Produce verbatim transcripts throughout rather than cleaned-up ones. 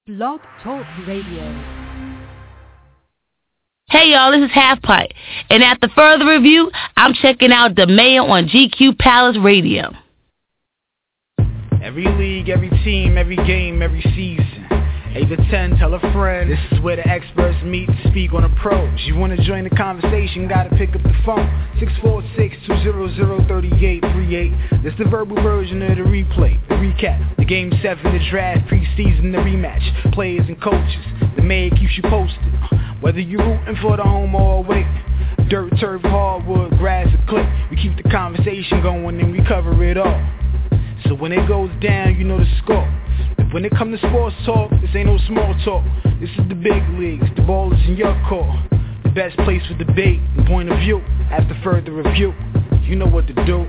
Blog Talk Radio. Hey y'all, this is Half Pipe, and after further review, I'm checking out the Mayor on G Q Palace Radio. Every league, every team, every game, every season. eight to ten, tell a friend. This is where the experts meet to speak on the pros. You want to join the conversation, gotta pick up the phone. six four six, two zero zero, three eight three eight. This the verbal version of the replay, the recap. The game seven, the draft, preseason, the rematch. Players and coaches, the mayor keeps you posted. Whether you're rooting for the home or away. Dirt, turf, hardwood, grass, or click. We keep the conversation going and we cover it all. So when it goes down, you know the score. If when it comes to sports talk, this ain't no small talk. This is the big leagues, the ball is in your court. The best place for debate and point of view. After further review, you know what to do.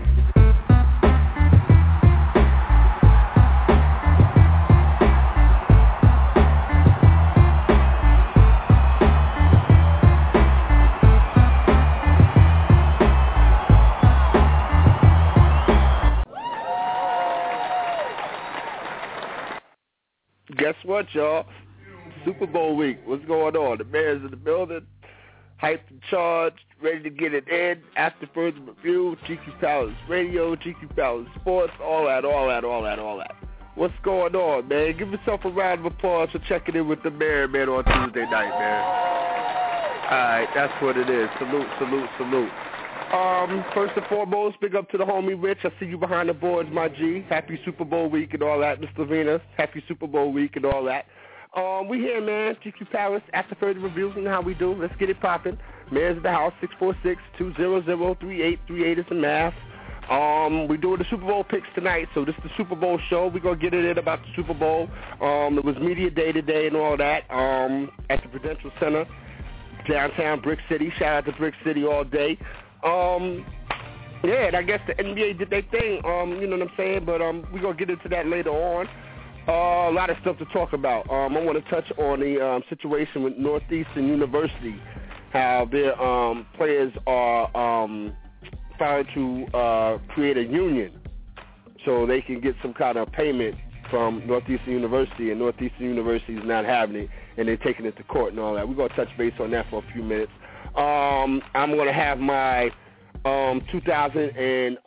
Guess what, y'all? Super Bowl week. What's going on? The Bears in the building, hyped and charged, ready to get it in. After further review, G Q Palace Radio, G Q Palace Sports, all that, all that, all that, all that. What's going on, man? Give yourself a round of applause for checking in with the Mayor, man, on Tuesday night, man. All right, that's what it is. Salute, salute, salute. Um, first and foremost, big up to the homie Rich. I see you behind the boards, my G. Happy Super Bowl week and all that, Mister Lavina. Happy Super Bowl week and all that. Um, we here, man. G Q Palace. After further reviews and how we do. Let's get it popping. Mayor's at the house. six four six, two zero zero, three eight three eight is the math. Um, we're doing the Super Bowl picks tonight, so this is the Super Bowl show. We're going to get it in about the Super Bowl. Um, it was media day today and all that um, at the Prudential Center, downtown Brick City. Shout out to Brick City all day. Um, yeah, and I guess the N B A did their thing, um, you know what I'm saying, but um, we're going to get into that later on. Uh, a lot of stuff to talk about. Um, I want to touch on the um, situation with Northeastern University, how their um, players are um, trying to uh, create a union so they can get some kind of payment from Northeastern University, and Northeastern University is not having it, and they're taking it to court and all that. We're going to touch base on that for a few minutes. Um, I'm going to have my um, two thousand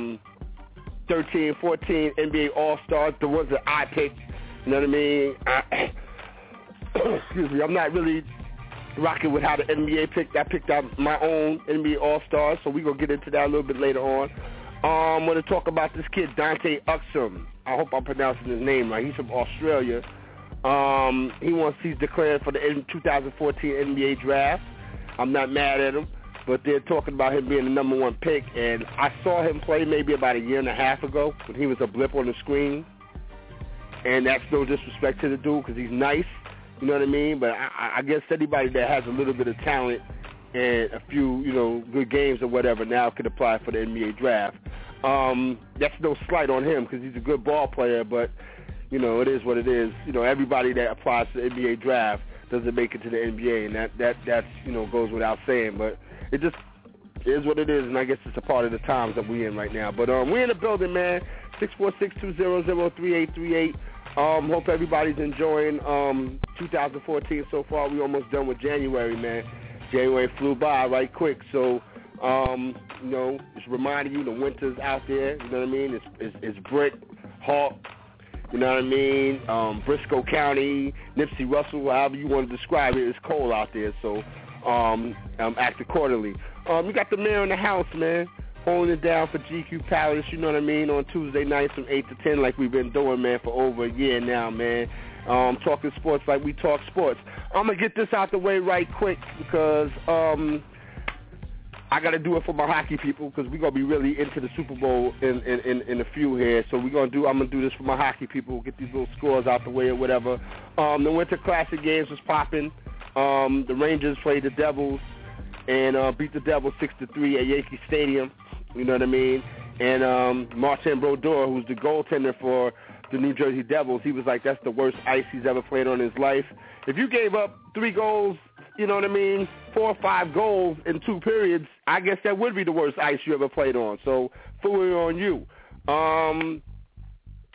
thirteen fourteen N B A All-Stars, the ones that I picked, you know what I mean? I, excuse me, I'm not really rocking with how the N B A picked. I picked out my own N B A All-Stars, so we're going to get into that a little bit later on. Um, I'm going to talk about this kid, Dante Exum. I hope I'm pronouncing his name right. He's from Australia. Um, he wants he's declared for the two thousand fourteen N B A draft. I'm not mad at him, but they're talking about him being the number one pick, and I saw him play maybe about a year and a half ago when he was a blip on the screen, and that's no disrespect to the dude because he's nice, you know what I mean, but I, I guess anybody that has a little bit of talent and a few, you know, good games or whatever now could apply for the N B A draft. Um, that's no slight on him because he's a good ball player, but, you know, it is what it is. You know, everybody that applies to the N B A draft doesn't make it to the N B A, and that, that that's, you know, goes without saying, but it just is what it is, and I guess it's a part of the times that we're in right now. But um, we're in the building, man, six four six, two zero zero, three eight three eight. Um, hope everybody's enjoying um, two thousand fourteen so far. We're almost done with January, man. January flew by right quick, so, um, you know, just reminding you the winter's out there, you know what I mean? It's, it's, it's brick, hawk, you know what I mean? Um, Briscoe County, Nipsey Russell, however you want to describe it, it's cold out there, so um, um, act accordingly. Um, we got the mayor in the house, man, holding it down for G Q Palace, you know what I mean, on Tuesday nights from eight to ten like we've been doing, man, for over a year now, man. Um, talking sports like we talk sports. I'm going to get this out the way right quick because um, I got to do it for my hockey people because we're going to be really into the Super Bowl in, in, in, in a few here. So we're going to do, I'm going to do this for my hockey people, get these little scores out the way or whatever. Um, the Winter Classic games was popping. Um, the Rangers played the Devils and uh, beat the Devils six to three at Yankee Stadium. You know what I mean? And um, Martin Brodeur, who's the goaltender for the New Jersey Devils, he was like, that's the worst ice he's ever played on in his life. If you gave up three goals, you know what I mean, four or five goals in two periods, I guess that would be the worst ice you ever played on. So, fully on you. Um,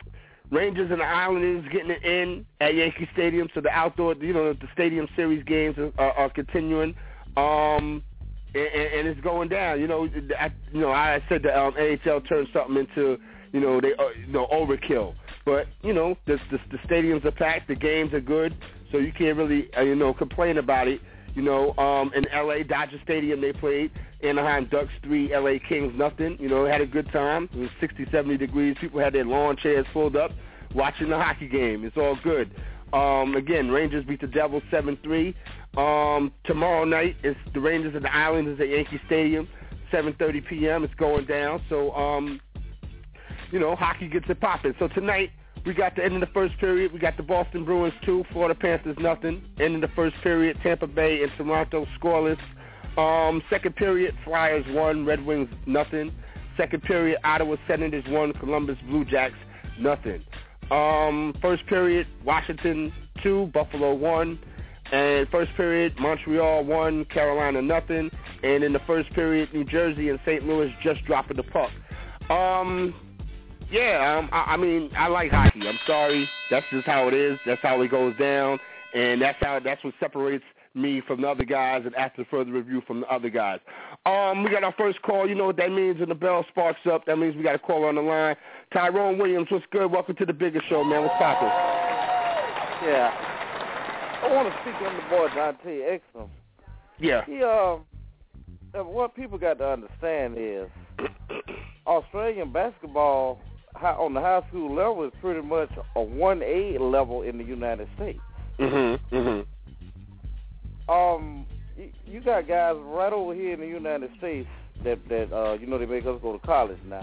Rangers and the Islanders getting it in at Yankee Stadium, so the outdoor, you know, the Stadium Series games are, are, are continuing, um, and, and it's going down. You know, I, you know, I said the um, N H L turned something into, you know, they, uh, you know, overkill. But you know, the, the the stadiums are packed, the games are good, so you can't really, uh, you know, complain about it. You know, um, in L A, Dodger Stadium, they played Anaheim Ducks three, L A Kings nothing. You know, had a good time. It was sixty, seventy degrees. People had their lawn chairs pulled up watching the hockey game. It's all good. Um, again, Rangers beat the Devils seven three. Um, tomorrow night, it's the Rangers and the Islanders at Yankee Stadium, seven thirty p.m. It's going down. So, um, you know, hockey gets it popping. So tonight, we got the end of the first period. We got the Boston Bruins two, Florida Panthers nothing. End of the first period, Tampa Bay and Toronto scoreless. Um, second period, Flyers one, Red Wings nothing. Second period, Ottawa Senators one, Columbus Blue Jacks nothing. Um, first period, Washington two, Buffalo one. And first period, Montreal one, Carolina nothing. And in the first period, New Jersey and Saint Louis just dropping the puck. Um... Yeah, um, I, I mean, I like hockey. I'm sorry. That's just how it is. That's how it goes down, and that's how that's what separates me from the other guys, and after further review from the other guys. Um, we got our first call. You know what that means when the bell sparks up. That means we got a caller on the line. Tyrone Williams, what's good? Welcome to the Bigger Show, man. What's poppin'? Yeah. I want to speak on the boy Dante Exum. Yeah. He, uh, what people got to understand is Australian basketball on the high school level is pretty much a one A level in the United States. Mm-hmm, mm-hmm. Um, you, you got guys right over here in the United States that, that uh, you know, they make us go to college now.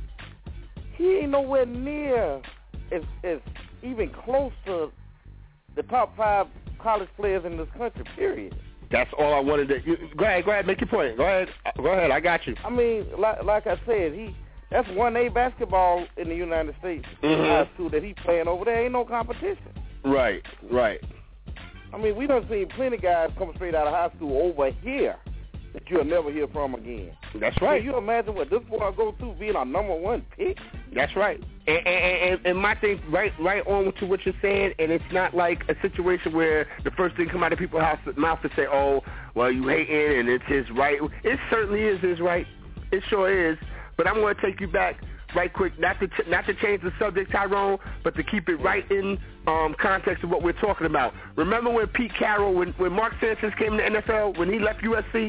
He ain't nowhere near as, as even close to the top five college players in this country, period. That's all I wanted to... You, go ahead, go ahead, make your point. Go ahead, go ahead, I got you. I mean, like, like I said, he... That's one A basketball in the United States. Mm-hmm. High school that he playing over there. Ain't no competition. Right, right. I mean, we done seen plenty of guys come straight out of high school over here that you'll never hear from again. That's right. Can you imagine what this boy go through being our number one pick? That's right. And, and, and, and my thing, right right on to what you're saying, and it's not like a situation where the first thing come out of people's mouth to say, oh, well, you hating and it's his right. It certainly is his right. It sure is. But I'm going to take you back right quick, not to ch- not to change the subject, Tyrone, but to keep it right in um, context of what we're talking about. Remember when Pete Carroll, when, when Mark Sanchez came to the N F L, when he left U S C?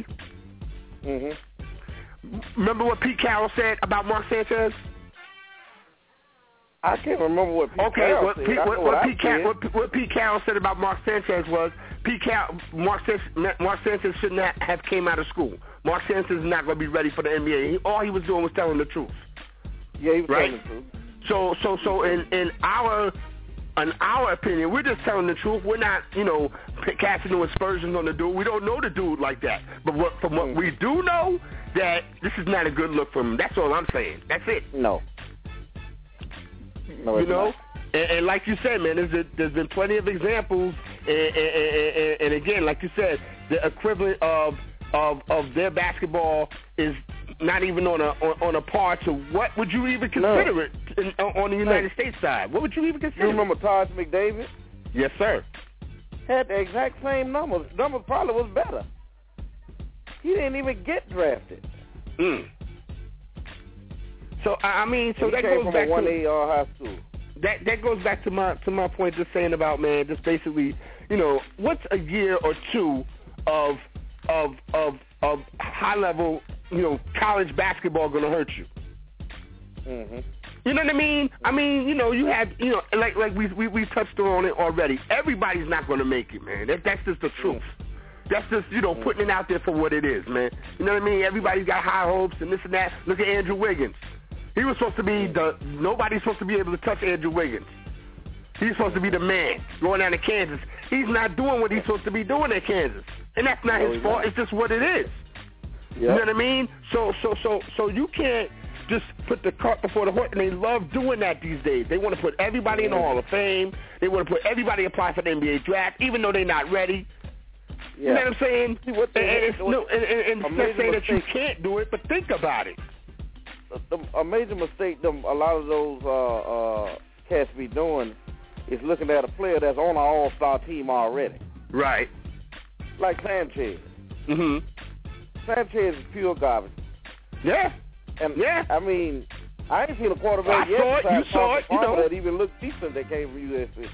Mm-hmm. Remember what Pete Carroll said about Mark Sanchez? I can't remember what Pete okay, Carroll what said. Pete, what, what, what, what, Pete Car- what, what Pete Carroll said about Mark Sanchez was Pete Carroll, Mark Sanchez, Mark Sanchez should not have came out of school. Mark Sanchez is not going to be ready for the N B A. He, all he was doing was telling the truth. Yeah, he was right? telling the truth. So, so, so, in, in our, in our opinion, we're just telling the truth. We're not, you know, casting no aspersions on the dude. We don't know the dude like that. But what, from what we do know, that this is not a good look for him. That's all I'm saying. That's it. No. No, you know, and, and like you said, man, there's, a, there's been plenty of examples, and, and, and, and again, like you said, the equivalent of of of their basketball is not even on a on, on a par to what would you even consider no. it in, on the United no. States side? What would you even consider? You remember Taj McDavid? Yes, sir. Had the exact same numbers. Numbers probably was better. He didn't even get drafted. Mm. So I mean, so he that came goes from back a one to A uh, high school. That that goes back to my to my point, just saying about, man, just basically, you know, what's a year or two of of of of high level, you know, college basketball going to hurt you? Mm-hmm. You know what I mean? I mean, you know, you have, you know, like like we we we touched on it already. Everybody's not going to make it, man. That that's just the truth. Mm-hmm. That's just, you know, putting it out there for what it is, man. You know what I mean? Everybody's got high hopes and this and that. Look at Andrew Wiggins. He was supposed to be the, nobody's supposed to be able to touch Andrew Wiggins. He's supposed to be the man going down to Kansas. He's not doing what he's supposed to be doing at Kansas. And that's not no, his fault. Not. It's just what it is. Yep. You know what I mean? So, so, so, so you can't just put the cart before the horse. And they love doing that these days. They want to put everybody yeah. in the Hall of Fame. They want to put everybody apply for the N B A draft, even though they're not ready. Yeah. You know what I'm saying? See, what they, and, and, it's, no, and, and, and not saying that you can't do it, but think about it. A, a major mistake them a lot of those uh, uh, cats be doing is looking at a player that's on an all-star team already. Right. Like Sanchez. Mm-hmm. Sanchez is pure garbage. Yeah. And yeah. I mean, I ain't seen a quarterback I yet. saw it. You saw it. You know. That even looked decent that came from U S C.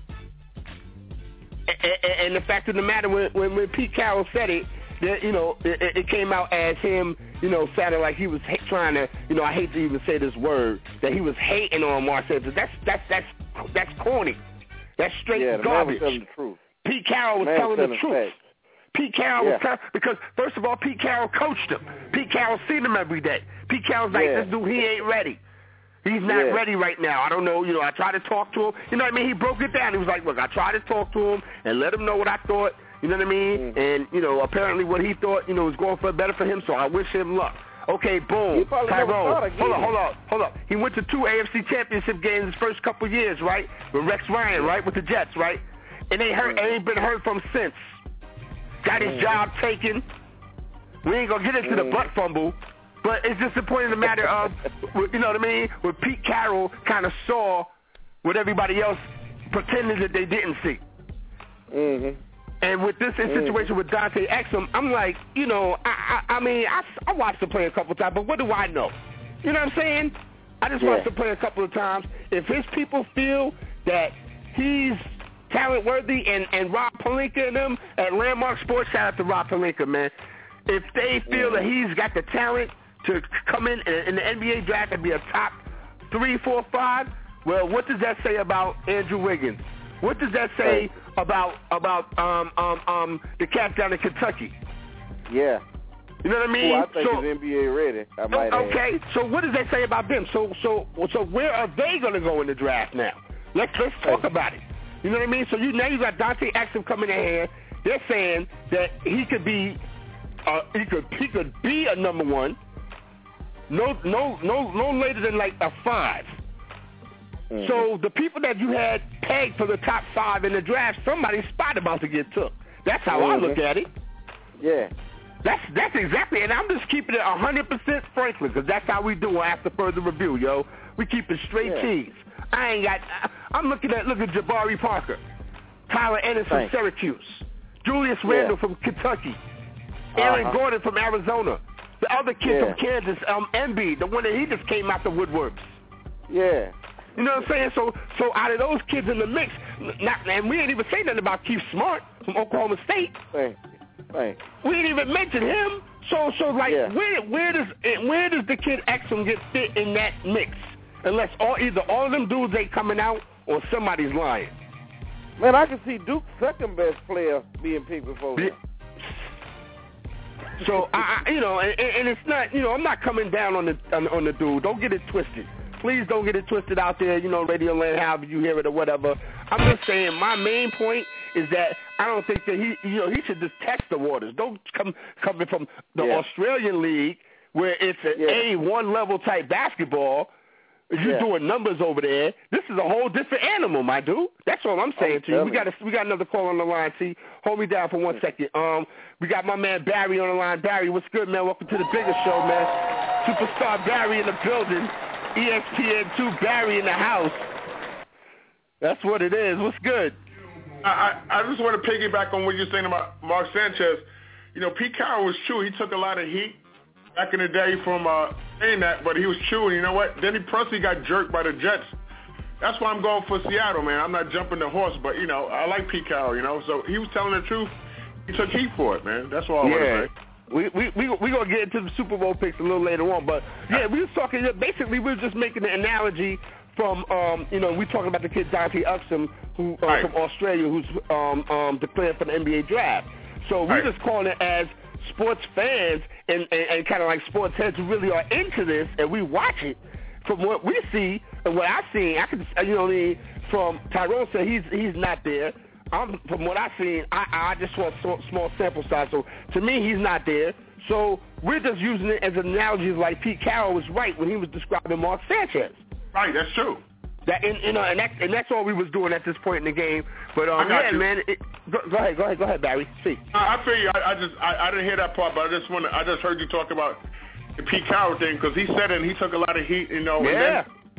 And, and the fact of the matter, when, when, when Pete Carroll said it, that, you know, it, it came out as him, you know, sounding like he was ha- trying to, you know, I hate to even say this word, that he was hating on Mark Sanchez. That's that's that's that's corny. That's straight yeah, the garbage. Man was telling the truth. Pete Carroll was man telling was the telling truth. facts. Pete Carroll yeah. was telling, because first of all, Pete Carroll coached him. Pete Carroll seen him every day. Pete Carroll's like, yeah. this dude, he ain't ready. He's not yeah. ready right now. I don't know. You know, I tried to talk to him. You know what I mean? He broke it down. He was like, look, I tried to talk to him and let him know what I thought. You know what I mean? Mm. And, you know, apparently what he thought, you know, was going for better for him, so I wish him luck. Okay, boom. Tyrone. Hold on, hold on, hold on. He went to two A F C championship games his first couple years, right? With Rex Ryan, right? With the Jets, right? And they heard, mm. ain't been heard from since. Got his mm. job taken. We ain't going to get into mm. the butt fumble. But it's disappointing the matter of, you know what I mean, where Pete Carroll kind of saw what everybody else pretended that they didn't see. Mm-hmm. And with this mm-hmm. situation with Dante Exum, I'm like, you know, I, I, I mean, I, I watched him play a couple of times, but what do I know? You know what I'm saying? I just yeah. watched him play a couple of times. If his people feel that he's talent worthy, and, and Rob Pelinka and them at Landmark Sports, shout out to Rob Pelinka, man. If they feel mm-hmm. that he's got the talent to come in in the N B A draft and be a top three, four, five, well, what does that say about Andrew Wiggins? What does that say right. about about um um um the cat down in Kentucky? Yeah. You know what I mean? Well, I think so, he's N B A ready. I might okay. add. So what does that say about them? So so so where are they going to go in the draft now? Let's let's talk right. about it. You know what I mean? So you now you got Dante Exum coming in here. They're saying that he could be uh, he could he could be a number one. No, no, no, no later than like a five. Mm-hmm. So the people that you had pegged for the top five in the draft, somebody's spot about to get took. That's how mm-hmm. I look at it. Yeah. That's that's exactly, and I'm just keeping it one hundred percent Franklin, because that's how we do it after further review, yo. We keep it straight yeah. cheese. I ain't got, I'm looking at, look at Jabari Parker, Tyler Ennis from Syracuse, Julius Randle yeah. from Kentucky, Aaron uh-huh. Gordon from Arizona. The other kid yeah. from Kansas, um, Embiid, the one that he just came out the woodworks. Yeah. You know what I'm saying? So so out of those kids in the mix, not, and we ain't even say nothing about Keith Smart from Oklahoma State. Thank you. Thank you. We ain't even mention him. So so like yeah. where where does where does the kid Exum get fit in that mix? Unless all either all of them dudes ain't coming out or somebody's lying. Man, I can see Duke's second best player being picked before him. So I, I, you know, and, and it's not, you know, I'm not coming down on the on, on the dude. Don't get it twisted. Please don't get it twisted out there. You know, Radio Land, however you hear it or whatever. I'm just saying, my main point is that I don't think that he, you know, he should just test the waters. Don't come coming from the yeah. Australian league where it's an yeah. A one level type basketball. You're yeah. doing numbers over there. This is a whole different animal, my dude. That's all I'm saying oh, to you. We got a, we got another call on the line. T, hold me down for one second. Um, we got my man Barry on the line. Barry, what's good, man? Welcome to the bigger show, man. Superstar Barry in the building. E S P N two Barry in the house. That's what it is. What's good? I, I, I just want to piggyback on what you're saying about Mark Sanchez. You know, Pete Carroll was true. He took a lot of heat back in the day from uh, saying that, but he was true. And you know what? Denny Presley got jerked by the Jets. That's why I'm going for Seattle, man. I'm not jumping the horse, but, you know, I like Pete Carroll, you know. So he was telling the truth. He took heat for it, man. That's all I yeah. want to say. We we we we gonna get into the Super Bowl picks a little later on, but yeah, we was talking. Basically, we were just making an analogy from um you know we talking about the kid Dante Exum who uh, right. from Australia who's um um declared for the N B A draft. So we're right. just calling it as sports fans and and, and kind of like sports heads who really are into this, and we watch it. From what we see and what I've seen, I could you know from Tyrone said he's he's not there. I'm, from what I've seen, I, I just want a small sample size. So to me, he's not there. So we're just using it as analogies like Pete Carroll was right when he was describing Mark Sanchez. Right, that's true. That and, and, uh, and, that, and that's all we was doing at this point in the game. But um, I got yeah, you. man. It, go, go ahead, go ahead, go ahead, Barry. See. I, I feel you. I, I just I, I didn't hear that part, but I just want I just heard you talk about the Pete Carroll thing because he said it and he took a lot of heat, you know. Yeah. And then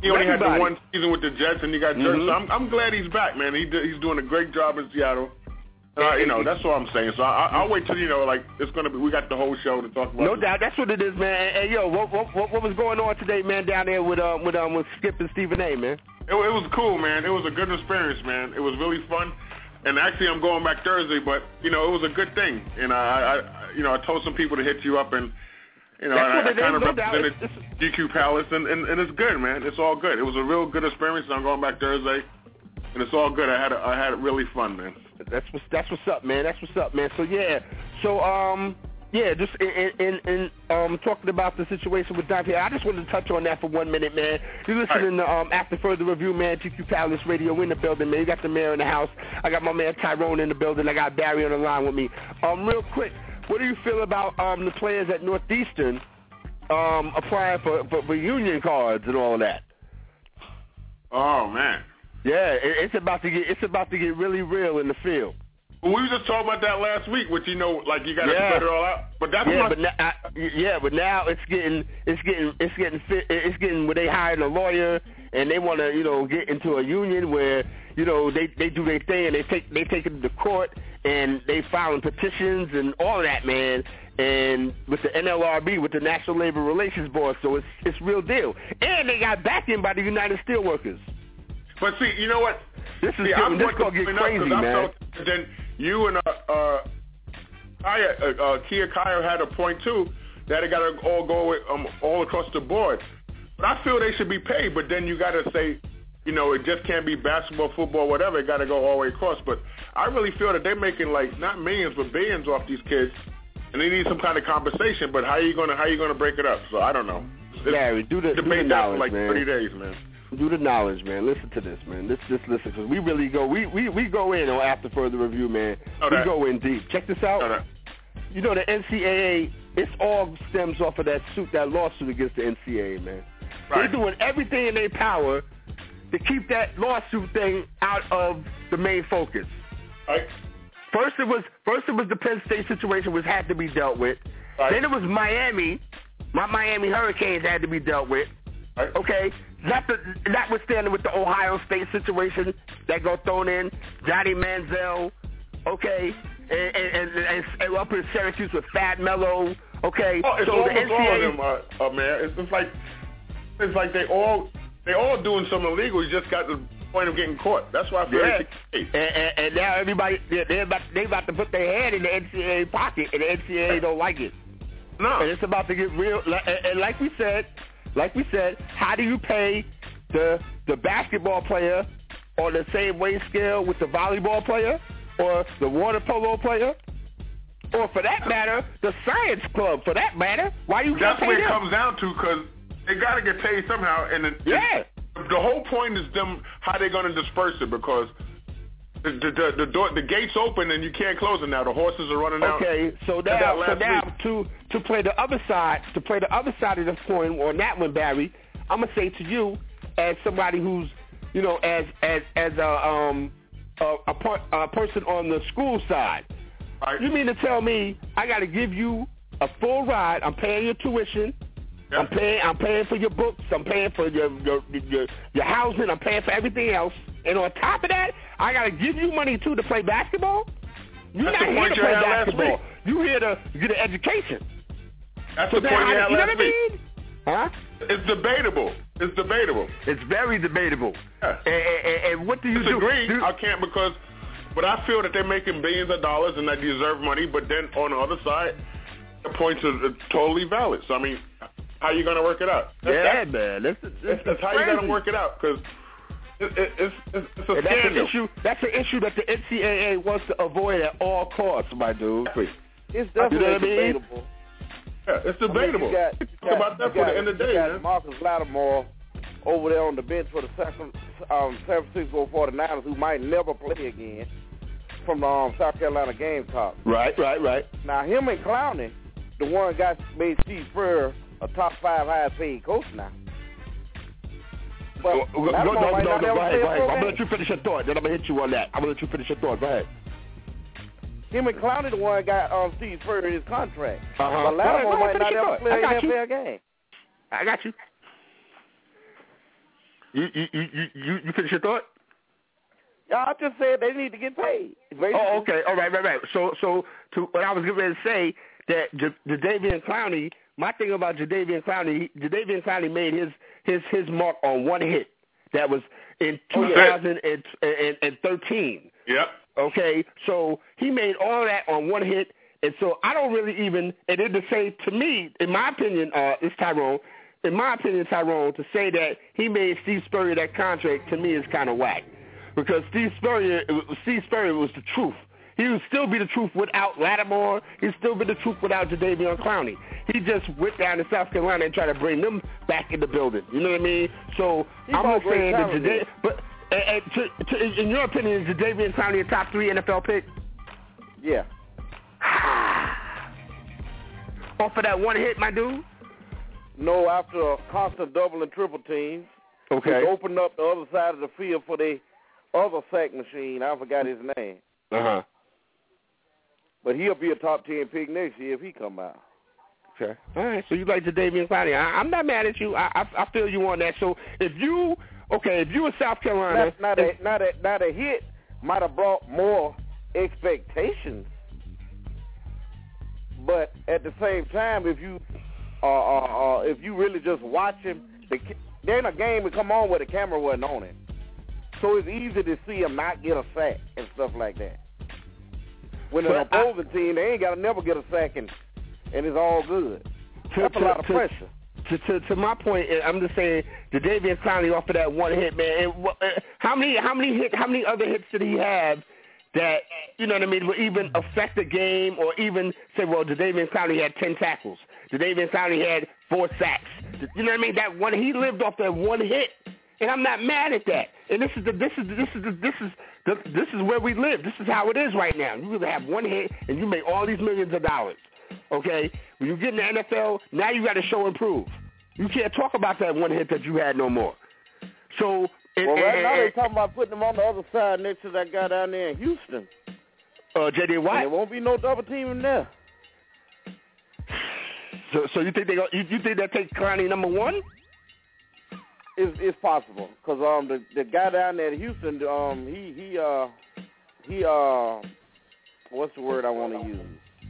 He only Everybody. had the one season with the Jets, and he got jerked. Mm-hmm. So I'm, I'm glad he's back, man. He he's doing a great job in Seattle. Uh, you know, that's all I'm saying. So I, I'll wait till, you know, like, it's going to be, we got the whole show to talk about. No this. doubt. That's what it is, man. Hey, yo, what what what, what was going on today, man, down there with um with um with Skip and Stephen A, man? It, it was cool, man. It was a good experience, man. It was really fun. And actually, I'm going back Thursday, but, you know, it was a good thing. And I, I you know, I told some people to hit you up, and, you know, I, I kind of no represented it's, it's, G Q Palace, and, and, and it's good, man. It's all good. It was a real good experience, and I'm going back Thursday, and it's all good. I had a, I had it really fun, man. That's what's that's what's up, man. That's what's up, man. So yeah, so um yeah, just in in, in um talking about the situation with Dante, I just wanted to touch on that for one minute, man. You're listening right. to um After Further Review, man. G Q Palace Radio in the building, man. You got the mayor in the house. I got my man Tyrone in the building. I got Barry on the line with me. Um, real quick, what do you feel about um the players at Northeastern um applying for for, for union cards and all of that? Oh man. Yeah, it, it's about to get it's about to get really real in the field. Well, we were just talking about that last week, which, you know, like you got to yeah. spread it all out. But that's yeah, my... but now, I, yeah, but now it's getting it's getting it's getting fit, it's getting where they hired a lawyer and they want to, you know, get into a union where, you know, they they do their thing and they take they take it to court and they filing petitions and all of that, man. And with the N L R B, with the National Labor Relations Board, so it's it's real deal. And they got backing by the United Steelworkers. But see, you know what? This is see, I'm this gonna get crazy, man. Felt, then you and uh, uh, Kaya, uh, uh, Kia Kaya had a point too that it got to all go with, um, all across the board. But I feel they should be paid. But then you got to say, you know, it just can't be basketball, football, whatever. It got to go all the way across. But I really feel that they're making like not millions but billions off these kids, and they need some kind of compensation. But how are you gonna how are you gonna break it up? So I don't know. Larry, do the debate do the that knowledge, for like man. thirty days, man. Do the knowledge, man. Listen to this, man. Let's just listen, because we really go, we, we, we go in on After Further Review, man. Know we that. go in deep. Check this out. Know that. You know, the N C double A, it's all stems off of that suit, that lawsuit against the N C double A, man. Right. They're doing everything in their power to keep that lawsuit thing out of the main focus. Right. First it was, first it was the Penn State situation, which had to be dealt with. Right. Then it was Miami. My Miami Hurricanes had to be dealt with. Right. Okay, not the, notwithstanding with the Ohio State situation that got thrown in, Johnny Manziel, okay, and, and, and, and up in Syracuse with Fat Mello, okay. Oh, it's so almost the N C double A, all of them, uh, uh, man. It's just like it's like they all they all doing something illegal. You just got the point of getting caught. That's why I feel yeah. like and, and, and now everybody they're, they're about they about to put their hand in the N C double A pocket, and the N C double A don't like it. No, and it's about to get real. And, and like we said. Like we said, how do you pay the the basketball player on the same wage scale with the volleyball player or the water polo player? Or for that matter, the science club, for that matter. Why you That's can't pay what it them? comes down to, because they got to get paid somehow. And it, Yeah. it, the whole point is them how they're going to disperse it, because the the the, the, door, the gates open and you can't close it now. The horses are running out. Okay, so now, so now to to play the other side, to play the other side of the coin on that one, Barry, I'm gonna say to you, as somebody who's, you know, as as as a um a, a, per, a person on the school side, right. You mean to tell me I got to give you a full ride? I'm paying your tuition. Yeah. I'm paying. I'm paying for your books. I'm paying for your your your, your housing. I'm paying for everything else. And on top of that, I got to give you money too to play basketball. You're That's not the here point to you play had last basketball. week. You here to get an education. That's So the now point you I- had you know last what I week. mean? Huh? It's debatable. It's debatable. It's very debatable. Yeah. And, and, and what do you do? Disagree. do? I can't, because, but I feel that they're making billions of dollars and they deserve money. But then on the other side, the points are totally valid. So I mean, how you gonna work it out? That's, Yeah, that's, man. That's, that's, that's, that's how you gotta work it out, because it, it, it's it's, it's a And that's an scandal. issue. That's an issue that the N C double A wants to avoid at all costs, my dude. It's You know definitely what I mean? debatable. Yeah, it's debatable. I mean, you got, you Think got, about that you for got, the end of the you day, got man. Marcus Lattimore over there on the bench for the second, um, San Francisco forty-niners, who might never play again, from the um, South Carolina Gamecocks. Right, right, right. Now, him and Clowney, the one got made Steve Spurrier a top five highest paid coach now. But Go, go, Lattimore no, no, might no, not go ever ahead, play go a ahead. pro I'm going to game. let you finish your thought, then I'm going to hit you on that. I'm going to let you finish your thought. Go ahead. Him and Clowney, the one got um, Steve Spurrier his contract. Uh-huh. But Lattimore Go ahead, might finish not your ever thought. play I an got N F L you. game. I got you. You you you you you finish your thought? Yeah, I just said they need to get paid. Basically. Oh, okay. All right, right, right. So, so to what I was getting ready to say, that J- Jadeveon Clowney, my thing about Jadeveon Clowney, Jadeveon Clowney made his, his, his mark on one hit. That was in two thousand thirteen. Yep. Okay, so he made all that on one hit, and so I don't really even, and then to say, to me, in my opinion, uh, it's Tyrone, in my opinion, Tyrone, to say that he made Steve Spurrier that contract, to me, is kind of whack. Because Steve Spurrier, Steve Spurrier was the truth. He would still be the truth without Lattimore. He'd still be the truth without Jadeveon Clowney. He just went down to South Carolina and tried to bring them back in the building. You know what I mean? So He's I'm not saying that Jadavion, Jadavion, but uh, uh, to, to, in your opinion, is Jadeveon Clowney a top three N F L pick? Yeah. Off of that one hit, my dude? No, after a constant double and triple teams, okay, which opened up the other side of the field for the other sack machine. I forgot his name. Uh-huh. But he'll be a top ten pick next year if he come out. Okay. All right. So you like Jadeveon Clowney? I, I'm not mad at you. I, I I feel you on that. So if you okay, if you were South Carolina, not, not a not a not a hit might have brought more expectations. But at the same time, if you uh, uh, uh if you really just watch him, the, there ain't a game that come on where the camera wasn't on him. So it's easy to see him not get a sack and stuff like that. When an but opposing I, team, they ain't got to never get a sack and, and it's all good. To, That's a to, lot of to, pressure. To, to to my point, I'm just saying, Jadeveon Clowney off of that one hit, man. And, uh, how many how many hit how many other hits did he have that, you know what I mean, would even affect the game, or even say, well, Jadeveon Clowney had ten tackles. Jadeveon Clowney had four sacks. You know what I mean? That one, he lived off that one hit. And I'm not mad at that. And this is the this is this is the, this is the, this is where we live. This is how it is right now. You either have one hit and you make all these millions of dollars. Okay, when you get in the N F L, now you got to show and prove. You can't talk about that one hit that you had no more. So, and, well, right and, now and, they're talking about putting him on the other side next to that guy down there in Houston. Uh, J D Watt. And there won't be no double teaming there. So, so you think they go, you, you think that takes Clowney number one? It's, it's possible because um the the guy down there in Houston um he he uh he uh what's the word I want to use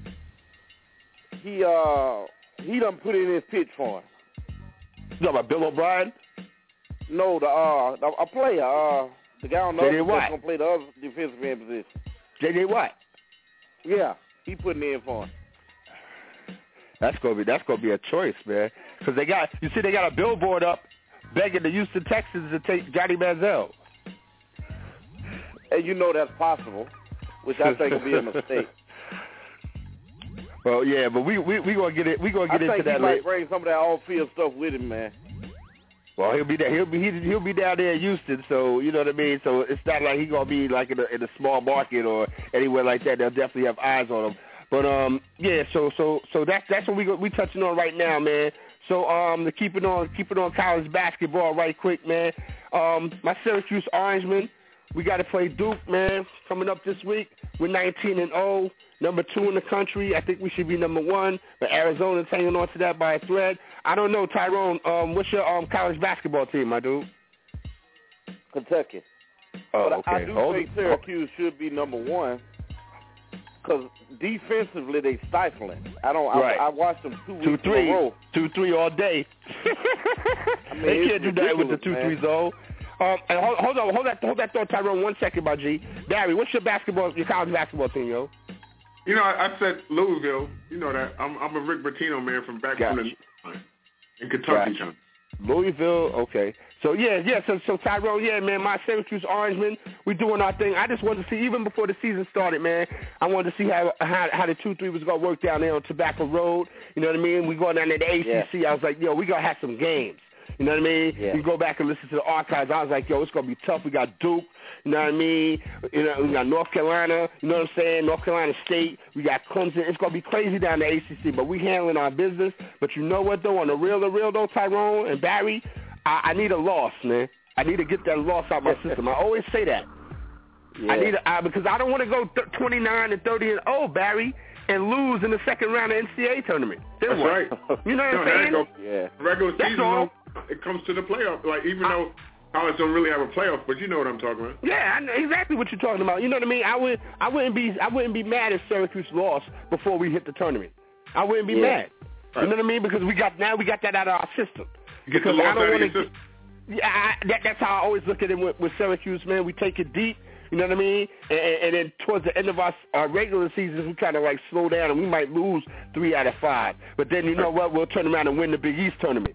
he uh he done put in his pitch for him. You talking about Bill O'Brien? No, the uh the, a player uh the guy on the other that's gonna play the other defensive end position. J J Watt. Yeah, he putting in for him. That's gonna be that's gonna be a choice, man. Because they got you see they got a billboard up begging the Houston Texans to take Johnny Manziel. And you know that's possible, which I think would be a mistake. Well, yeah, but we we we gonna get it. We gonna get I into think that he later. might bring some of that off-field stuff with him, man. Well, he'll be there. He'll be he, he'll be down there in Houston, so you know what I mean. So it's not like he's gonna be like in a in a small market or anywhere like that. They'll definitely have eyes on him. But um, yeah. So so so that's that's what we go, we touching on right now, man. So um, to keep it on, keep it on college basketball right quick, man. Um, my Syracuse Orangemen, we got to play Duke, man, coming up this week. We're nineteen and oh, number two in the country. I think we should be number one, but Arizona's hanging on to that by a thread. I don't know, Tyrone. Um, what's your um college basketball team, my dude? Kentucky. Oh, but okay. I do Hold think it. Syracuse should be number one. Because defensively, they stifling. I don't. Right. I, I watched them two weeks Two three, in a row. two three all day. I mean, they can't do that with the two man. three zone. Um, and hold, hold on, hold that, hold that thought, Tyrone. One second, my G. Barry, what's your basketball, your college basketball team, yo? You know, I, I said Louisville. You know that. I'm, I'm a Rick Pitino man from back Gotcha. from the in Kentucky, Gotcha. John. Louisville, okay. So, yeah, yeah, so, so Tyrone, yeah, man, my Syracuse Orangemen, we doing our thing. I just wanted to see, even before the season started, man, I wanted to see how how, how the two three was going to work down there on Tobacco Road. You know what I mean? We going down there to A C C. Yeah. I was like, yo, we going to have some games. You know what I mean? Yeah. You go back and listen to the archives. I was like, yo, it's going to be tough. We got Duke. You know what I mean? You know, we got North Carolina. You know what I'm saying? North Carolina State. We got Clemson. It's going to be crazy down the A C C, but we handling our business. But you know what, though? On the real, the real, though, Tyrone and Barry, I, I need a loss, man. I need to get that loss out my system. I always say that. Yeah. I need a, I, because I don't want to go th- twenty-nine and thirty and oh, Barry, and lose in the second round of N C double A tournament. Then That's what? right. You know what no, I'm saying? Go, Yeah. regular That's season, all. though, it comes to the playoff. Like, even I, though college don't really have a playoff, but you know what I'm talking about. Yeah, I know exactly what you're talking about. You know what I mean? I would, I wouldn't be, I wouldn't be mad if Syracuse lost before we hit the tournament. I wouldn't be Yeah. mad. Right. You know what I mean? Because we got now we got that out of our system. You get the Because loss I out don't of want your to. system. Yeah, I, that, that's how I always look at it with, with Syracuse, man. We take it deep. You know what I mean? And, and then towards the end of our, our regular season, we kind of like slow down, and we might lose three out of five. But then you know what? We'll turn around and win the Big East tournament.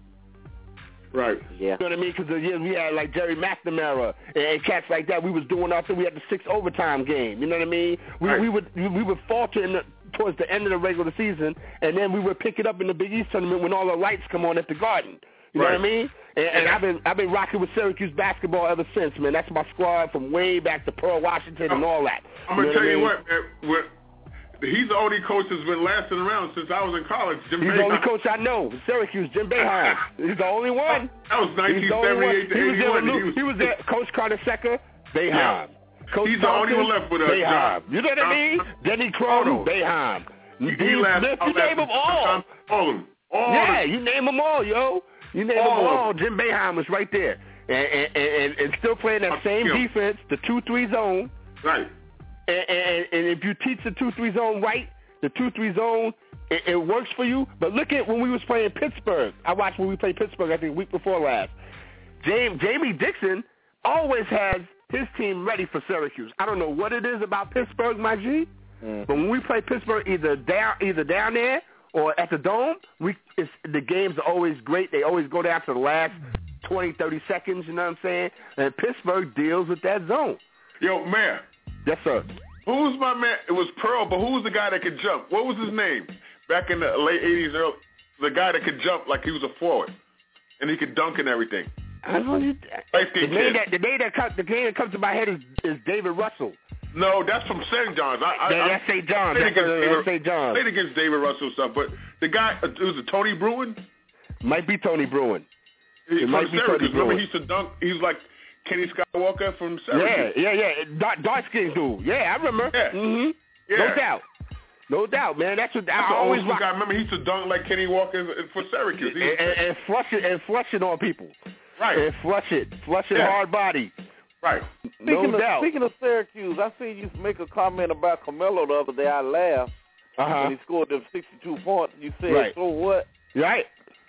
Right. Yeah. You know what I mean? Because the years we had like Jerry McNamara and, and cats like that, we was doing our thing. We had the six overtime game. You know what I mean? We Right. we would we, we would falter in the, towards the end of the regular season, and then we would pick it up in the Big East tournament when all the lights come on at the Garden. You Right. know what I mean? And, and Yeah. I've been I've been rocking with Syracuse basketball ever since, man. That's my squad from way back to Pearl Washington and all that. I'm gonna know tell what I you mean? what, man. What, he's the only coach that's been lasting around since I was in college. Jim He's the only Boeheim. coach I know, Syracuse, Jim Boeheim. He's the only one. That was He's nineteen the only one. seventy-eight to He was there with eighty-one. Lou- He was, he was there. Coach Carter Secker, Boeheim. Yeah. Coach He's the only Thompson, one left with us, Boeheim. John. You know what I mean? John- Denny Crone, Oh, no. Boeheim. He, he Dean lasted. Smith, you name them all. All of them. All Yeah, of them. you name them all, yo. You name All them of all. Jim Boeheim was right there. And, and, and, and still playing that I'll same kill. defense, the two three zone. Right. And, and, and if you teach the two three zone right, the two three zone, it, it works for you. But look at when we was playing Pittsburgh. I watched when we played Pittsburgh, I think, the week before last. James, Jamie Dixon always has his team ready for Syracuse. I don't know what it is about Pittsburgh, my G, Mm. but when we play Pittsburgh either down either down there or at the Dome, we it's, the games are always great. They always go down to the last twenty, thirty seconds, you know what I'm saying? And Pittsburgh deals with that zone. Yo, man. Yes, sir. Who's my man? It was Pearl, but who was the guy that could jump? What was his name? Back in the late eighties, early, the guy that could jump like he was a forward, and he could dunk and everything. I know you. Light The skinned name kid. that the name that comes the name that comes to my head is, is David Russell. No, that's from Saint John's. I, I, That- I, that's Saint John's. Played That's, against that's David- Saint John's. Played against David Russell stuff, but the guy, uh, it was a Tony Bruin. Might be Tony Bruin. He, It from might be Syracuse. Tony Remember, Bruin. he used to dunk. He was like Kenny Skywalker from Yeah, Syracuse. yeah, yeah. Dark, dark skin dude. Yeah, I remember. Yeah. hmm Yeah. No doubt. No doubt, man. That's what That's I the always old school rock. guy. Remember, he used to dunk like Kenny Walker for Syracuse. And, He, and, and flush it and flush it on people. right, And flush it. Flush it Yeah. hard body. right. No Speaking of, doubt. speaking of Syracuse, I seen you make a comment about Carmelo the other day. I laughed Uh-huh. when he scored them sixty-two points. You said, Right. so what? Right.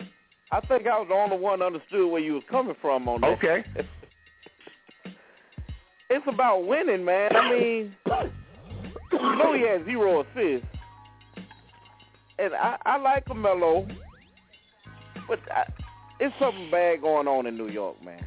I think I was the only one that understood where you was coming from on that. Okay. It's about winning, man. I mean, you know he had zero assists. And I, I like Carmelo, but I, it's something bad going on in New York, man.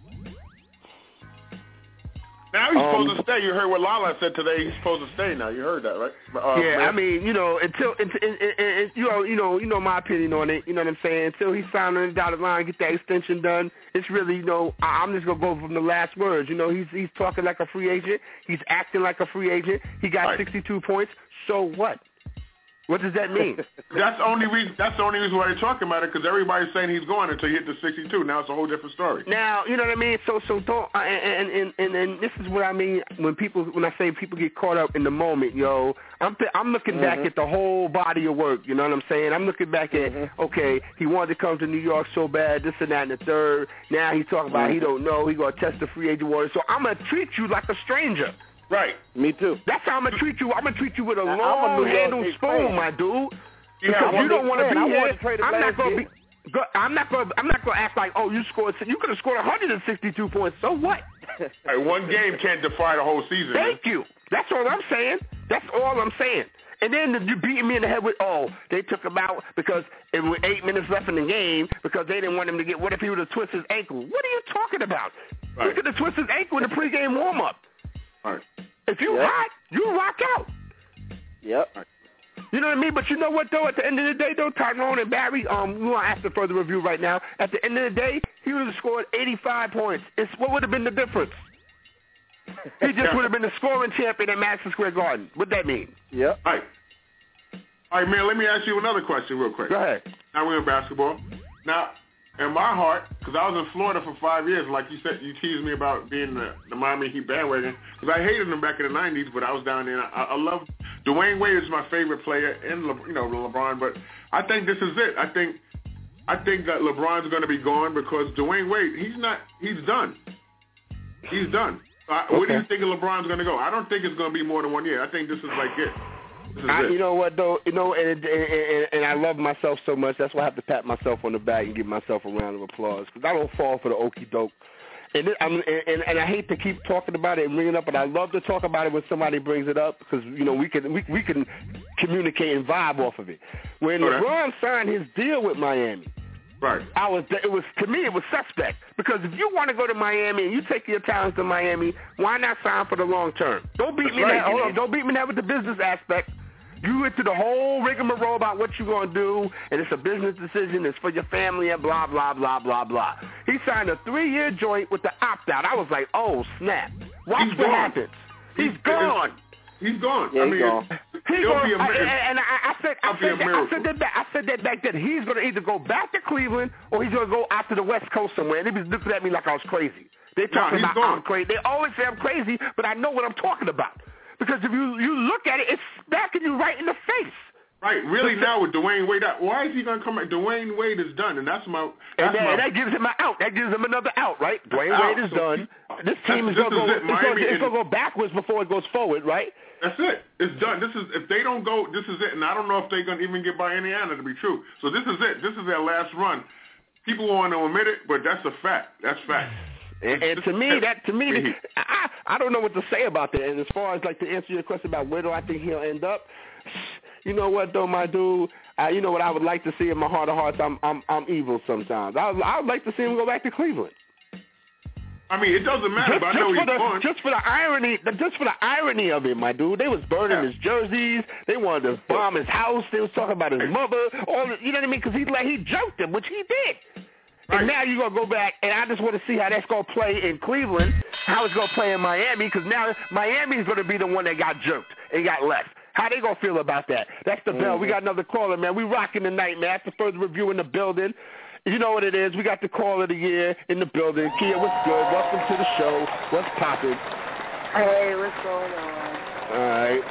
Now he's Um, supposed to stay. You heard what Lala said today. He's supposed to stay now. You heard that, right? Uh, yeah, man. I mean, you know, until, until it, it, it, you know, you know, you know my opinion on it. You know what I'm saying? Until he signed on the dotted line, get that extension done. It's really, you know, I, I'm just gonna go from the last words. You know, he's he's talking like a free agent. He's acting like a free agent. He got Right. sixty-two points. So what? What does that mean? That's the only reason. That's the only reason why they're talking about it, because everybody's saying he's going until he hit the sixty-two. Now it's a whole different story. Now, you know what I mean? So, so don't, uh, and, and, and, and this is what I mean when people, when I say people get caught up in the moment, yo. I'm, th- I'm looking Mm-hmm. back at the whole body of work, you know what I'm saying? I'm looking back at, Mm-hmm. okay, he wanted to come to New York so bad, this and that and the third. Now he's talking about Mm-hmm. he don't know, he going to test the free agent water. So I'm going to treat you like a stranger. Right. Me too. That's how I'm going to treat you. I'm going to treat you with a I'm a long New York handled Knicks spoon, fan. my dude. Yeah, Because I'm you a don't big want to fan. be I here. wanted to trade it I'm not last going to year. be. Go, I'm not going. I'm not going to act like, oh, you scored. You could have scored one hundred sixty-two points. So what? Hey, one game can't defy the whole season. man. Thank you. That's all I'm saying. That's all I'm saying. And then you beating me in the head with, oh, they took him out because it was eight minutes left in the game because they didn't want him to get. What if he would have twisted his ankle? What are you talking about? Right. He could have twisted his ankle in the pregame warm up. Right. If you Yep. hot, you rock out. Yep. You know what I mean? But you know what, though? At the end of the day, though, Tyrone and Barry, um, we want to ask the further review right now. At the end of the day, he would have scored eighty-five points. It's what would have been the difference? He just would have been the scoring champion at Madison Square Garden. What'd that mean? Yep. All right. All right, man, let me ask you another question real quick. Go ahead. Now we're in basketball. Now, in my heart, because I was in Florida for five years, like you said, you teased me about being the, the Miami Heat bandwagon, because I hated them back in the nineties, but I was down there. And I, I love Dwayne Wade is my favorite player, and Le, you know LeBron. But I think this is it. I think I think that LeBron's going to be gone because Dwayne Wade, he's not, he's done. He's done. Uh, okay. Where do you think LeBron's going to go? I don't think it's going to be more than one year. I think this is like it. This is I, it. You know what, though? You know, and, and, and, and I love myself so much. That's why I have to pat myself on the back and give myself a round of applause because I don't fall for the okie doke. And, it, I'm, and and I hate to keep talking about it and bringing it up, but I love to talk about it when somebody brings it up because you know we can we we can communicate and vibe off of it. When okay. LeBron signed his deal with Miami, right? I was it was to me it was suspect because if you want to go to Miami and you take your talents to Miami, why not sign for the long term? Don't beat That's me right. that. Hold on, don't beat me that with the business aspect. You went through the whole rigmarole about what you're going to do, and it's a business decision. It's for your family and blah, blah, blah, blah, blah. He signed a three-year joint with the opt-out. I was like, oh, snap. Watch He's what gone. happens. He's, he's gone. He's gone. Yeah, I he's mean, gone. He's gone. I, and, and I, I said, I said, that, I said that back. I said that back then. He's going to either go back to Cleveland or he's going to go out to the West Coast somewhere. And they was looking at me like I was crazy. They're talking no, about gone. I'm crazy. They always say I'm crazy, but I know what I'm talking about. Because if you, you look at it, it's smacking you right in the face. Right, really now with Dwayne Wade out, why is he going to come back? Dwayne Wade is done, and that's my... That's and, that, my, and that gives him an out. That gives him another out, right? Dwayne out. Wade is so done. He, this team is going to go, it's gonna, it's gonna go backwards before it goes forward, right? That's it. It's done. This is If they don't go, this is it. And I don't know if they're going to even get by Indiana to be true. So this is it. This is their last run. People want to admit it, but that's a fact. That's fact. And, and to me, that to me, I, I don't know what to say about that. And as far as like to answer your question about where do I think he'll end up, you know what though, my dude, uh, you know what I would like to see in my heart of hearts. I'm I'm I'm evil sometimes. I I would like to see him go back to Cleveland. I mean, it doesn't matter, Just, but I just know for he's the, fun. Just for the irony, just for the irony of it, my dude. They was burning Yeah. his jerseys. They wanted to bomb his house. They was talking about his mother. All the, you know what I mean? Because he like he joked him, which he did. Right. And now you're going to go back, and I just want to see how that's going to play in Cleveland, how it's going to play in Miami, because now Miami is going to be the one that got jerked and got left. How they going to feel about that? That's the bell. Mm-hmm. We got another caller, man. We rocking tonight, man. After further review in the building. You know what it is. We got the call of the year in the building. Kia, what's good? Welcome to the show. What's popping? Hey, what's going on? All right.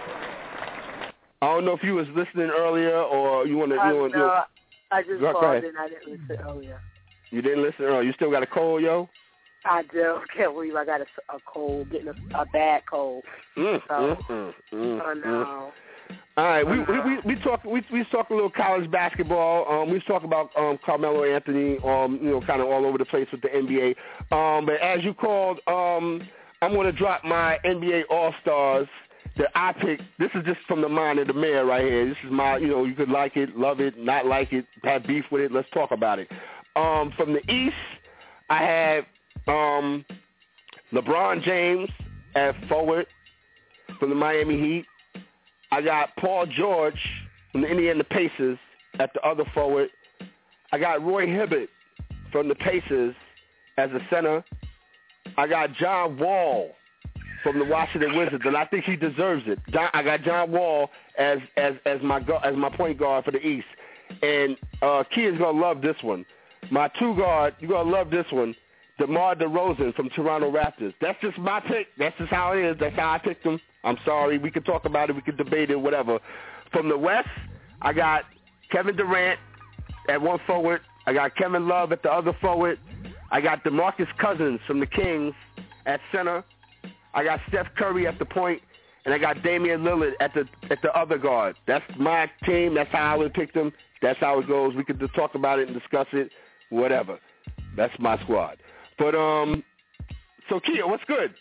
I don't know if you was listening earlier or you want to... Uh, you want, no, you, I just go, called go ahead. and I didn't listen earlier. You didn't listen earlier. You still got a cold, yo? I do. Can't believe I got a, a cold, getting a, a bad cold. Mm, so, mm, mm, mm, I know. All right, we we we, we talk we we talk a little college basketball. Um, we talk about um Carmelo Anthony. Um, you know, kind of all over the place with the N B A. Um, but as you called, um, I'm going to drop my N B A All Stars that I picked. This is just from the mind of the mayor right here. This is my, you know, you could like it, love it, not like it, have beef with it. Let's talk about it. Um, from the East, I have um, LeBron James at forward from the Miami Heat. I got Paul George from the Indiana Pacers at the other forward. I got Roy Hibbert from the Pacers as a center. I got John Wall from the Washington Wizards, and I think he deserves it. John, I got John Wall as as as my as my point guard for the East, and uh, Kia's gonna love this one. My two guard, you're gonna love this one. DeMar DeRozan from Toronto Raptors. That's just my pick. That's just how it is. That's how I picked him. I'm sorry. We could talk about it. We could debate it, whatever. From the West, I got Kevin Durant at one forward. I got Kevin Love at the other forward. I got DeMarcus Cousins from the Kings at center. I got Steph Curry at the point, and I got Damian Lillard at the at the other guard. That's my team. That's how I would pick them. That's how it goes. We could just talk about it and discuss it, whatever. That's my squad. But um, so Kia, what's good?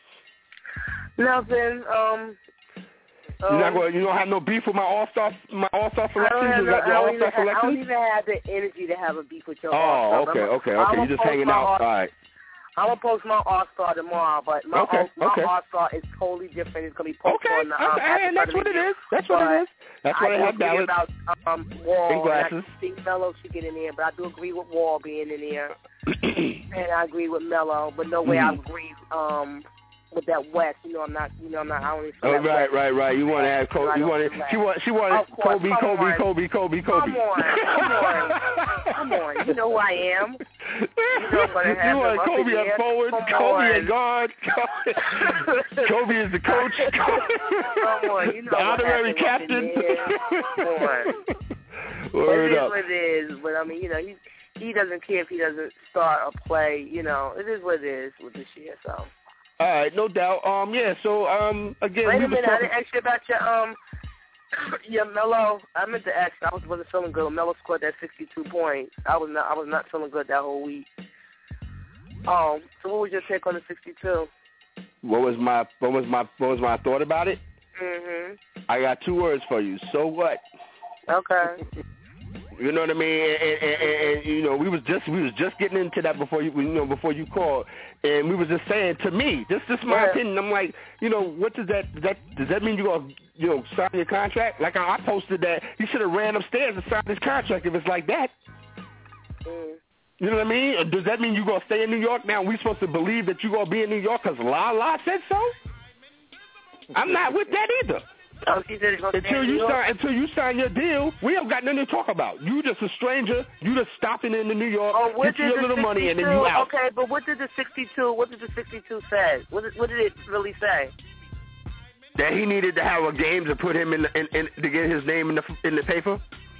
Nothing. Um, You're not going. You don't have no beef with my all star, my all star selections. I don't, You got the all star I don't selections. even have the energy to have a beef with your Oh, all-star. okay, I'm, okay, okay. I'm You're just hanging out. All right. I'm gonna post my all star tomorrow, but my Okay, all, my okay. all star is totally different. It's gonna be posted Okay, on the um, okay, after and that's what it review. is. That's what it is. That's why I they do have agree ballots about um, Wall. and glasses. I think Melo should get in there, but I do agree with Wall being in there, and I agree with Melo. But no way Mm-hmm. I agree um, with that West. You know, I'm not. You know, I'm not. I only. Oh, right, right, right. You want to have Kobe? You want to? She want. She wanted Kobe, Kobe, Kobe, Kobe, Kobe. Come on, come on, come on. You know who I am. You know I'm gonna have you want him up Kobe in at there. forward, Come Kobe on. at guard. Kobe is the coach. Come on, you know the honorary what happened captain. up in there. Come on. Word it is up. what it is, but I mean, you know, he he doesn't care if he doesn't start or play. You know, it is what it is with this year. So All right, no doubt. Um, yeah. So um, again, wait we a minute. talking... I didn't ask you about your um your Melo. I meant to ask. I was wasn't feeling good. Melo scored that sixty-two points. I was not. I was not feeling good that whole week. Um. So what was your take on the sixty-two? What was my what was my what was my thought about it? Mhm. I got two words for you. So what? Okay. You know what I mean? And, and, and, and you know, we was just we was just getting into that before you you know before you called, and we was just saying to me, this this is my yeah. opinion. I'm like, you know, what does that does that does that mean you gonna you know sign your contract? Like I, I posted that he should have ran upstairs and signed his contract if it's like that. Mm. You know what I mean? Or does that mean you gonna stay in New York now? We supposed to believe that you gonna be in New York because La La said so? I'm not with that either. Oh, she said until you sign, until you sign your deal, we don't got nothing to talk about. You just a stranger. You just stopping into New York, oh, get you a little money, and then you out. Okay, but what did the sixty-two? What did the sixty-two say? What did, what did it really say? That he needed to have a game to put him in, the, in, in to get his name in the in the paper,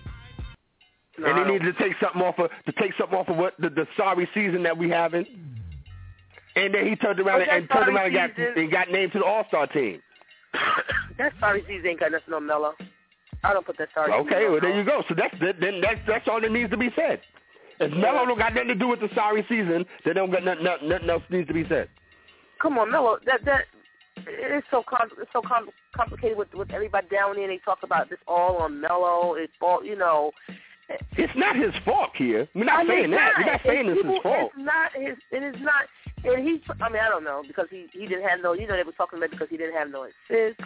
no, and he needed to take something off of to take something off of what the, the sorry season that we having, and then he turned around and, and turned around and got and got named to the All Star team. That sorry season ain't got nothing on Melo. I don't put that sorry. Okay, well there you go. So that's then that's that's all that needs to be said. If yeah. Melo don't got nothing to do with the sorry season, then don't got nothing, nothing, nothing else needs to be said. Come on, Melo. That that it's so com- it's so com- complicated with with everybody down there. They talk about this all on Melo. It's all you know. It's not his fault here. We're not I mean, saying that. Not. We're not saying it's, it's his fault. It's not his. It is not. And he. I mean, I don't know because he he didn't have no. You know, they were talking about because he didn't have no assists.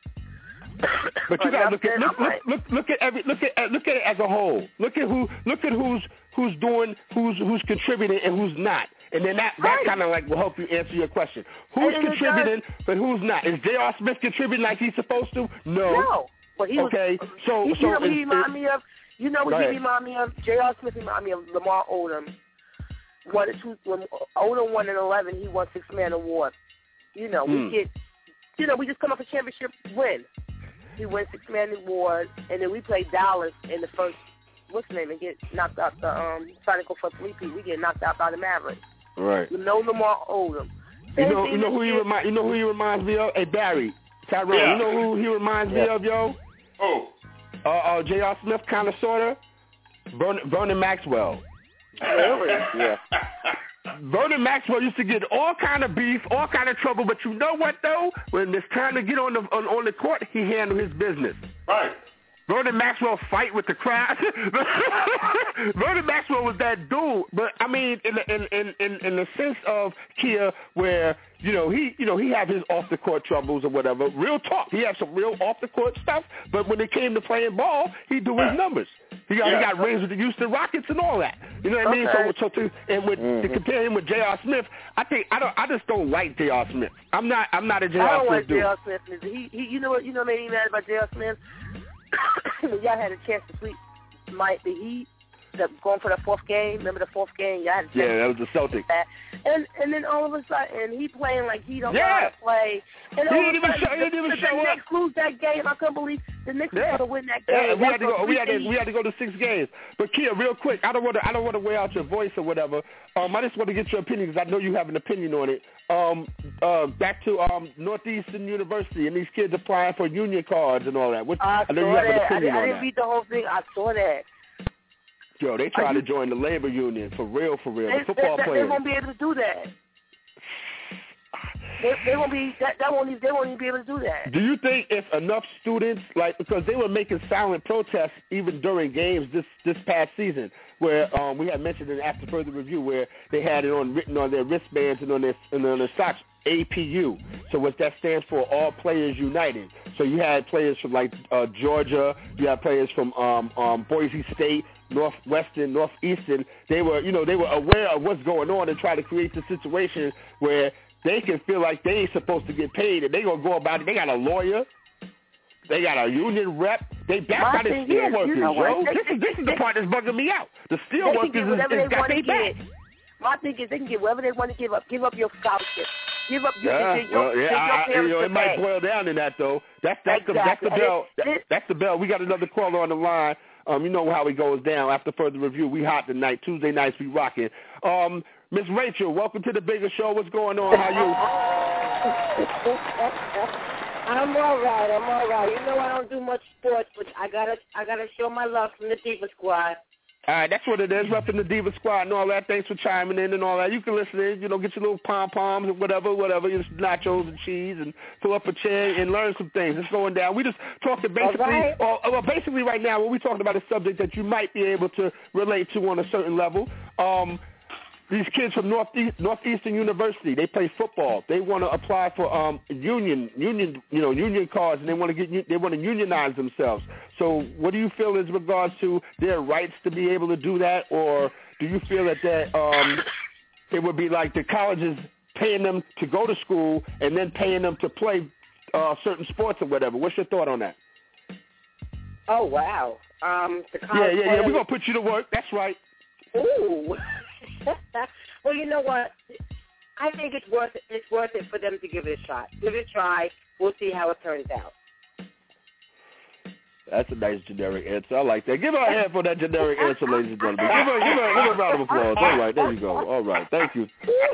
But you gotta look at look, look, look, look at every look at look at it as a whole. Look at who look at who's who's doing who's who's contributing and who's not. And then that, that kind of like will help you answer your question. Who's and contributing but who's not? Is J R. Smith contributing like he's supposed to? No. No. But he okay. Was, so he, so you know what it, he remind it, me of? You know what he remind me of? J R. Smith remind me of Lamar Odom. One two when Odom won in eleven, he won six man award. You know, we mm. get you know, we just come off a championship win. He won six man award, and then we played Dallas in the first what's the name and get knocked out the um trying to go for three P. We get knocked out by the Mavericks. Right. No Lamar Odom. You know, you know who he remind you know who he reminds me of? Hey Barry, Tyrone. Yeah. You know who he reminds yeah. me of, yo? Oh. Uh, uh J R. Smith kind of sorta. Vernon, Vernon Maxwell. Really? Yeah. Vernon Maxwell used to get all kind of beef, all kind of trouble, but you know what though? When it's time to get on the on, on the court, he handled his business. Right. Vernon Maxwell fight with the crowd. Vernon Maxwell was that dude, but I mean, in the, in, in in in the sense of Kia, where you know he you know he had his off the court troubles or whatever. Real talk, he had some real off the court stuff, but when it came to playing ball, he do his numbers. He got yeah. he got rings with the Houston Rockets and all that. You know what okay. I mean? So so to and with mm-hmm. to compare him with J R. Smith, I think I don't I just don't like J R. Smith. I'm not I'm not a J R. I don't Smith like dude. J R. Smith. He, he you know what you know what made me mad about J R. Smith? Y'all had a chance to sweep Mike the Heat, the, going for the fourth game. Remember the fourth game? Y'all had a chance yeah, that was the Celtics. That. And and then all of a sudden he playing like he don't yeah. know how to play. And he all didn't of a even sudden show, he didn't even the, show the up. Knicks lose that game. I couldn't believe the Knicks yeah. were to win that game. Yeah, we That's had to go. We had to. eight. We had to go to six games. But Kia, real quick, I don't want to. I don't want to wear out your voice or whatever. Um, I just want to get your opinion because I know you have an opinion on it. Um, uh, back to um Northeastern University and these kids applying for union cards and all that. What, I, I know saw you have that. an opinion I didn't, on I didn't that. read the whole thing. I saw that. Yo, they trying you, to join the labor union for real, for real. They, the football they, players. They won't be able to do that. They, they won't be. That, that won't. Even, they won't even be able to do that. Do you think if enough students, like, because they were making silent protests even during games this this past season, where um, we had mentioned in after further review, where they had it on written on their wristbands and on their and on their socks, A P U. So what that stands for, All Players United. So you had players from like uh, Georgia, you had players from um, um, Boise State, Northwestern, Northeastern. They were, you know, they were aware of what's going on and try to create the situation where they can feel like they ain't supposed to get paid and they gonna go about it. They got a lawyer. They got a union rep. They backed by the steelworkers, you know yo. They, this they, is this is they, the part that's bugging me out. The they steelworkers can get is, is got their back. My thing is they can get whatever they want to give up. Give up your scholarship. Give up your, Yeah, your, your, well, yeah, your I, I, you know, it might pay. boil down to that though. That's that's exactly. the that's the bell. It, That, that's the bell. We got another caller on the line. Um, you know how it goes down after further review. We hot tonight. Tuesday nights we rocking. Um, Miss Rachel, welcome to the bigger show. What's going on? How you? I'm all right. I'm all right. You know I don't do much sports, but I gotta I gotta show my love from the Diva Squad. All right, that's what it is. Repping the Diva Squad and all that. Thanks for chiming in and all that. You can listen in, you know, get your little pom-poms and whatever, whatever, just nachos and cheese and fill up a chair and learn some things. It's going down. We just talked basically, right. or, well, basically right now, what we're talking about is a subject that you might be able to relate to on a certain level. Um, These kids from Northeast, Northeastern University, they play football. They want to apply for um, union, union, you know, union cards, and they want to get, they want to unionize themselves. So, what do you feel in regards to their rights to be able to do that, or do you feel that that um, it would be like the colleges paying them to go to school and then paying them to play uh, certain sports or whatever? What's your thought on that? Oh wow! Um, the yeah, yeah, yeah. We're gonna put you to work. That's right. Ooh. Well, you know what? I think it's worth it. It's worth it for them to give it a shot. Give it a try. We'll see how it turns out. That's a nice generic answer. I like that. Give her a hand for that generic answer, ladies and gentlemen. Give her, give her, give her a round of applause. All right, there you go. All right, thank you.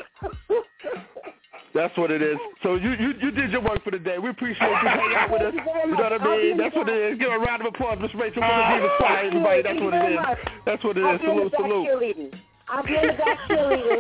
That's what it is. So you, you, you did your work for the day. We appreciate you hanging out with us. You know what I mean? That's what it is. Give her a round of applause, Miss Rachel, for the Diva Squad, everybody. That's what it is. That's what it is. Salute, salute. I'll be in the back cheerleading.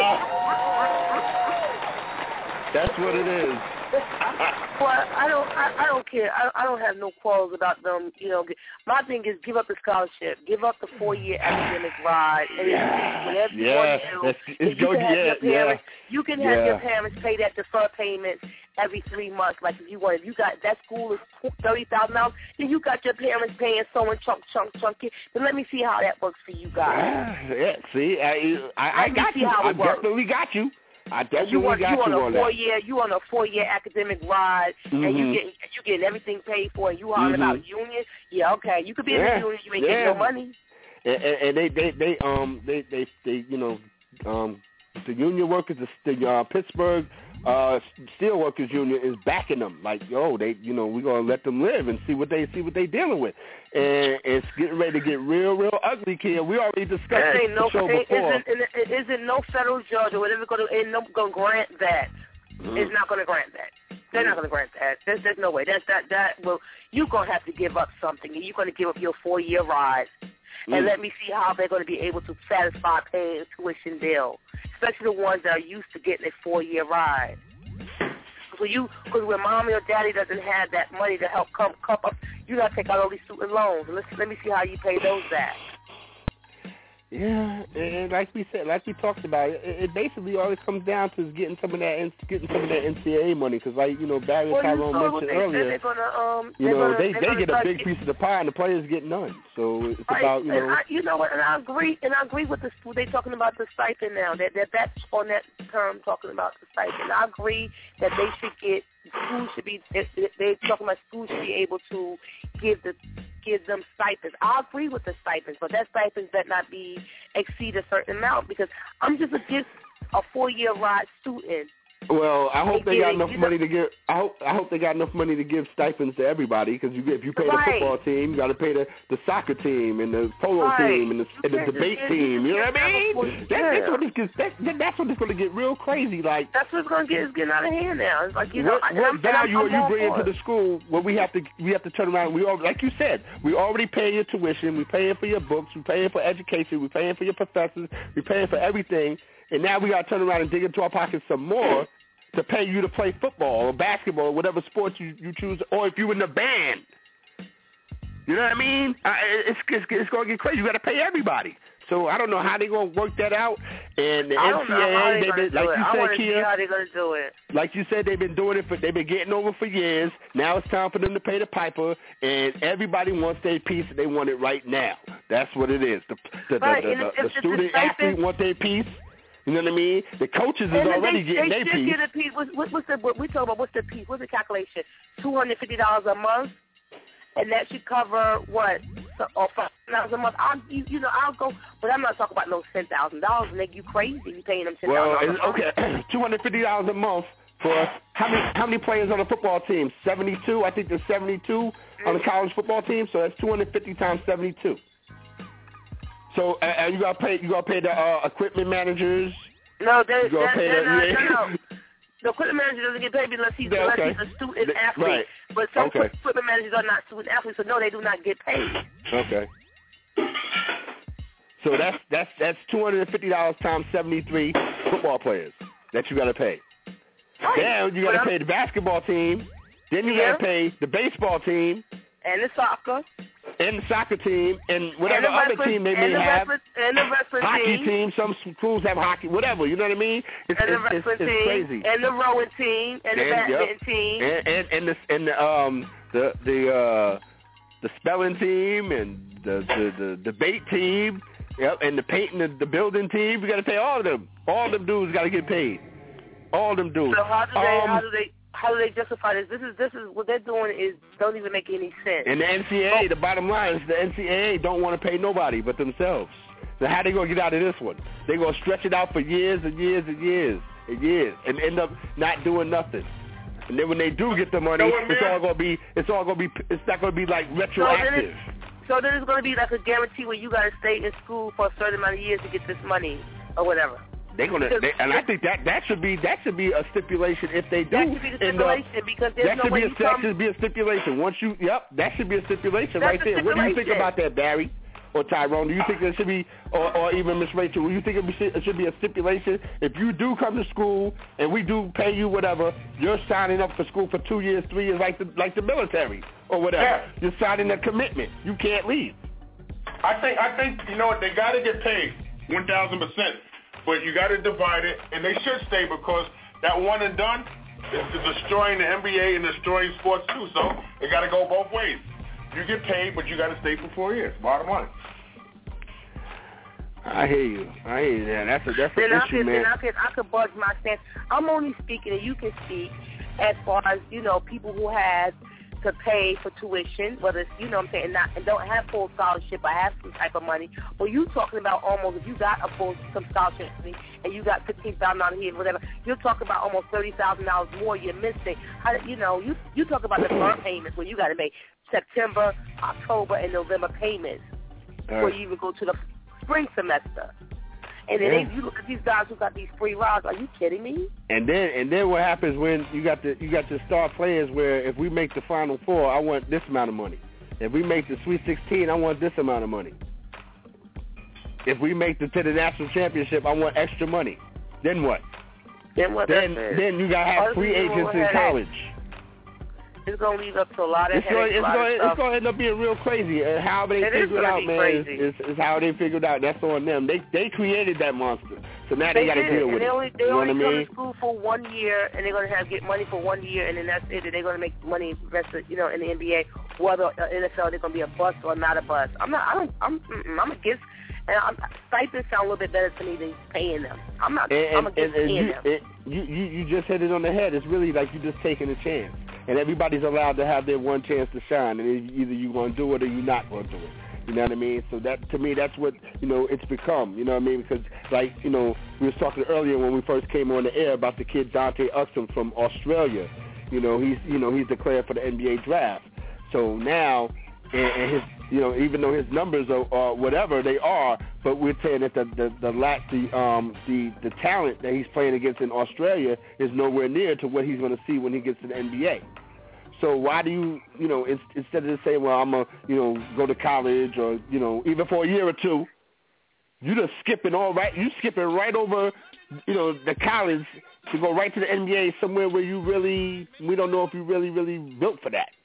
That's what it is. Well, I don't. I, I don't care. I, I don't have no quarrels about them. You know, my thing is give up the scholarship, give up the four-year academic ride, and yeah. whatever you yeah. want to do. It's, it's you go, can have yeah, your parents. Yeah. You can have yeah. your parents pay that deferred payment every three months. Like if you want, if you got that school is thirty thousand dollars, then you got your parents paying so and chunk, chunk, chunk it. But let me see how that works for you guys. Yeah. yeah. See, I, I, I got you. I definitely got you. I definitely you want, got you on you a on four that. year, you on a four year academic ride, mm-hmm. and you get you getting everything paid for, and you hollering mm-hmm. about union. Yeah, okay, you could be yeah. in the union, you ain't yeah. getting no money. And, and, and they, they, they, um, they, they, they, you know, um, the union workers, the, the uh, Pittsburgh uh, Steelworkers Union is backing them. Like, yo, they, you know, we're gonna let them live and see what they see what they dealing with. And it's getting ready to get real, real ugly, kid. We already discussed this ain't no, show it, before. Isn't, isn't no federal judge or whatever going to ain't no going to grant that. Mm. It's not going to grant that. They're mm. not going to grant that. There's, there's no way. That's that that. Well, you're going to have to give up something, and you're going to give up your four year ride. Mm. And let me see how they're going to be able to satisfy paying tuition bill, especially the ones that are used to getting a four year ride. So you, because when mommy or daddy doesn't have that money to help come come up, you got to take out all these student loans. Let's let me see how you pay those back. Yeah, and like we said, like we talked about, it, it basically always comes down to getting some of that, getting some of that N C double A money. Because, like you know, Barry well, and Tyrone mentioned they, earlier, gonna, um, you know, gonna, they they gonna get a big piece of the pie, and the players get none. So it's right. about you know, and I, you know what, and I agree, and I agree with the they talking about the stipend now. That they're back on that term talking about the stipend. I agree that they should get schools should be they, they're talking about schools should be able to give the give them stipends. I agree with the stipends, but that stipends better not be exceed a certain amount because I'm just against a four year ride student. Well, I hope they got enough you money know, to give. I hope I hope they got enough money to give stipends to everybody. Because you, if you pay right. the football team, you got to pay the, the soccer team and the polo right. team and the, and the debate just, team. You know what I mean? Yeah. That, that's what it's that, that's what it's going to get real crazy. Like that's what's going to get is getting out of hand now. It's like you know, what, I, what I'm, value I'm, are you bringing to the school? Well, we have to we have to turn around. We all, like you said, we already pay your tuition. We paying for your books. We paying for education. We paying for your professors. We paying for everything. And now we got to turn around and dig into our pockets some more to pay you to play football or basketball or whatever sports you, you choose, or if you're in the band. You know what I mean? Uh, it's, it's, it's going to get crazy. You got to pay everybody. So I don't know how they're going to work that out. And the I N don't C know double how A, they're they going to been, do like it. you I said, want to see Kia, how they're going to do it. like you said, they've been doing it for, they've been getting over for years. Now it's time for them to pay the piper, and everybody wants their piece, and they want it right now. That's what it is. The, the, right. the, the, the, if, the if student the athlete want their piece. You know what I mean? The coaches is and already they, getting they their piece. Get a piece. What, what, what's the, what we talk about? What's the piece? What's the calculation? Two hundred fifty dollars a month, and that should cover what? So, or five dollars a month. I'll, you, you know, I'll go, but I'm not talking about no ten thousand dollars. Make you crazy? You paying them ten thousand dollars? Well, okay, two hundred fifty dollars a month for how many? How many players on the football team? Seventy-two. I think there's seventy-two mm-hmm. on the college football team. So that's two hundred fifty times seventy-two. So and uh, you got to pay. You got to pay the uh, equipment managers. No, they, You gonna that, pay that, that? no, Yeah. no, no. The equipment manager doesn't get paid unless he's, Yeah, unless okay. he's a student athlete. Right. But some Okay. equipment managers are not student athletes, so no, they do not get paid. Okay. So that's that's that's two hundred and fifty dollars times seventy three football players that you got to pay. Right. Then you got to But pay I'm- the basketball team. Then you Yeah. got to pay the baseball team And the soccer. and the soccer team and whatever and the other wrestling- team they and may the have. wrestling- And the wrestling Hockey team. team. Some schools have hockey. Whatever. You know what I mean? It's And the it's, it's, wrestling it's team. crazy. And the rowing team. And the And, badminton yep. team. And and and the and the um the the uh the spelling team and the the, the debate team. Yep, and the painting, the, the building team, we got to pay all of them. All of them dudes got to get paid. All of them dudes. So how do they? Um, how do they? How do they justify this? This is this is what they're doing is don't even make any sense. And the N C A A, the bottom line is the N C A A don't want to pay nobody but themselves. So how they gonna get out of this one? They gonna stretch it out for years and years and years and years and end up not doing nothing. And then when they do get the money, it's all gonna be it's all gonna be it's not gonna be like retroactive. So then it's going to be like a guarantee where you got to stay in school for a certain amount of years to get this money or whatever. They're gonna, they, and I think that that should be that should be a stipulation if they do. That should be the end up- stipulation because there's that no should way be a you that come. should be a stipulation. Once you, yep, that should be a stipulation That's right a there. What do you think stipulation. about that, Barry or Tyrone? Do you think there should be, or, or even Miss Rachel? Do you think it should, it should be a stipulation if you do come to school and we do pay you whatever, you're signing up for school for two years, three years, like the like the military or whatever. Yeah. You're signing a commitment. You can't leave. I think I think you know what, they got to get paid one thousand percent, but you got to divide it, and they should stay because that one and done is destroying the N B A and destroying sports too. So it got to go both ways. You get paid, but you got to stay for four years. Bottom line. I hear you. I hear you. Man. That's a that's Then an I issue, could, man. then I could, I could budge my stance. I'm only speaking, and you can speak as far as you know, people who had to pay for tuition, whether it's, you know what I'm saying, not, and don't have full scholarship or have some type of money. Or you talking about almost, if you got a full some scholarship money and you got fifteen thousand dollars here, whatever, you're talking about almost thirty thousand dollars more you're missing. How, you know, you you talk about the burn payments where you got to make September, October, and November payments before Right. you even go to the spring semester. And then Yeah. they, you look at these guys who got these free rides. Are you kidding me? And then and then what happens when you got the you got the star players where if we make the Final Four, I want this amount of money. If we make the Sweet sixteen, I want this amount of money. If we make the to the national championship, I want extra money. Then what? Then what? Then that's it. then you gotta have Other free people agents will in have college. It's gonna lead up to a lot of It's going, headaches, it's, a lot going, of it's stuff. going to end up being real crazy. And how they It is figure it gonna out, be man, crazy. is, is, is how they figured out. That's on them. They they created that monster, so now they, They got to did, deal and with they it. only they you know only what I come mean? to school for one year, and they're gonna have get money for one year, and then that's it. And they're gonna make money the rest of you know in the N B A, whether uh, N F L they're gonna be a bust or not a bust. I'm not. I don't. I'm. Mm-mm, I'm against. And I'm, stipends sound a little bit better to me than paying them. I'm not. And, I'm and, against and, and paying you, them. it, you, you you just hit it on the head. It's really like you just taking a chance, and everybody's allowed to have their one chance to shine, and either you're going to do it or you're not going to do it. You know what I mean? So that to me, that's what you know it's become. You know what I mean? Because like you know, we was talking earlier when we first came on the air about the kid Dante Exum from Australia. You know, he's you know he's declared for the N B A draft. So now, and, and his you know even though his numbers are, are whatever they are, but we're saying that the the, the lack the um the the talent that he's playing against in Australia is nowhere near to what he's going to see when he gets to the N B A. So why do you, you know, in, instead of just saying, well, I'm going to, you know, go to college or, you know, even for a year or two, you just skipping all right, you skipping right over, you know, the college to go right to the N B A somewhere where you really, we don't know if you really, really built for that.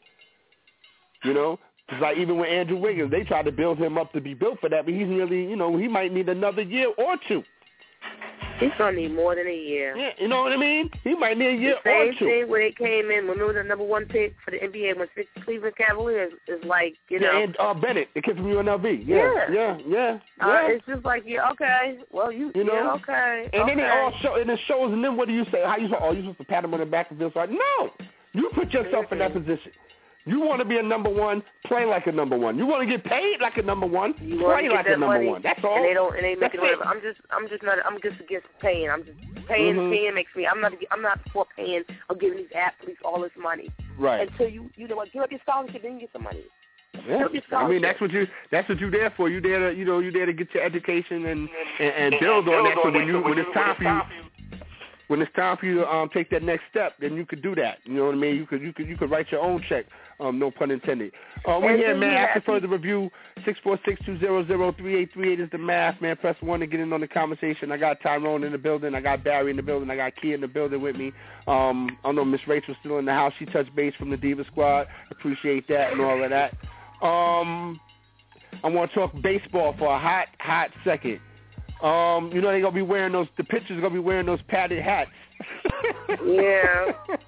You know? It's like even with Andrew Wiggins, they tried to build him up to be built for that, but he's really, you know, he might need another year or two. He's gonna need more than a year. Yeah, you know what I mean? He might need a year the or same two. thing when they came in, when they were the number one pick for the N B A, when six Cleveland Cavaliers is like, you know. Yeah, and uh, Bennett, the kid from U N L V. Yeah, Yeah. yeah, yeah. Uh, yeah. it's just like, yeah, okay, well, you, You know? yeah, okay. And okay. then it all show, and it shows, and then what do you say? How you say, oh, you supposed to pat him on the back and feel sorry? No, you put yourself in that position. You want to be a number one, play like a number one. You want to get paid like a number one, You want play to get like that a number money, one. That's all. And they don't, and they make That's it whatever. it. I'm just, I'm just not, I'm just against paying. I'm just paying. Mhm. Paying makes me. I'm not, I'm not for paying or giving these athletes all this money. Right. Until you, you know what, give up your scholarship, then you get some money. Yeah. I mean, that's what you that's what you're there for. You there to you know you there to get your education and and, and build on that. So when you when it's time for you. When it's time for you to um, take that next step, then you could do that. You know what I mean? You could you could you could write your own check. Um, no pun intended. Uh, we're here, man. After further review, six four six two zero zero three eight three eight is the math, man. Press one to get in on the conversation. I got Tyrone in the building. I got Barry in the building. I got Key in the building with me. Um, I know Miss Rachel's still in the house. She touched base from the Diva Squad. Appreciate that and all of that. Um, I want to talk baseball for a hot, hot second. Um, you know they're gonna be wearing those. The pitchers are gonna be wearing those padded hats. Yeah.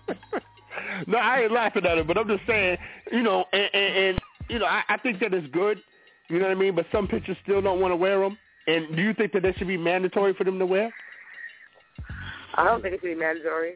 No, I ain't laughing at it, but I'm just saying, you know, and, and, and you know, I, I think that it's good. You know what I mean? But some pitchers still don't want to wear them. And do you think that that should be mandatory for them to wear? I don't think it should be mandatory.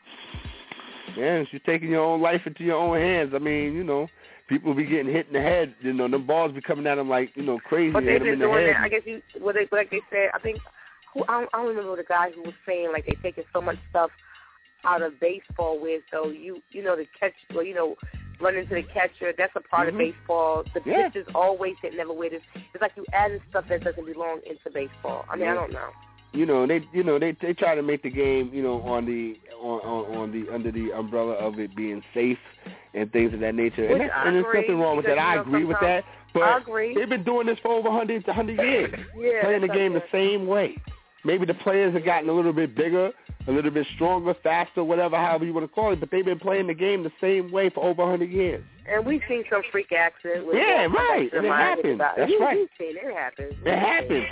Yeah, you're taking your own life into your own hands. I mean, you know. People be getting hit in the head, you know. Them balls be coming at them like, you know, crazy. But they've been the doing head. that. I guess you, what they, like they said. I think who I don't, I don't remember the guy who was saying like they taking so much stuff out of baseball where so you, you know, the catch, well, you know, running to the catcher. That's a part mm-hmm. of baseball. The yeah. pitchers always hit never wear this. It's like you adding stuff that doesn't belong into baseball. I mean, yeah. I don't know. You know, they, you know, they they try to make the game, you know, on the on, on, on the under the umbrella of it being safe and things of that nature. Which and, that's, and there's nothing wrong with that. I agree with that. But I agree. They've been doing this for over one hundred, one hundred years, yeah, playing the game the same way. Maybe the players have gotten a little bit bigger, a little bit stronger, faster, whatever, however you want to call it, but they've been playing the game the same way for over one hundred years. And we've seen some freak accident. With yeah, right. And it happens. That's you, right. We've seen it happens. It happens.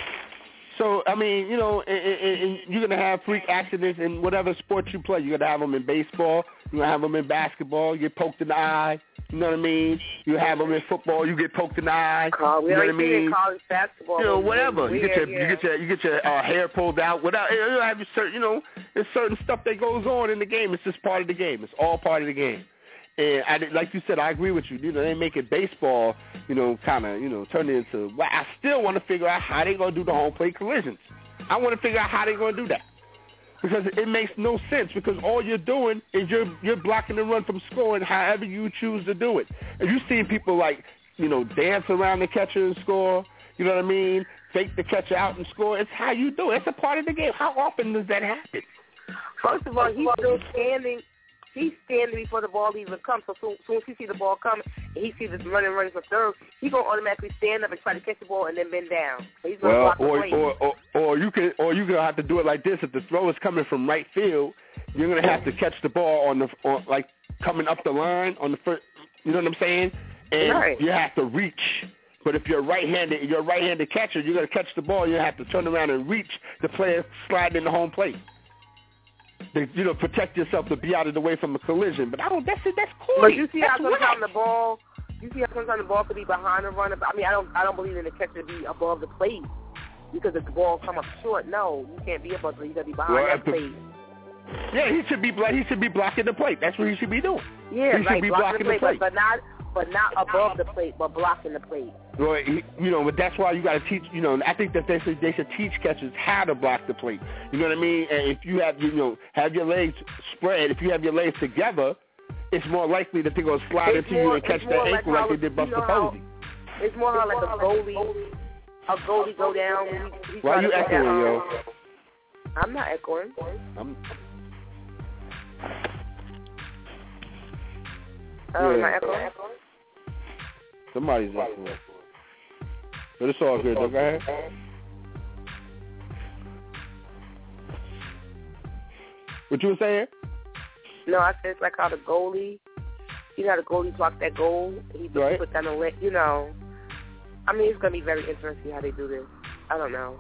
So, I mean, you know, and, and, and you're going to have freak accidents in whatever sport you play. You're going to have them in baseball. You're going to have them in basketball. You get poked in the eye. You know what I mean? You have them in football. You get poked in the eye. Uh, we you know what I mean? In college basketball. You know, whatever. Weird, you get your, yeah. you get your, you get your uh, hair pulled out. Without, you know, have your certain, you know, there's certain stuff that goes on in the game. It's just part of the game. It's all part of the game. And I, like you said, I agree with you. You know, they make it baseball, you know, kind of, you know, turn it into. Well, I still want to figure out how they're going to do the home plate collisions. I want to figure out how they're going to do that. Because it makes no sense, because all you're doing is you're you're blocking the run from scoring however you choose to do it. And you've seen people, like, you know, dance around the catcher and score, you know what I mean, fake the catcher out and score. It's how you do it. It's a part of the game. How often does that happen? First of all, he's still standing. He's standing before the ball even comes. So soon, soon as he sees the ball coming and he sees it running, running for third, he's going to automatically stand up and try to catch the ball and then bend down. So he's going well, to block or, the plate. or, or, or you can, or you're going to have to do it like this. If the throw is coming from right field, you're going to have to catch the ball on the, on, like, coming up the line on the first, you know what I'm saying? And right. you have to reach. But if you're right-handed, you're a right-handed catcher, you're going to catch the ball, you have to turn around and reach the player sliding in the home plate. To, you know, protect yourself to be out of the way from a collision. But I don't. That's it. That's cool. But you see that's how sometimes the ball, you see how sometimes the ball could be behind the runner. I mean, I don't. I don't believe in the catcher to be above the plate because if the ball come up short, no, you can't be above the plate. You got to be behind well, that the, plate. Yeah, he should be. He should be blocking the plate. That's what he should be doing. Yeah, he right, should be blocking, blocking the plate, the plate, but, but not. But not above the plate, but blocking the plate. Well, he, you know, but that's why you got to teach. You know, I think that they should they should teach catchers how to block the plate. You know what I mean? And if you have, you know, have your legs spread. If you have your legs together, it's more likely that they're gonna slide it's into more, you and catch that like ankle how, like they did Buster you know how, Posey. It's more how like a goalie, a goalie go down. He, he why are you echoing, down. yo? I'm not echoing. I'm. Oh, yeah. am I echoing? Somebody's echoing. But it's all good, though. Go ahead. What you were saying? No, I said it's like how the goalie, you know how the goalie blocked that goal. He right. put down the leg, you know. I mean, it's going to be very interesting how they do this. I don't know.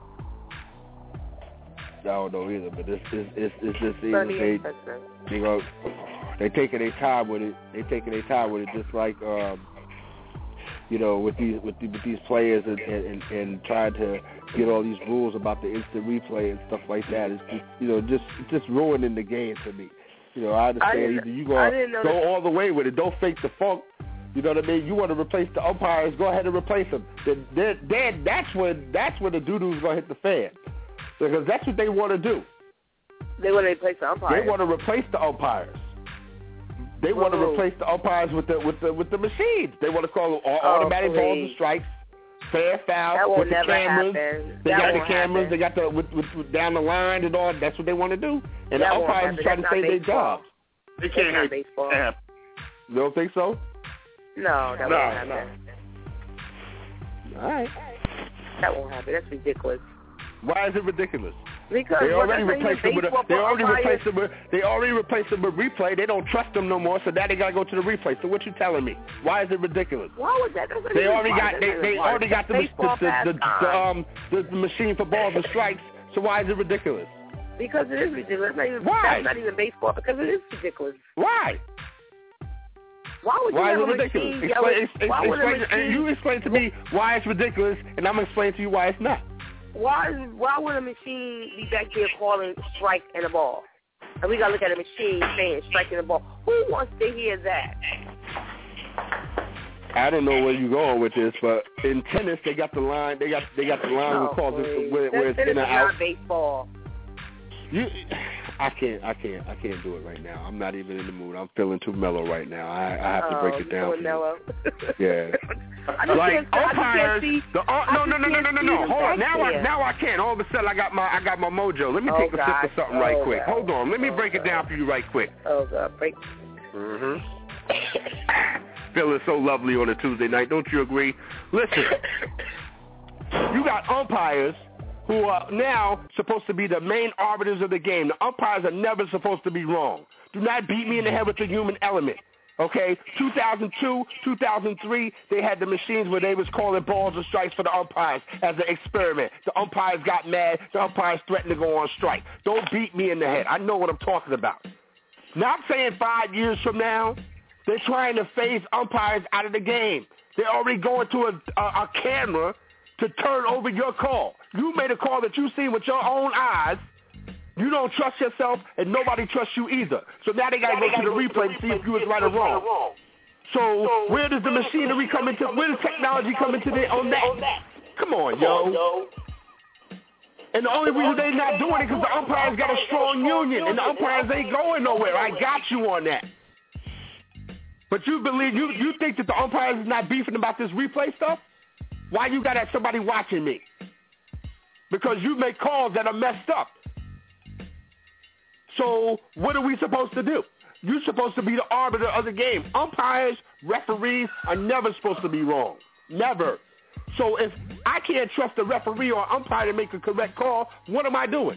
I don't know either, but it's it's it's, it's just It's going to be they interesting. they go they taking their time with it. They taking their time with it, just like um, you know, with these with, the, with these players and, and and trying to get all these rules about the instant replay and stuff like that. It's just, you know, just just ruining the game to me. You know, I understand either you go go that. all the way with it. Don't fake the funk. You know what I mean? You want to replace the umpires? Go ahead and replace them. Then, then, then that's when that's when the doo doo's gonna hit the fan, because that's what they want to do. They want to replace the umpires. They want to replace the umpires. They want to Whoa. replace the umpires with the with the with the machines. They want to call them Oh, automatic please. balls and strikes, fair That foul will with the never cameras. happen. They That got the won't cameras. happen. They got the with, with, with down the line and all. That's what they want to do. And That the won't umpires happen. are trying to That's save not their baseball. jobs. They That's can't not have baseball. have- You don't think so? No, that No, won't happen. All right. That won't happen. That's ridiculous. Why is it ridiculous? Because They what already they're saying replaced them with a, baseball they already umpires- replaced them with they already replaced them with replay. They don't trust them no more, so now they gotta go to the replay. So what you telling me? Why is it ridiculous? Why would that? That's They already got they, they already got the the, the, the, the um the, the machine for balls and strikes. So why is it ridiculous? Because it is ridiculous. It's not even, Why? That's not even baseball. Because it is ridiculous. Why? Why would you Why is have it a ridiculous? machine Explain, yelling- ex, why would a explain, machine- and you explain to me why it's ridiculous, and I'm gonna explain to you why it's not. Why why would a machine be back there calling strike and a ball? And we gotta look at a machine saying strike and a ball. Who wants to hear that? I don't know where you're going with this, but in tennis they got the line. They got they got the line Oh, where calls please. it where, That where it's tennis in and is out. not baseball. You, I can't, I can't, I can't do it right now. I'm not even in the mood. I'm feeling too mellow right now. I, I have to Oh, break it down. so for you. mellow. Yeah. I just Like can't, I just umpires, can't see. the uh, I no, no, just no, no, can't no, no, see no. them Hold on. back Now I, there. now I can. All of a sudden, I got my, I got my mojo. Let me Oh, take a God. sip of something right Oh, quick. God. Hold on. Let me Oh, break it God. down for you right quick. Oh God, break. Mhm. Feeling so lovely on a Tuesday night. Don't you agree? Listen, you got umpires who are now supposed to be the main arbiters of the game. The umpires are never supposed to be wrong. Do not beat me in the head with the human element. Okay, two thousand two, two thousand three, they had the machines where they was calling balls and strikes for the umpires as an experiment. The umpires got mad. The umpires threatened to go on strike. Don't beat me in the head. I know what I'm talking about. Now I'm saying five years from now, they're trying to phase umpires out of the game. They're already going to a, a, a camera to turn over your call. You made a call that you seen with your own eyes. You don't trust yourself, and nobody trusts you either. So now they got to go to the replay to see if you was right or wrong. So where does the machinery come into? Where does technology come into the, on that? Come on, yo. And the only reason they're not doing it because the umpires got a strong union, and the umpires ain't going nowhere. I got you on that. But you believe you you think that the umpires is not beefing about this replay stuff? Why you got somebody watching me? Because you make calls that are messed up. So what are we supposed to do? You're supposed to be the arbiter of the game. Umpires, referees are never supposed to be wrong. Never. So if I can't trust a referee or umpire to make a correct call, what am I doing?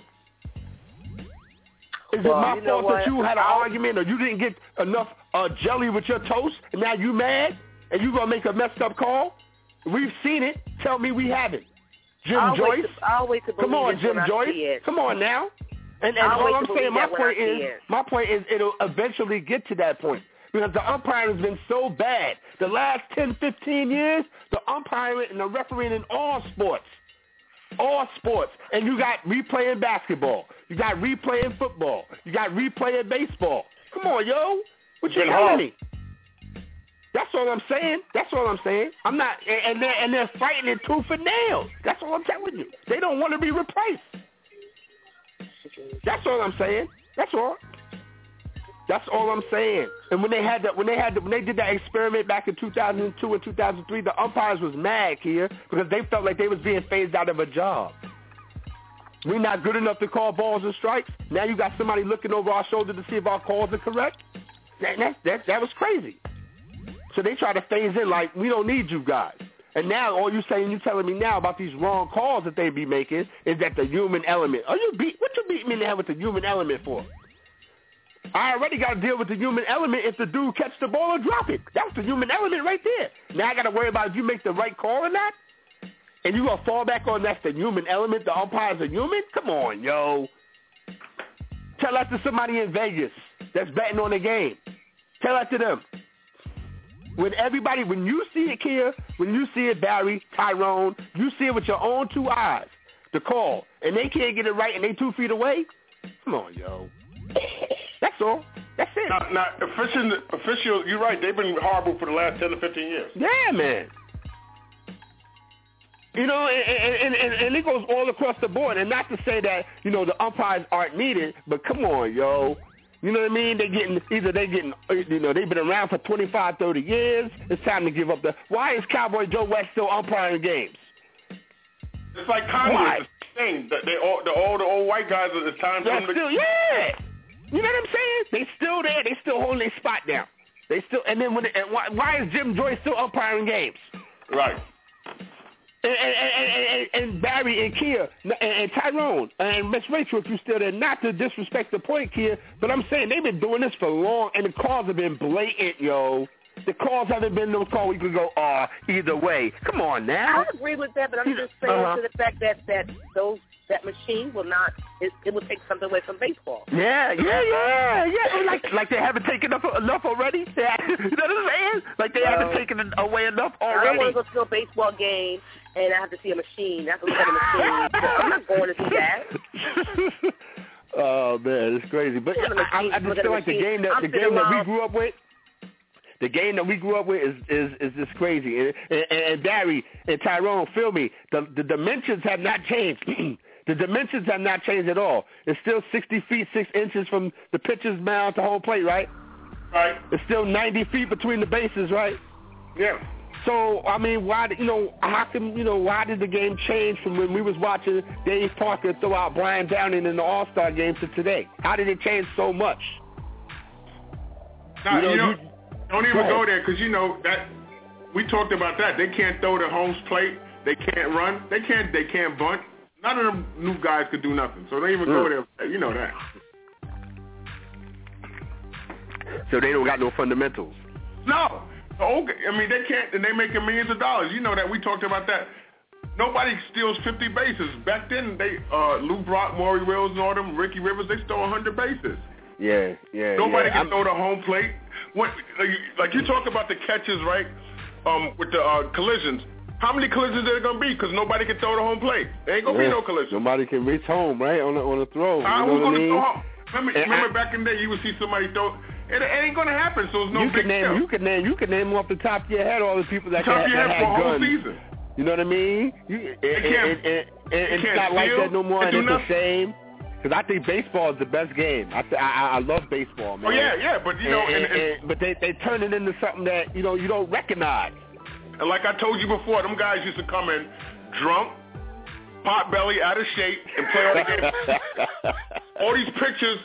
Is Well, it my you know fault that what? you had an I'll- argument or you didn't get enough uh, jelly with your toast and now you mad and you going to make a messed up call? We've seen it. Tell me we haven't. Jim I'll Joyce? Wait to, I'll wait to believe Come on, it Jim when I Joyce. see it. Come on now. And, and I'll all wait I'm to saying, believe my that when I point see is, it. my point is, it'll eventually get to that point because the umpiring has been so bad. The last ten, fifteen years, the umpiring and the refereeing in all sports, all sports, and you got replay in basketball, you got replay in football, you got replay in baseball. Come on, yo, what you Been telling hard. me? That's all I'm saying. That's all I'm saying. I'm not, and and they're, and they're fighting it tooth and nail. That's all I'm telling you. They don't want to be replaced. That's all I'm saying. That's all. That's all I'm saying. And when they had that, when they had, the, when they did that experiment back in two thousand two and two thousand three, the umpires was mad here because they felt like they was being phased out of a job. We're not good enough to call balls and strikes. Now you got somebody looking over our shoulder to see if our calls are correct. That that that, that was crazy. So they try to phase in like we don't need you guys. And now all you saying, you telling me now about these wrong calls that they be making is that the human element. Are you beat? What you beat me in the head with the human element for? I already got to deal with the human element if the dude catch the ball or drop it. That's the human element right there. Now I got to worry about if you make the right call or not. And you gonna fall back on that's the human element. The umpire's a human. Come on, yo. Tell that to somebody in Vegas that's betting on the game. Tell that to them. When everybody, when you see it, Kia, when you see it, Barry, Tyrone, you see it with your own two eyes, the call, and they can't get it right and they two feet away, come on, yo. That's all. That's it. Now, now official, official, you're right. They've been horrible for the last ten to fifteen years. Yeah, man. You know, and, and, and, and it goes all across the board. And not to say that, you know, the umpires aren't needed, but come on, yo. You know what I mean? They getting either they getting you know they've been around for twenty-five, thirty years. It's time to give up the. Why is Cowboy Joe West still umpiring games? It's like Congress. It's the same. The, they all, the all the old white guys. It's time for them to. Still, yeah. You know what I'm saying? They still there. They still holding their spot down. They still and then when they, and why, why is Jim Joyce still umpiring games? Right. And, and, and, and, and Barry and Kia and, and Tyrone and Miss Rachel, if you still there, not to disrespect the point, Kia, but I'm saying they've been doing this for long, and the calls have been blatant, yo. The calls haven't been those calls we could go, uh, either way. Come on now. I agree with that, but I'm just saying uh-huh. to the fact that, that those that machine will not, it, it will take something away from baseball. Yeah, yeah, yeah, yeah. Like like they haven't taken enough, enough already? Yeah. You know what I'm saying? Like they well, haven't taken away enough already. I don't want to go to a baseball game and I have to see a machine. I have to look at a machine. So I'm not going to see that. Oh, man, it's crazy. But I, I, I just feel like the game that the game that we grew up with, The game that we grew up with is is, is just crazy. And, and, and Barry and Tyrone, feel me, the, the dimensions have not changed. The dimensions have not changed at all. It's still sixty feet, six inches from the pitcher's mound to home plate, right? Right. It's still ninety feet between the bases, right? Yeah. So, I mean, why, you know, how come, you know, why did the game change from when we was watching Dave Parker throw out Brian Downing in the All-Star game to today? How did it change so much? Now, you know, you know you, don't even go, go there because, you know, that we talked about that. They can't throw the home plate. They can't run. They can't They can't bunt. None of them new guys could do nothing. So don't even mm. go there. You know that. So they don't got no fundamentals. No. Okay. I mean, they can't, and they making millions of dollars. You know that. We talked about that. Nobody steals fifty bases. Back then, they uh, Lou Brock, Maury Wills, and all them, Ricky Rivers, they stole one hundred bases. Yeah, yeah. Nobody yeah. can I'm... throw the home plate. What, like, like you talk about the catches, right? Um, with the uh, collisions. How many collisions are there going to be? Because nobody can throw the home plate. There ain't going to yeah. be no collision. Nobody can reach home, right, on a, on a throw. I you know was going to I mean? throw home. Remember, and remember I, back in the day, you would see somebody throw. It, it ain't going to happen, so it's no you big can name, deal. You can name, you can name off the top of your head all the people that, top can, your that head had for a whole guns. Season. You know what I mean? You, they and, can't, and, and, and, and they it's not steal, like that no more, and it's nothing. the same. Because I think baseball is the best game. I, I I love baseball, man. Oh yeah, yeah, but you know, and, and, and, and, and, but they they turn it into something that you know you don't recognize. And like I told you before, them guys used to come in drunk, pot belly, out of shape, and play all the games. All these pitchers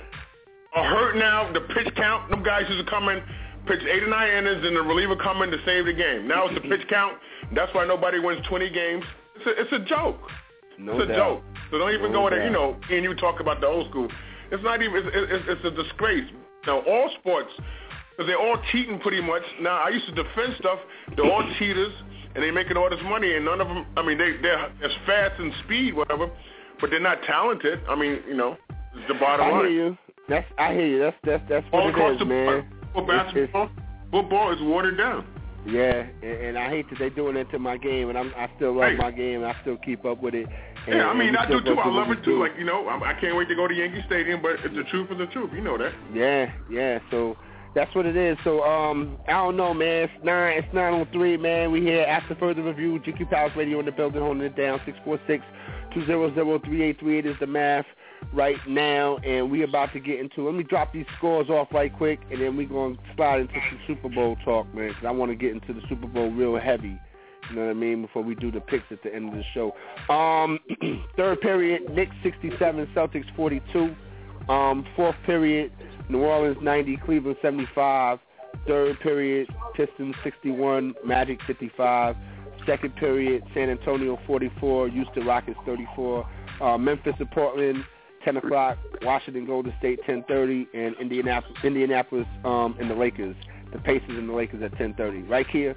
are hurt now. The pitch count, them guys used to come in, pitch eight or nine innings, and the reliever come in to save the game. Now it's a pitch count. That's why nobody wins twenty games. It's a, it's a joke. No it's a doubt. joke. So don't even no go there. doubt. You know, and you talk about the old school. It's not even. It's, it's, it's a disgrace. Now all sports, because they're all cheating pretty much. Now I used to defend stuff. They're all cheaters, and they're making all this money, and none of them. I mean, they they're as fast and speed, whatever, but they're not talented. I mean, you know, it's the bottom I line. I hear you. That's I hear you. That's that's that's what all it across is, the man. For basketball, it's, it's, football is watered down. Yeah, and, and I hate that they're doing it to my game, and I'm, I still love hey. my game, and I still keep up with it. And, yeah, I mean, I do too. I love it too. Do. Like, you know, I, I can't wait to go to Yankee Stadium, but it's the truth is the truth. You know that. Yeah, yeah. So that's what it is. So um, I don't know, man. It's nine. It's nine on three, man. We here after further review. G Q Palace Radio in the building, holding it down. Six four six two zero zero three eight three eight is the math right now, and we about to get into. Let me drop these scores off right quick, and then we gonna slide into some Super Bowl talk, man. Because I want to get into the Super Bowl real heavy. You know what I mean? Before we do the picks at the end of the show. Um, third period, Knicks sixty-seven, Celtics forty-two. Um, fourth period, New Orleans ninety, Cleveland seventy-five. Third period, Pistons sixty-one, Magic fifty-five. Second period, San Antonio forty-four, Houston Rockets thirty-four. Uh, Memphis and Portland ten o'clock. Washington Golden State ten thirty, and Indianapolis, Indianapolis um, and the Lakers. The Pacers and the Lakers at ten thirty. Right, Kia?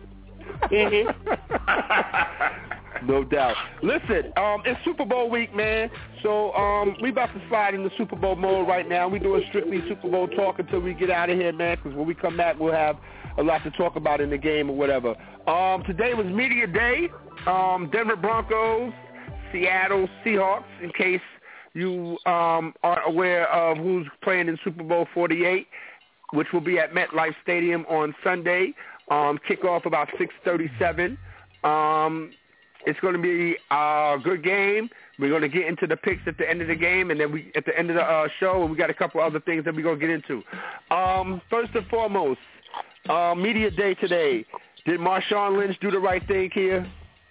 No doubt. Listen, um, it's Super Bowl week, man. So um, we about to slide into Super Bowl mode right now. We doing strictly Super Bowl talk until we get out of here, man, because when we come back, we'll have a lot to talk about in the game or whatever. Um, today was Media Day. Um, Denver Broncos, Seattle Seahawks, in case you um, aren't aware of who's playing in Super Bowl forty-eight, which will be at MetLife Stadium on Sunday. Um, kickoff about six thirty-seven. Um, It's going to be a good game. We're going to get into the picks at the end of the game, and then we at the end of the uh, show, and we got a couple other things that we're going to get into. Um, first and foremost, uh, media day today. Did Marshawn Lynch do the right thing here?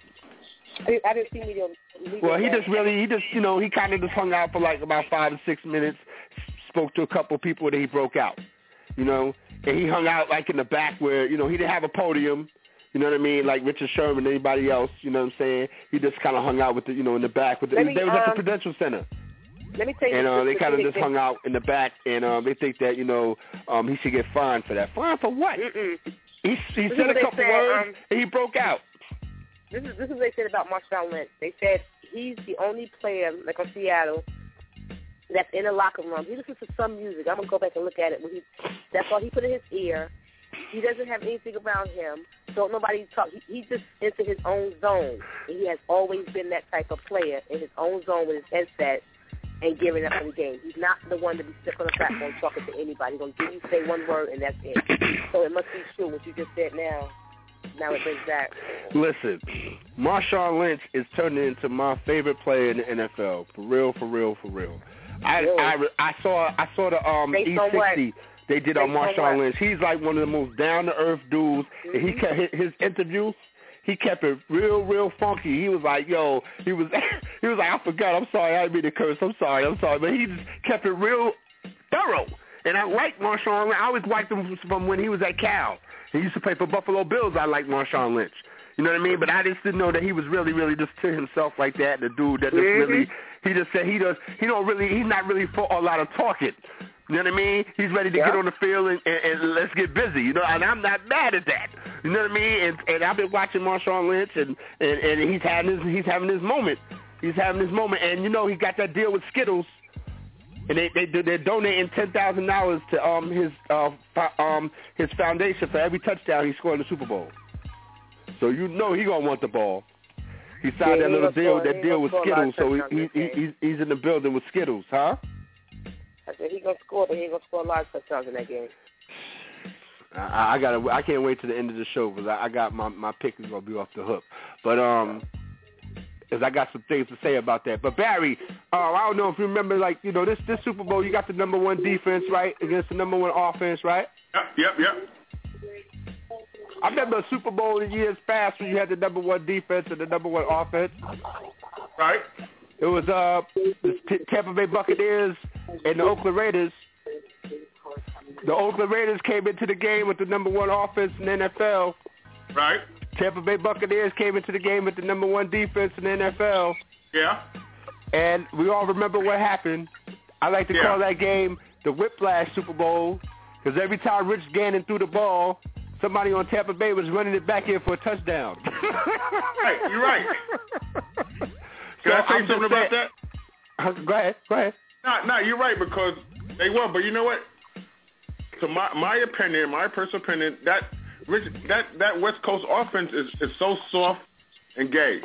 I, I didn't see media. media well, he day. just really, he just, you know, he kind of just hung out for like about five or six minutes, spoke to a couple of people, that he broke out, you know, and he hung out like in the back where, you know, he didn't have a podium. You know what I mean? Like Richard Sherman, anybody else, you know what I'm saying? He just kind of hung out with the, you know, in the back. With the, me, they was at um, the Prudential Center. Let me tell you. And uh, they kind of just thing. hung out in the back, and um, they think that, you know, um, he should get fined for that. Fined for what? Mm-mm. He, he said a couple said, words, um, and he broke out. This is this is what they said about Marshawn Lynch. They said he's the only player, like on Seattle, that's in the locker room. He listens to some music. I'm gonna go back and look at it. When he, that's all he put in his ear. He doesn't have anything around him. Don't nobody talk. He, he just into his own zone. And he has always been that type of player in his own zone with his headset and giving up on the game. He's not the one to be stuck on the platform talking to anybody. He's going to give you, say one word, and that's it. So it must be true what you just said now. Now it brings back. Listen, Marshawn Lynch is turning into my favorite player in the N F L. For real, for real, for real. I Really? I, I saw I saw the um Based E on what? sixty they did on Based on Marshawn what? Lynch. He's like one of the most down to earth dudes. Mm-hmm. And he kept his, his interview. He kept it real, real funky. He was like, yo, he was he was like, I forgot. I'm sorry. I didn't mean to curse. I'm sorry. I'm sorry. But he just kept it real thorough. And I like Marshawn Lynch. I always liked him from when he was at Cal. He used to play for Buffalo Bills. I like Marshawn Lynch. You know what I mean? But I just didn't know that he was really, really just to himself like that. The dude that just Mm-hmm. really, he just said he does, he don't really, he's not really for a lot of talking. You know what I mean? He's ready to Yeah. get on the field and, and, and let's get busy. You know, and I'm not mad at that. You know what I mean? And, and I've been watching Marshawn Lynch, and, and, and he's having his, he's having his moment. He's having his moment, and you know he got that deal with Skittles. And they they they're donating ten thousand dollars to um his uh um his foundation for every touchdown he scored in the Super Bowl. So you know he gonna want the ball. He signed Yeah, that he little gonna deal score- that he deal gonna with score a lot of Skittles. So he, touchdowns he, this he he's he's in the building with Skittles, huh? I said he's gonna score, but he ain't gonna score a lot of touchdowns in that game. I, I gotta I can't wait to the end of the show because I, I got my my pick is gonna be off the hook. But um. Because I got some things to say about that. But Barry, uh, I don't know if you remember, like, you know, this this Super Bowl, you got the number one defense, right, against the number one offense, right? Yep, yep, yep. I remember a Super Bowl in years past when you had the number one defense and the number one offense. Right. It was uh, the T- Tampa Bay Buccaneers and the Oakland Raiders. The Oakland Raiders came into the game with the number one offense in the N F L. Right. Tampa Bay Buccaneers came into the game with the number one defense in the N F L. Yeah. And we all remember what happened. I like to Yeah. call that game the Whiplash Super Bowl because every time Rich Gannon threw the ball, somebody on Tampa Bay was running it back in for a touchdown. Right, you're right. Can So I say I'm something just about saying- that? Go ahead. Go ahead. No, no, you're right because they were. But you know what? To my my opinion, my personal opinion, that Rich, that that West Coast offense is, is so soft and gay.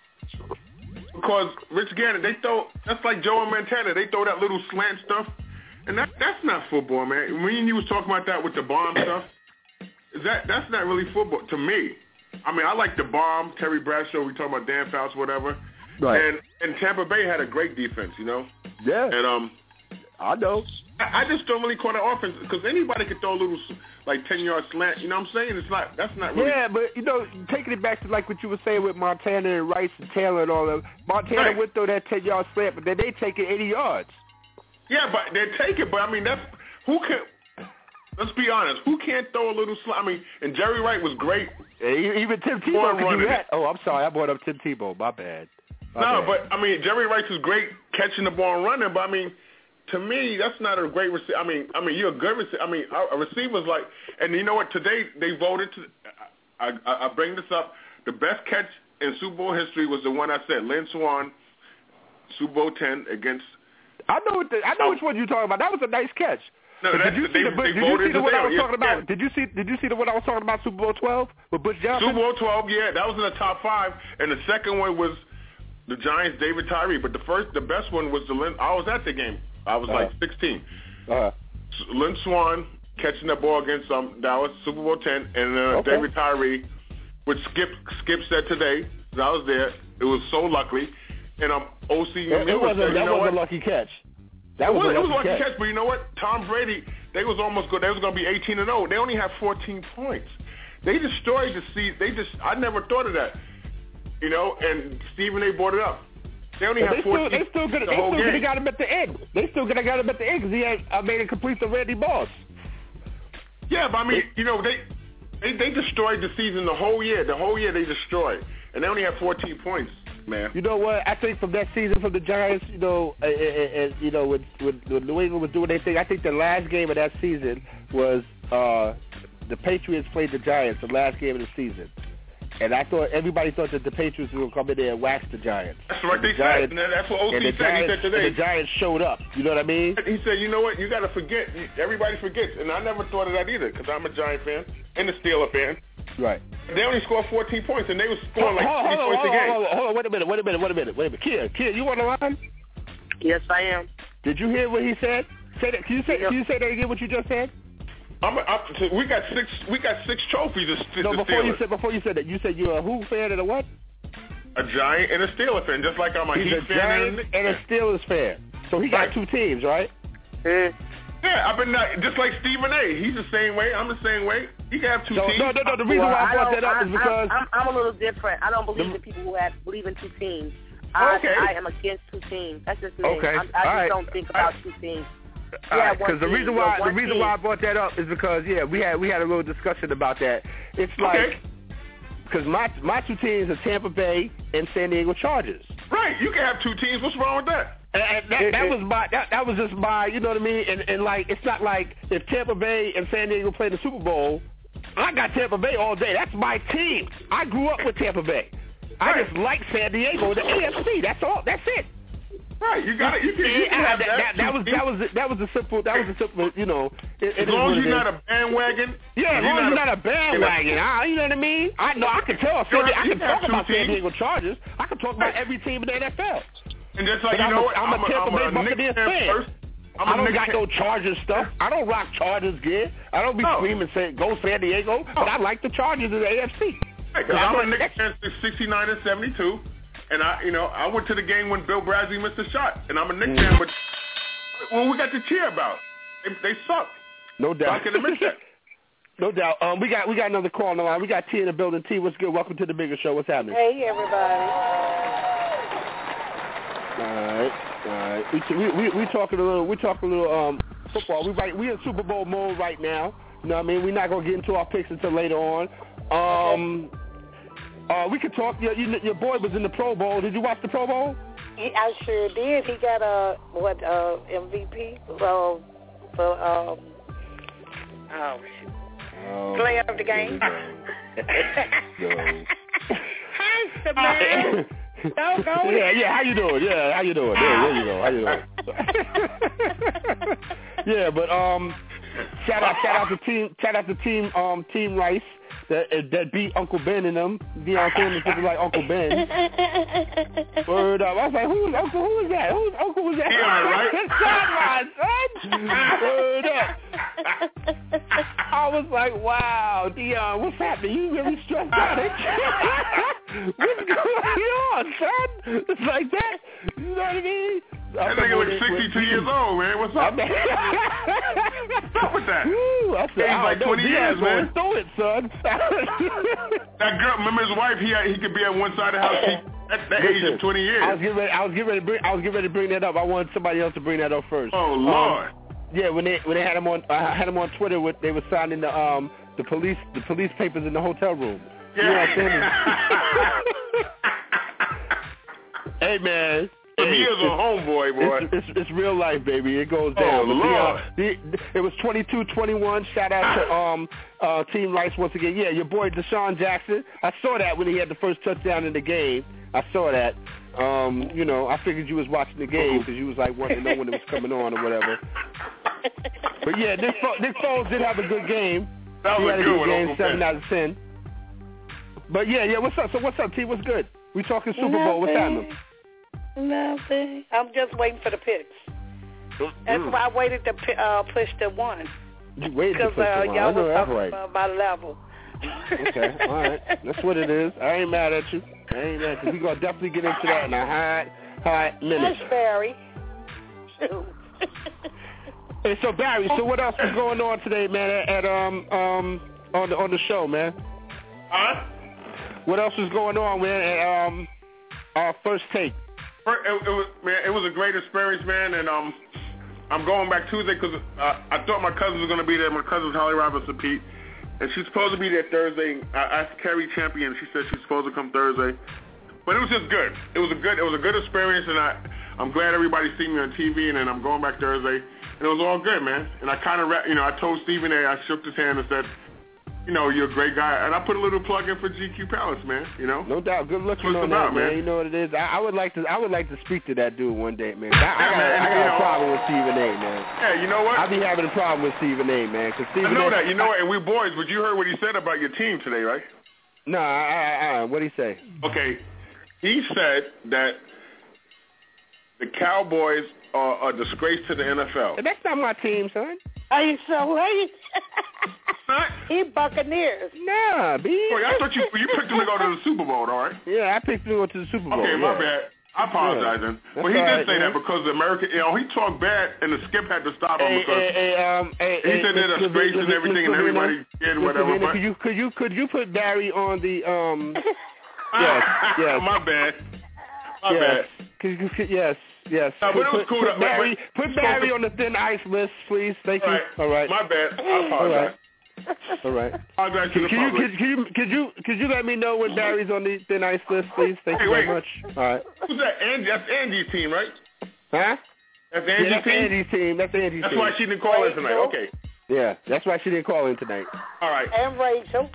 Because Rich Gannon, they throw that's like Joe and Montana. They throw that little slant stuff, and that that's not football, man. When you was talking about that with the bomb stuff, is that that's not really football to me. I mean, I like the bomb, Terry Bradshaw. We talking about Dan Fouts, whatever. Right. And and Tampa Bay had a great defense, you know. Yeah. And um, I know. I, I just don't really call that offense because anybody can throw a little like ten yard slant. You know what I'm saying? It's not. That's not really. Yeah, but, you know, taking it back to like what you were saying with Montana and Rice and Taylor and all that. Montana Right. would throw that ten-yard slant, but then they take it eighty yards. Yeah, but they take it. But I mean, that's who can. Let's be honest. Who can't throw a little slant? I mean, and Jerry Wright was great. Yeah, even Tim Boy, Tebow can running do that. it. Oh, I'm sorry. I brought up Tim Tebow. My bad. My no, bad. but I mean, Jerry Rice is great catching the ball and running. But I mean, to me, that's not a great receiver. I mean, I mean, you're a good receiver. I mean, a receiver's like, and you know what? Today they voted to. I, I, I bring this up. The best catch in Super Bowl history was the one I said, Lynn Swann, Super Bowl ten against. I know what the, I know which one you're talking about. That was a nice catch. No, But that's, did you see they, the they did you voted see the one I was yeah, talking about? yeah. Did you see did you see the one I was talking about Super Bowl twelve with Butch Johnson? Super Bowl twelve, yeah, that was in the top five, and the second one was the Giants, David Tyree. But the first, the best one was the Lynn. I was at the game. I was Uh-huh. like sixteen. Uh-huh. Lynn Swann catching the ball against um, Dallas, Super Bowl ten, and uh, Okay. David Tyree, which Skip Skip said today I was there. It was so lucky. And um, O C It, it wasn't, that was a lucky catch. That it was, was, it was a lucky catch. catch, but you know what? Tom Brady, they was almost good. They was going to be eighteen and oh. They only had fourteen points. They destroyed the season. They just, I never thought of that. You know, and Stephen A. brought it up. They only But had they still, fourteen. they still could the they whole still could have game. got him at the end. They still could have got him at the end because he had uh, made it complete the Randy Moss. Yeah, but I mean, you know, they, they they destroyed the season the whole year. The whole year they destroyed, and they only had fourteen points, man. You know what? I think from that season from the Giants, you know, uh, uh, uh, you know, when, when, when New England was doing their thing, I think the last game of that season was uh, the Patriots played the Giants. The last game of the season. And I thought everybody thought that the Patriots were going to come in there and wax the Giants. That's what they the Giants, said. And that's what O C and the said. Giants, he said today. And the Giants showed up. You know what I mean? He said, you know what? You got to forget. Everybody forgets. And I never thought of that either because I'm a Giant fan and a Steeler fan. Right. They only scored fourteen points, and they were scoring like hold, twenty hold, points hold, a game. hold, hold, hold on. Wait a minute. Wait a minute. Wait a minute. Wait a minute. Kia, Kia, you on the line? Yes, I am. Did you hear what he said? Say that. Can you say? Yep. Can you say that again? What you just said? I'm a, I'm, so we got six. We got six trophies. The, No, the before you Steelers. said before you said that, you said you're a who fan and a what? A Giant and a Steeler fan, just like I'm a He's Heat a fan Giant and a Knicks and a fan. Steelers fan. So he got Right. two teams, right? Mm. Yeah, I've been uh, just like Stephen A. He's the same way. I'm the same way. He can have two So, teams. no, no, no. The reason Well, why I brought don't- that up I, is because I'm, I'm, I'm a little different. I don't believe The- in people who have believe in two teams. I, Okay. I am against two teams. That's just me. Okay. I, I All just right. don't think about two teams. All Yeah, right, one because the team. reason Yeah, why the one reason team. why I brought that up is because yeah, we had we had a little discussion about that. It's like Okay. because my my two teams are Tampa Bay and San Diego Chargers. Right, you can have two teams. What's wrong with that? And, and that, that was my that, that was just my you know what I mean. And, and like it's not like if Tampa Bay and San Diego play the Super Bowl, I got Tampa Bay all day. That's my team. I grew up with Tampa Bay. I Right. just like San Diego, the A F C. That's all. That's it. Right, you got it. You can, you can Yeah, have that, that. that, that was that was that was a simple that was a simple you know. It, it As is long what as it you're is. not a bandwagon. Yeah, as long as you're not a bandwagon, I, you know what I mean? I know I can tell. You San, have- I you can have talk two about San teams. Diego Chargers. I can talk about every team in the N F L. And just like But you I'm know a- what, I'm a Tampa I'm Bay a Buccaneers Knicks fan fan. first. I'm I a don't Knicks got fan. no Chargers stuff. I don't rock Chargers gear. I don't be No. screaming say go San Diego, but I like the Chargers in the A F C. Right, 'cause I'm I'm a a Knicks Knicks- fan since sixty-nine and seventy-two, and I, you know, I went to the game when Bill Bradley missed a shot, and I'm a Knicks fan, but what we got to cheer about? They, they suck. No So I doubt. can admit that. No doubt. Um, we got we got another call on the line. We got T in the building. T, what's good? Welcome to the bigger show. What's happening? Hey, everybody. All right, all right. We we we, we talking a little. We talking a little um football. We right. We in Super Bowl mode right now. You know what I mean? We're not gonna get into our picks until later on. Um, uh, we could talk. Your, your your boy was in the Pro Bowl. Did you watch the Pro Bowl? He, I sure did. He got a what uh, M V P for for um oh shoot. Um, player of the game. no. Hi, Samantha. Don't go Yeah, there. yeah. How you doing? Yeah, how you doing? Yeah, there you go. How you doing? Yeah, but um, shout out, shout out to team, shout out to team, um, Team Rice that that beat Uncle Ben and them. Deion Sanders looking like Uncle Ben. Word up! I was like, who's Uncle? Who is that? Whose Uncle was that? Deion, right? Son, my son. Word up! I was like, wow, Deion, what's happening? You really stressed out, ain't you? What's going on, son? It's like that. You know what I mean? That nigga looks sixty-two years old, man. What's up? What's up with that? Woo, I said, He's I like don't know, twenty Deion's years, going man. through it, son. That girl, remember his wife? He had, he could be at one side of the house. He, at the age Listen, of twenty years. I was getting ready. I was getting ready to bring. I was getting ready to bring that up. I wanted somebody else to bring that up first. Oh Um, Lord. yeah, when they when they had him on, I had him on Twitter. With they were signing the um the police the police papers in the hotel room. You know what I'm saying? Hey man. He Hey, is a homeboy, boy. It's, it's, it's real life, baby. It goes Oh, down. But Lord. the, uh, the, it was twenty-two twenty-one. Shout out to um uh Team Rice once again. Yeah, your boy Deshaun Jackson. I saw that when he had the first touchdown in the game. I saw that. Um, you know, I figured you was watching the game because you was like wanting to know when it was coming on or whatever. But yeah, Nick, Fo- Nick Foles did have a good game. That he was had a a good good one, game, Uncle seven Ben. out of ten. But yeah, yeah. What's up? So what's up, T? What's good? We talking Super Bowl. What's happening? Nothing. I'm just waiting for the picks. That's Mm. why I waited to pi- uh, push the one. You waited to Because push uh, the one. I y'all know was that's talking right. about, about level. Okay, all right. That's what it is. I ain't mad at you. I ain't mad because we gonna definitely get into that in a hot, hot minute. Hush, Barry. Hey, so Barry, so what else is going on today, man? At, at um um on the on the show, man. Huh? What else is going on, man? At, um, our first take. It, it was man, it was a great experience, man, and um, I'm going back Tuesday because uh, I thought my cousin was gonna be there. My cousin's Holly Robinson, Pete, and she's supposed to be there Thursday. I asked Kerry Champion, she said she's supposed to come Thursday, but it was just good. It was a good, it was a good experience, and I, I'm glad everybody seen me on T V, and then I'm going back Thursday. And it was all good, man. And I kind of, you know, I told Stephen A. I shook his hand and said, you know, you're a great guy. And I put a little plug in for G Q Palace, man, you know. No doubt. Good looking on about, that, man. man. You know what it is? I, I would like to I would like to speak to that dude one day, man. I, I, yeah, got, man, I got a know, problem with Stephen A., man. Yeah, you know what? I be having a problem with Stephen A., man. Cause Stephen I know A., that. You know what? And we boys, but you heard what he said about your team today, right? No, I, I, I, what did he say? Okay. He said that the Cowboys are a disgrace to the N F L. That's not my team, son. Are you so late? He Buccaneers. Nah, B. Wait, I thought you you picked him to go to the Super Bowl, all right? Yeah, I picked him to go to the Super Bowl. Okay, yeah. my bad. I apologize, then. Yeah. But he did right, say man. that because the American, you know, he talked bad, and the skip had to stop him hey, because hey, hey, um, hey, he hey, said they're a disgrace and everything, and everybody did whatever. But... Could you could you could you put Barry on the um? yes, yes. My bad. My yes. bad. Could you, could, yes, yes. No, but it was put, cool. Put to, Barry, but, put Barry on the thin ice list, please. Thank all you. right. All right. My bad. I apologize. All right. All right. Apologize to the can, you, public. could, you, could you could you let me know when Barry's on the thin ice list, please? Thank hey, you wait. very much. All right. Who's that? Angie. That's Angie's team, right? Huh? That's Angie's yeah, that's team. Angie's team. That's Angie's that's team. That's why she didn't call in tonight. Okay. Yeah, that's why she didn't call in tonight. All right. And Rachel.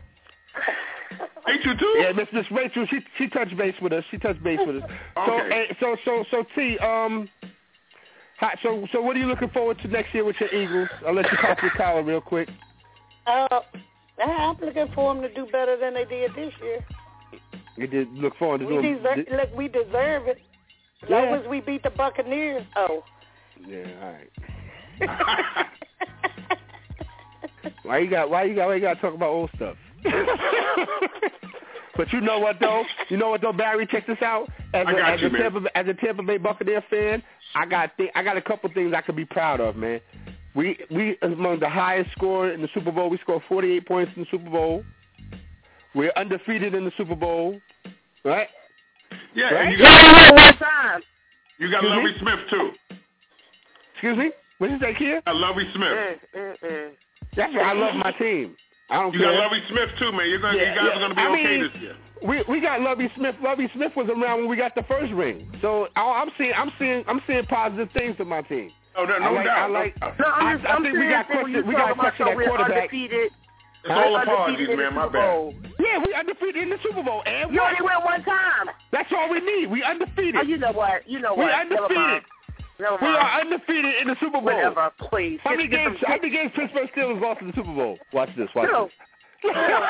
Rachel too? Yeah, Miss Miss Rachel, she she touched base with us. She touched base with us. Okay. So, so, so, so, T, um, hi, so, so, what are you looking forward to next year with your Eagles? I'll let you pop your collar real quick. Uh, I'm looking for them to do better than they did this year. You did look forward to we doing. Deserve, di- look, we deserve it. As yeah. long as we beat the Buccaneers. Oh. Yeah, all right. why you got? Why you got? Why you got to talk about old stuff? But you know what though? You know what though, Barry? Check this out. As I a, got as you, a man. Tampa, as a Tampa Bay Buccaneer fan, I got th- I got a couple things I could be proud of, man. We we among the highest score in the Super Bowl. We scored forty-eight points in the Super Bowl. We're undefeated in the Super Bowl, right? Yeah, right? and you got one time. You got Excuse Lovie me? Smith too. Excuse me? What did you say, Kia? I Lovie Smith. Mm, mm, mm. That's why I love my team. I don't You care. got Lovie Smith too, man. You're gonna, Yeah, you guys yeah. are gonna be I okay mean, this year. We we got Lovie Smith. Lovie Smith was around when we got the first ring. So I, I'm seeing I'm seeing I'm seeing positive things for my team. Oh, no, no I like, doubt. I like. No, No, I'm I, just, I I'm think we got question. We got a question at we're quarterback. undefeated. It's all Undefeated apologies, in the man. My Super bad. Bowl. Yeah, we undefeated in the Super Bowl, and You what? only went one time. That's all we need. We undefeated. Oh, you know what? You know we what? Never undefeated. mind. Never We mind. are undefeated in the Super Bowl. Whatever, please. How many Get games? some- How many games Pittsburgh Steelers lost in the Super Bowl? Watch this. Watch Two. this.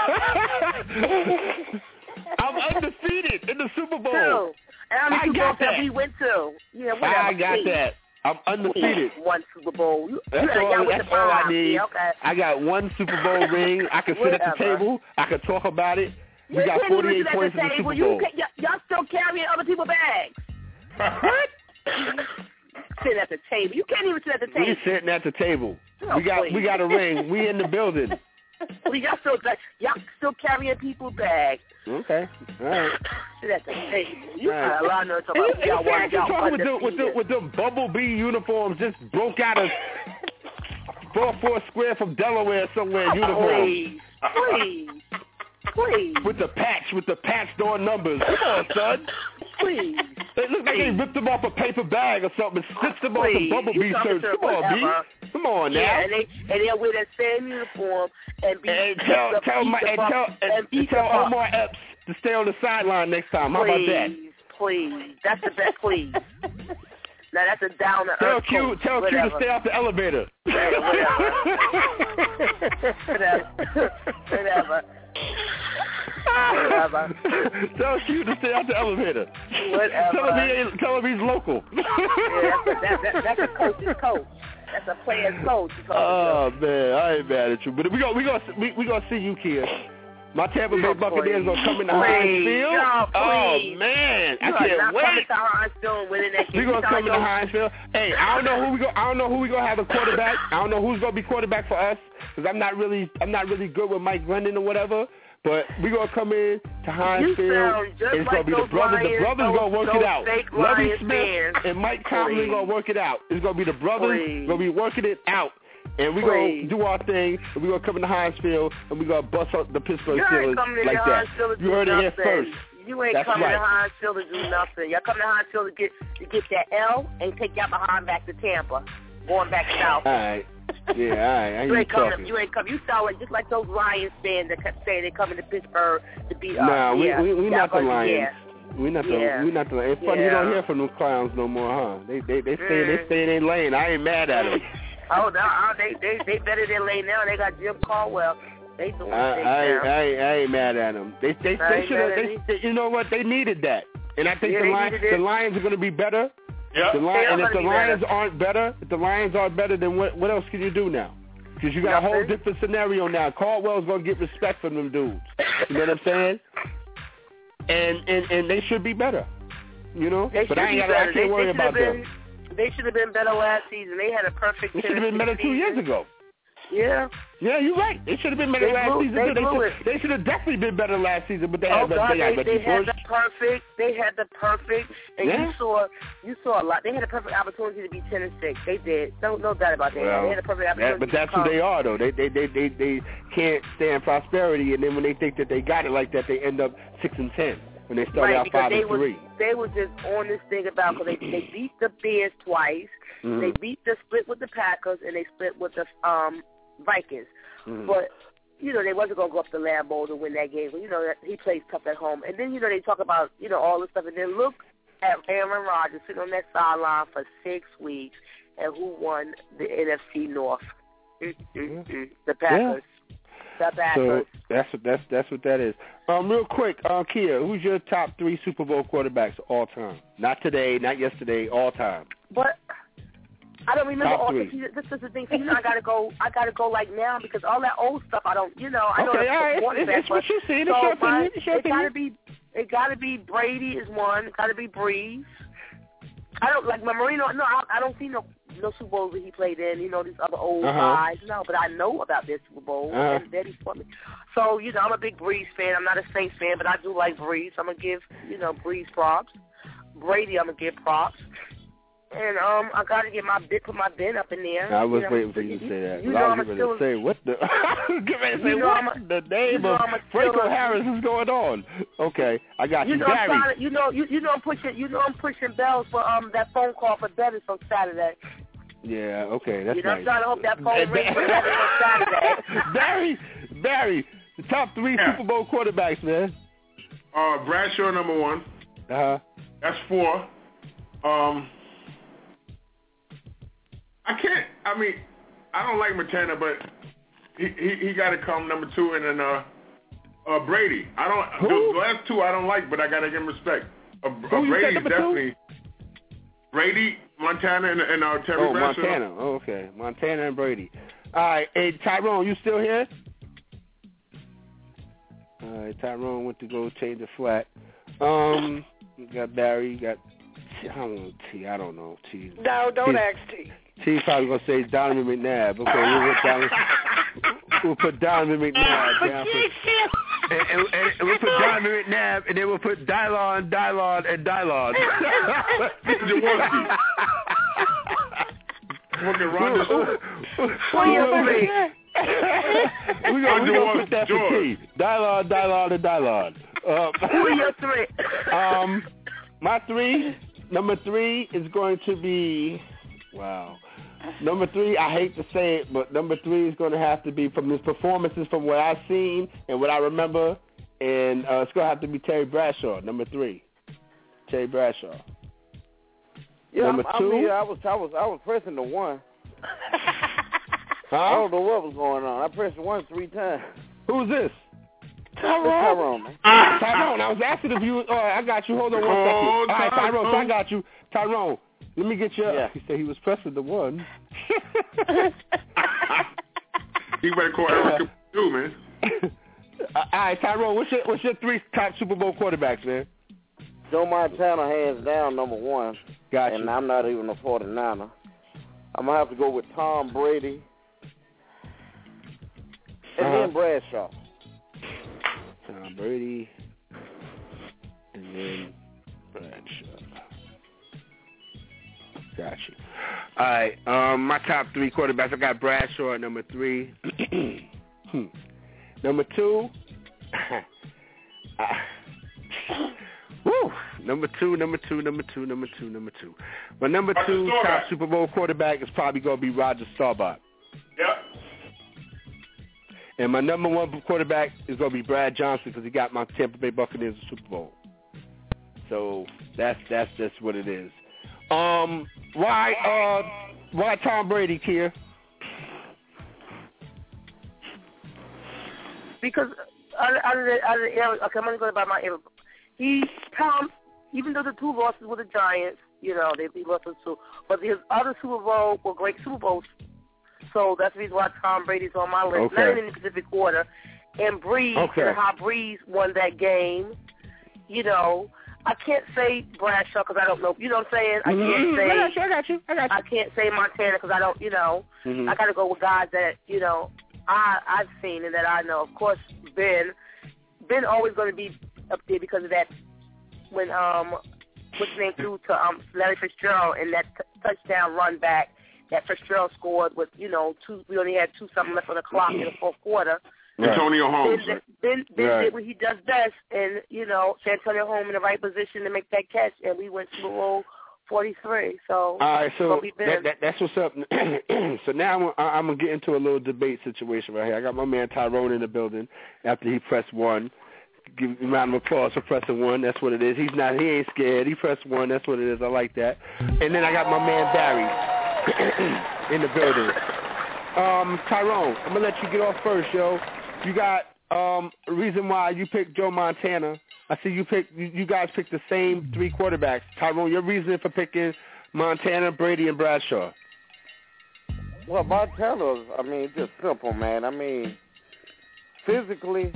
I'm undefeated in the Super Bowl. Two. And how many I Super got Bowls have that. we went to? Yeah, whatever. I got please. that. I'm undefeated. Please. One Super Bowl. You, That's you all. got with That's the all I bomb. need. Yeah, okay. I got one Super Bowl ring. I can sit at the Whatever. table. I can talk about it. We You got can't even forty-eight sit at points the in the table. Super You Bowl. can, y- y'all still carrying other people's bags. What? Sitting at the table. You can't even sit at the We table. sitting at the table. Oh, we got please. we got a ring. We in the building. Well, y'all still like, y'all still carrying people's bags. Okay. All right. Sit at the table. You All right. got a lot of nerve And you, talking about and you y'all can't want just y'all talk with the, with the undefeated. with the Bumblebee uniforms just broke out of four four square from Delaware somewhere uniform. Please, please, please, With the patch, with the patch door numbers. Come on, son. please. They look like they ripped them off a paper bag or something and stitched them on some Please. Bumblebee You talking shirts. to Come on, whatever. B. Come on now. Yeah, and they and they'll wear that same uniform and be And tell the, tell beat my the and buck- tell and and beat tell the buck. Omar Epps to stay on the sideline next time. How about that? Please, please. That's the best. Please. Now that's a down to Tell earth. Q coach. tell Q to Whatever. stay off the elevator. Whatever. Whatever. Whatever. Tell Q to stay off the elevator. Whatever. Tell him, he ain't, tell him he's local. Yeah, that's a, that, that, that's a coach's coach. That's a player's coach. Oh man, I ain't mad at you, but we gonna we gonna we, we gonna see you, Kia. My Tampa Bay Buccaneers gonna come in the Heinz Please, Field. y'all, Oh Oh, Please. man. You I can't not wait. coming to Hinesville and winning that game. We're going to come to Hinesville. Hey, I don't know who we go. I don't know who we going to have a quarterback. I don't know who's going to be quarterback for us because I'm not really I'm not really good with Mike Glennon or whatever. But we're going to come in to Hinesville. It's like going to be the brothers. Lions, The brothers going to work those it out. Lovie Smith fans. and Mike Tomlin going to work it out. It's going to be the brothers going to be working it out. And we're going to do our thing, and we're going to come into Hinesville, and we're going to bust up the Pittsburgh Steelers like that. You heard it here first. You ain't That's coming right. to Hinesville to do nothing. Y'all coming to Hinesville to get to get that L and take y'all behind back to Tampa, going back south. All right. Yeah, all right. I You ain't talking. coming. You ain't coming. You sound like just like those Lions fans that kept saying they coming to Pittsburgh to beat us. Nah, we yeah. we we not the gonna, Lions. Yeah. We not the Yeah. we not the. It's funny Yeah. you don't hear from those clowns no more, huh? They they they stay Mm. they stay in their lane. I ain't mad at them. Oh, no, oh, they they they better than lay now. They got Jim Caldwell. They doing I, things I, now. I, ain't- I ain't mad at them. They they, I they ain't should mad have. at They, you. they, you know what? They needed that, and I think Yeah, the they Lions needed it. the Lions are going to be better. Yeah. The Lions, They are and if gonna the be Lions better. aren't better, if the Lions aren't better, then what what else can you do now? Because you got a whole Nothing. different scenario now. Caldwell's going to get respect from them dudes. You know what I'm saying? And and and they should be better. You know, They but should I ain't be got. better. I can't They- worry they should have about them. been, They should have been better last season. They had a perfect. They should have been better two season. years ago. Yeah. Yeah, you're right. They should have been better They last blew- season. they too. They, blew should, it. they should have definitely been better last season, but they Oh had the, God, they, they, had they the had first. the perfect. They had the perfect, and Yeah. you saw, you saw a lot. They had a perfect opportunity to be ten and six. They did. No, no doubt about that. Well, they had a perfect opportunity. that, but to that's who come. they are, though. They they, they they they can't stand prosperity, and then when they think that they got it like that, they end up six and ten when they start right, out because five they and was, three. They were just on this thing about because they they beat the Bears twice. Mhm. They beat the split with the Packers, and they split with the um Vikings. Mhm. But you know, they wasn't going to go up to Lambeau to win that game. But, you know, that he plays tough at home. And then, you know, they talk about, you know, all this stuff. And then look at Aaron Rodgers sitting on that sideline for six weeks and who won the N F C North. Mm-mm-mm. The Packers. The Packers. So that's what that's that's what that is. Um, real quick, um, Kia, who's your top three Super Bowl quarterbacks all time? Not today, not yesterday, all time. But I don't remember Top all three. this. This is the thing. So, you know, I gotta go. I gotta go like now because all that old stuff I don't. You know, I know Okay, that's all right. It's, quarterback, it's what but- you see. It's so your my- opinion. It's your it gotta opinion. be. It gotta be Brady is one. It gotta be Breeze. I don't like my Marino. No, I, I don't see no no Super Bowls that he played in. You know these other old Uh-huh. guys. No, but I know about this Super Bowl Uh-huh. and that he's for me. So you know, I'm a big Breeze fan. I'm not a Saints fan, but I do like Breeze. I'm gonna give you know Breeze props. Brady, I'm gonna give props. And um, I gotta get my bit, put my bin up in there. I was you know, waiting for you to say that. You 'cause know I I'm was a getting ready to still. say what the. Get ready to say You know what I'm a- the name you know of I'm a Franco still- Harris is going on. Okay, I got you, You know, I'm Barry. trying to, you know, you, you know, I'm pushing, you know, I'm pushing bells for um that phone call for Dennis on Saturday. Yeah, okay, that's you know, nice. I'm trying to hope that phone rings for Dennis on Saturday. Barry, Barry, the top three Yeah. Super Bowl quarterbacks, man. Uh, Bradshaw number one. Uh huh. That's four. Um, I can't. I mean, I don't like Montana, but he he, he got to come number two, and then uh, uh, Brady. I don't. Who? The last two I don't like, but I got to give him respect. Uh, Who uh, you said Brady number definitely. two? Brady, Montana, and, and uh, Terry Oh, Bradshaw. Montana. Oh, okay, Montana and Brady. All right, hey Tyrone, you still here? All right, Tyrone went to go change the flat. Um, you got Barry, you got T, I don't know T. I don't know T. No, don't T. ask T. T probably gonna say Donovan McNabb. Okay, we'll put Donovan, we'll put Donovan McNabb down for, and, and, and, and we'll put Donovan McNabb, and then we'll put Dylon, Dylon, and Dylon. Jaworski. Fucking Ron DeSantis. Who you three? We're gonna, we gonna put that for George. T. Dylon, Dylon, and Dylon. Uh, Who are your three? um, my three, number three is going to be, wow. Number three, I hate to say it, but number three is going to have to be from his performances, from what I've seen and what I remember, and uh, it's going to have to be Terry Bradshaw, number three. Terry Bradshaw. Yeah, Number I, I two? mean, I was, I was, I was pressing the one. Huh? I don't know what was going on. I pressed the one three times. Who's this? Tyrone. Tyrone, man. Tyrone, I was asking if you. All right, I got you. Hold on one second. Oh, All right, Tyrone, so I Tyrone. got you. Tyrone, let me get you. Yeah. He said he was pressing the one. He better call Eric too, man. Uh, all right, Tyrone, what's your what's your three top Super Bowl quarterbacks, man? Joe Montana, hands down, number one. Gotcha. And I'm not even a forty-niner. I'm going to have to go with Tom Brady and uh-huh. then Bradshaw. Tom Brady and then Bradshaw. Got you. All right, um, my top three quarterbacks. I got Bradshaw at number three. hmm. Number two, uh, woo, number two, number two, number two, number two, number two. My number Roger two Staubach. top Super Bowl quarterback is probably going to be Roger Staubach. Yep. And my number one quarterback is going to be Brad Johnson because he got my Tampa Bay Buccaneers a Super Bowl. So that's that's just what it is. Um, why uh why Tom Brady, Kia? Because other other than, other than, okay, I'm gonna go about my he Tom. Even though the two losses with the Giants, you know, they beat losses too, but his other Super Bowl were great Super Bowls. So that's the reason why Tom Brady's on my list. Okay. Not even in the specific order. And Breeze, Okay. and how Breeze won that game. You know, I can't say Bradshaw because I don't know. You know what I'm saying? I can't Mm-hmm. say. I got you. I got you. I got you. I can't say Montana because I don't. You know, Mm-hmm. I got to go with guys that you know I I've seen and that I know. Of course, Ben. Ben always going to be up there because of that. When um, what's his name threw to um Larry Fitzgerald and that t- touchdown run back that Fitzgerald scored with you know two. We only had two something left on the clock in the fourth quarter. Right. Antonio Holmes. Ben, Ben, Ben Right. did what he does best, and you know, Antonio Holmes in the right position to make that catch, and we went Super Bowl forty-three. So, All right, so we that, that, that's what's up. So now I'm, I'm gonna get into a little debate situation right here. I got my man Tyrone in the building after he pressed one. Give him a round of applause for pressing one. That's what it is. He's not. He ain't scared. He pressed one. That's what it is. I like that. And then I got my man Barry in the building. Um, Tyrone, I'm gonna let you get off first, yo. You got um, a reason why you picked Joe Montana. I see you picked. You, you guys picked the same three quarterbacks. Tyrone, your reason for picking Montana, Brady, and Bradshaw. Well, Montana's, I mean, just simple, man. I mean, physically,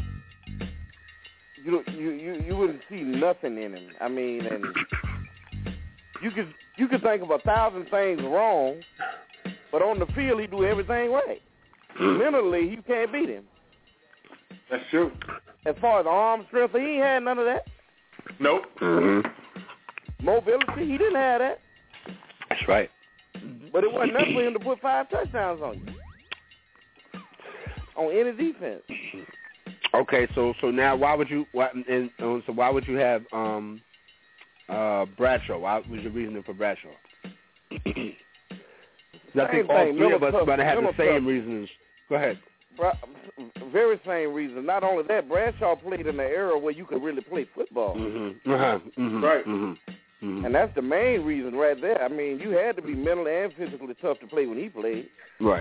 you you you, you wouldn't see nothing in him. I mean, and you could you could think of a thousand things wrong, but on the field he do everything right. Mentally, you can't beat him. That's true. As far as arm strength, he ain't had none of that. Nope. Mm-hmm. Mobility, he didn't have that. That's right. But it wasn't enough for him to put five touchdowns on you, on any defense. Okay, so so now why would you? Why, and um, so why would you have um, uh, Bradshaw? Why was your reasoning for Bradshaw? I think all three of us are going to have the same reasons. Go ahead. Very same reason. Not only that, Bradshaw played in an era where you could really play football. Mm-hmm. Uh-huh. Mm-hmm. Right. Mm-hmm. Mm-hmm. And that's the main reason right there. I mean, you had to be mentally and physically tough to play when he played. Right.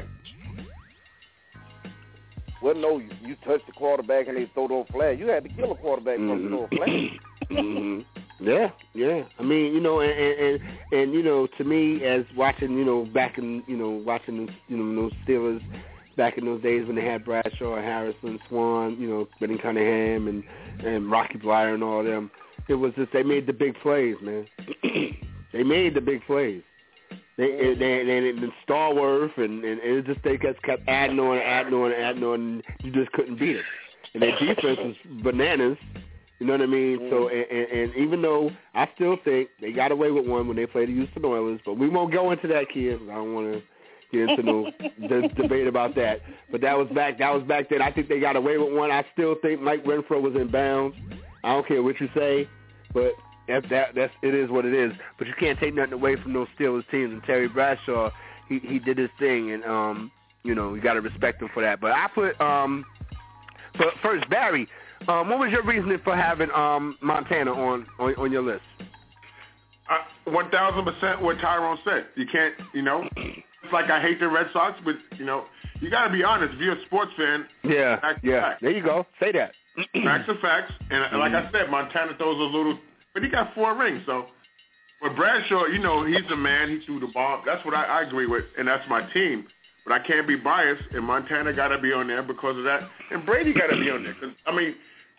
Well, no, you, you touch the quarterback and they throw those flags. You had to kill a quarterback mm-hmm. from the throw a flag. Mm-hmm. Yeah, yeah. I mean, you know, and, and and and you know, to me, as watching, you know, back in, you know, watching those, you know, those Steelers back in those days when they had Bradshaw, Harrison, Swan, you know, Benny Cunningham, and and Rocky Bleier and all of them. It was just they made the big plays, man. They made the big plays. They they they, they, they Starworth and, and, and it just they just kept adding on, adding on, adding on, and you just couldn't beat it. And their defense was bananas. You know what I mean? Mm. So, and, and, and even though I still think they got away with one when they played the Houston Oilers, but we won't go into that, kid. I don't want to get into no d- debate about that. But that was back. That was back then. I think they got away with one. I still think Mike Renfro was in bounds. I don't care what you say, but if that that's it is what it is. But you can't take nothing away from those Steelers teams. And Terry Bradshaw, he he did his thing, and um, you know, you got to respect him for that. But I put um, but first Barry. Um, what was your reasoning for having um, Montana on, on, on your list? Uh, one thousand percent what Tyrone said. You can't, you know, it's like I hate the Red Sox, but, you know, you got to be honest. If you're a sports fan, yeah, facts yeah. facts. There you go. Say that. Facts are facts. And mm-hmm. like I said, Montana throws a little, but he got four rings. So, but Bradshaw, you know, he's a man. He threw the ball. That's what I, I agree with, and that's my team. But I can't be biased, and Montana got to be on there because of that, and Brady got to be on there. Cause, I mean,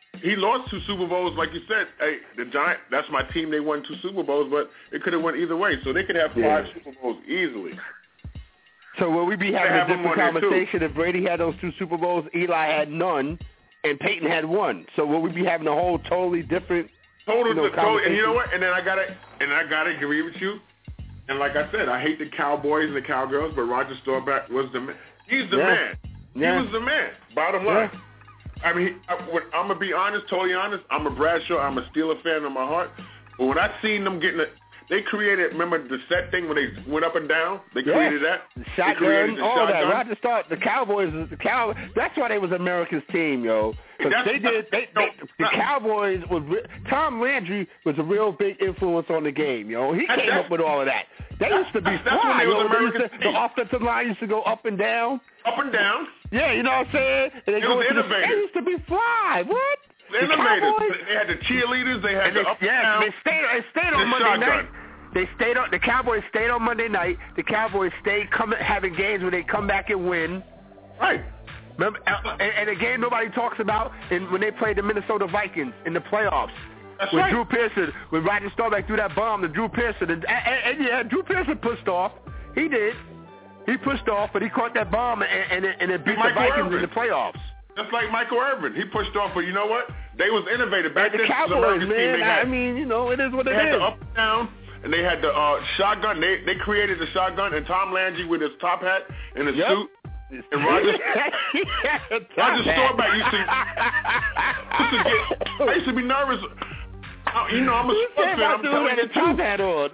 he lost two Super Bowls, like you said. Hey, the Giants, that's my team. They won two Super Bowls, but it could have went either way. So they could have five yeah. Super Bowls easily. So will we be having a different conversation if Brady had those two Super Bowls, Eli had none, and Peyton had one? So will we be having a whole totally different Total, you know, total and you know what? And then I gotta, and I gotta agree with you. And like I said, I hate the Cowboys and the Cowgirls, but Roger Staubach was the man. He's the yeah. man. Yeah. He was the man. Bottom line. Yeah. I mean, I, I'm gonna be honest, totally honest. I'm a Bradshaw. I'm a Steeler fan in my heart. But when I seen them getting it, they created. Remember the set thing when they went up and down? They yeah. created that. Shotgun, all that. Roger Staubach. The Cowboys. The Cow. That's why they was America's team, yo. Because they did. They, they, the Cowboys was. Tom Landry was a real big influence on the game, yo. He came up with all of that. They used to be fly. The offensive line used to go up and down. Up and down. Yeah, you know what I'm saying? And they, it go was the, they used to be fly. What? The innovators. They had the cheerleaders. They had and the they, up yes, and down. They stayed, they stayed on Monday shotgun. night. They stayed on. The Cowboys stayed on Monday night. The Cowboys stayed coming, having games where they come back and win. Right. Remember, and, and a game nobody talks about in, when they played the Minnesota Vikings in the playoffs. That's when right. Drew Pearson, when Roger Staubach threw that bomb to Drew Pearson, and, and, and yeah, Drew Pearson pushed off. He did. He pushed off, but he caught that bomb and, and, it, and it beat Michael the Vikings Irvin. in the playoffs. Just like Michael Irvin. He pushed off, but you know what? They was innovative. Back and the then, Cowboys, the man, team, they had, I mean, you know, it is what it they is. They had the up and down, and they had the uh, shotgun. They they created the shotgun, and Tom Landry with his top hat and his yep. suit. And Roger, Roger Staubach used to, used to get, I used to be nervous. You know, I'm a sports fan. I'm telling you the top hat on.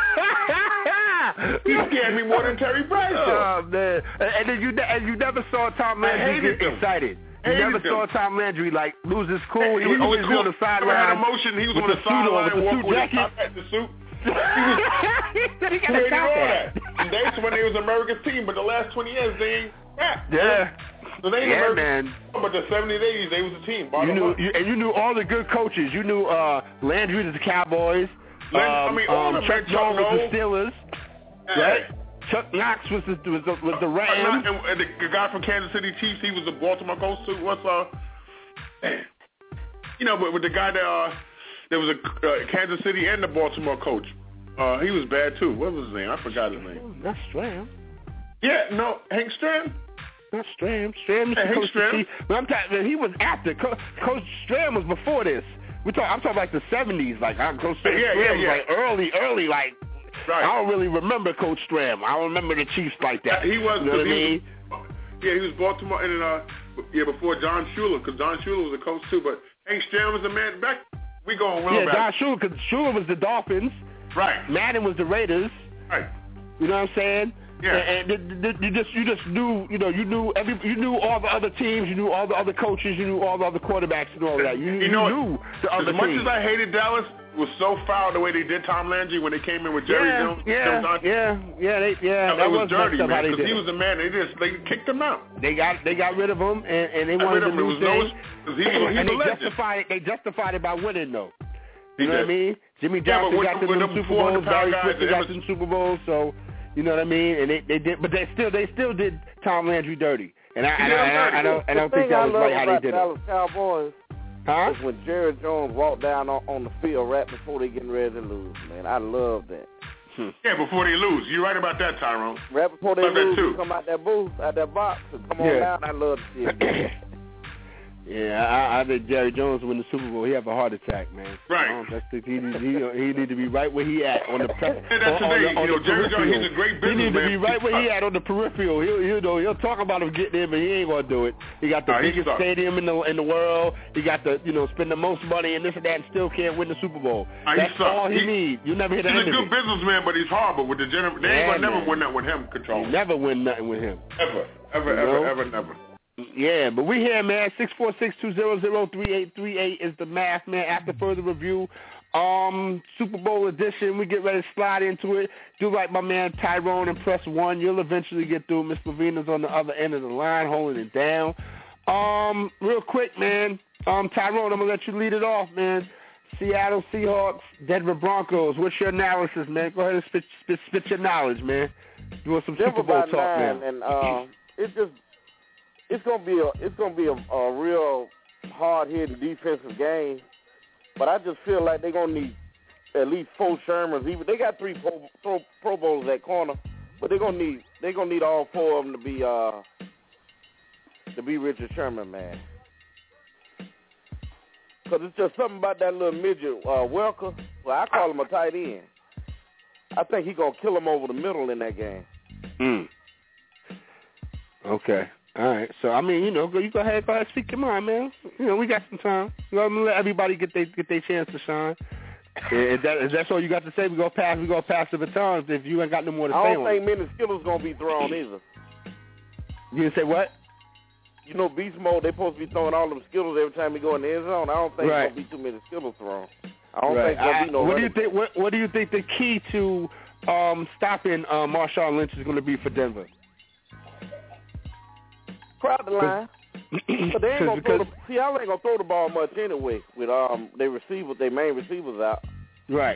He scared me more than Terry Bradshaw. Oh, man. And then you and you never saw Tom Landry get excited. You never him. saw Tom Landry like lose his cool. He, he was always cool. on the sideline. Never had emotion. He was on the sideline walking with his top hat, the suit. He was he created all that. And that's when they was America's team. But the last twenty years, they ain't crap. Yeah. So they ain't yeah, American. man. But the seventies, eighties, they was a team. You knew, you, and you knew all the good coaches. You knew uh, Landry to the Cowboys. Land, um, I mean, all um, of them. Chuck Jones was the Steelers. Hey. Right? Chuck Knox was the was the, was the Rams. And, and the, the guy from Kansas City Chiefs, he was the Baltimore Colts too. What's uh, man. you know, but with the guy that uh, there was a uh, Kansas City and the Baltimore coach. Uh, he was bad too. What was his name? I forgot his name. Not Stram. Yeah, no, Hank Stram. Not Stram. Stram is hey, the coach. Stram. But I'm talking. He was after. Co- Coach Stram was before this. We talk. I'm talking like the seventies. Like I'm Coach Stram yeah, yeah, was yeah. like early, early. Like right. I don't really remember Coach Stram. I don't remember the Chiefs like that. He was. You know what I mean? Was, yeah, he was Baltimore, and then uh, yeah, before John Shula, because John Shula was a coach too. But Hank Stram was the man. Back we going well yeah, back. John Shula, because Shula was the Dolphins. Right. Madden was the Raiders. Right. You know what I'm saying? Yeah. And, and, and you just you just knew you know you knew every you knew all the other teams, you knew all the other coaches, you knew all the other quarterbacks and all of that. You, you, you know, you knew the other as much teams. as I hated Dallas, was so foul the way they did Tom Landry when they came in with Jerry yeah, Jones. Yeah, Jones yeah, yeah, they, yeah. That, that was, was dirty, man. Because he was a man. They just they kicked him out. They got they got rid of him, and, and they wanted to lose things. No, he was, and he they was justified it. They justified it by winning, though. He You know did. what I mean? Jimmy Yeah, Johnson with, got with them them Super Bowls. Barry guys, Switzer got was, them Super Bowls. So you know what I mean? And they, they did, but they still they still did Tom Landry dirty. And I and I, and I, I don't I don't think that was right how they did Dallas it. Cowboys Huh? is when Jerry Jones walked down on, on the field right before they getting ready to lose. Man, I love that. Hmm. Yeah, before they lose. You're right about that, Tyrone. Right before they love lose, too. you come out that booth, out that box, and come Yeah. on down. I love to see it. Yeah, I, I think Jerry Jones win the Super Bowl. He have a heart attack, man. Right. I don't, that's the, he, he, he need to be right where he at on the pre- Yeah, that's on, today. on the, on you know, the Jerry peripheral. Jones, he's a great He businessman. need to be right where he at on the peripheral. He'll, you know, he'll talk about him getting in, but he ain't gonna do it. He got the Nah, he biggest sucks. stadium in the in the world. He got the you know spend the most money and this and that, and still can't win the Super Bowl. Nah, he That's sucks. all he, He- need. You never hear the He's end a of good it. businessman, but he's horrible with the gener- They ain't Yeah, gonna never man. win that with him controlling. You never win nothing with him. Ever, ever, You ever, know? ever, never. Yeah, but we here, man. six four six, two zero zero, three eight three eight is the math, man. After further review, um, Super Bowl edition, we get ready to slide into it. Do like my man Tyrone and press one. You'll eventually get through. Miss Lavina's on the other end of the line holding it down. Um, real quick, man. Um, Tyrone, I'm going to let you lead it off, man. Seattle Seahawks, Denver Broncos. What's your analysis, man? Go ahead and spit, spit, spit your knowledge, man. Doing some Denver Super Bowl by talk, nine, man. and uh, it's just it's gonna be a it's gonna be a, a real hard-hitting defensive game, but I just feel like they're gonna need at least four Shermans. Even they got three pro, pro, pro bowlers at corner, but they're gonna need they're gonna need all four of them to be uh to be Richard Sherman, man. Cause it's just something about that little midget uh, Welker. Well, I call him a tight end. I think he's gonna kill him over the middle in that game. Mm. Okay. All right. So I mean, you know, you go ahead, go ahead, speak your mind, man. You know, we got some time. You know, I'm gonna let everybody get their get their chance to shine. If, that, if that's all you got to say, we go pass. We go pass the baton. If you ain't got no more to I say, don't on think it. many skillers gonna be thrown either. You didn't say what? You know, beast mode. They supposed to be throwing all them skittles every time we go in the end zone. I don't think Right. there's gonna be too many skittles thrown. I don't Right. think there'll I, be no. what do you running think? What, what do you think the key to um, stopping uh, Marshawn Lynch is going to be for Denver? crowd the line. But they ain't gonna throw the, see, I ain't gonna throw the ball much anyway with um their receivers, their main receivers out. Right.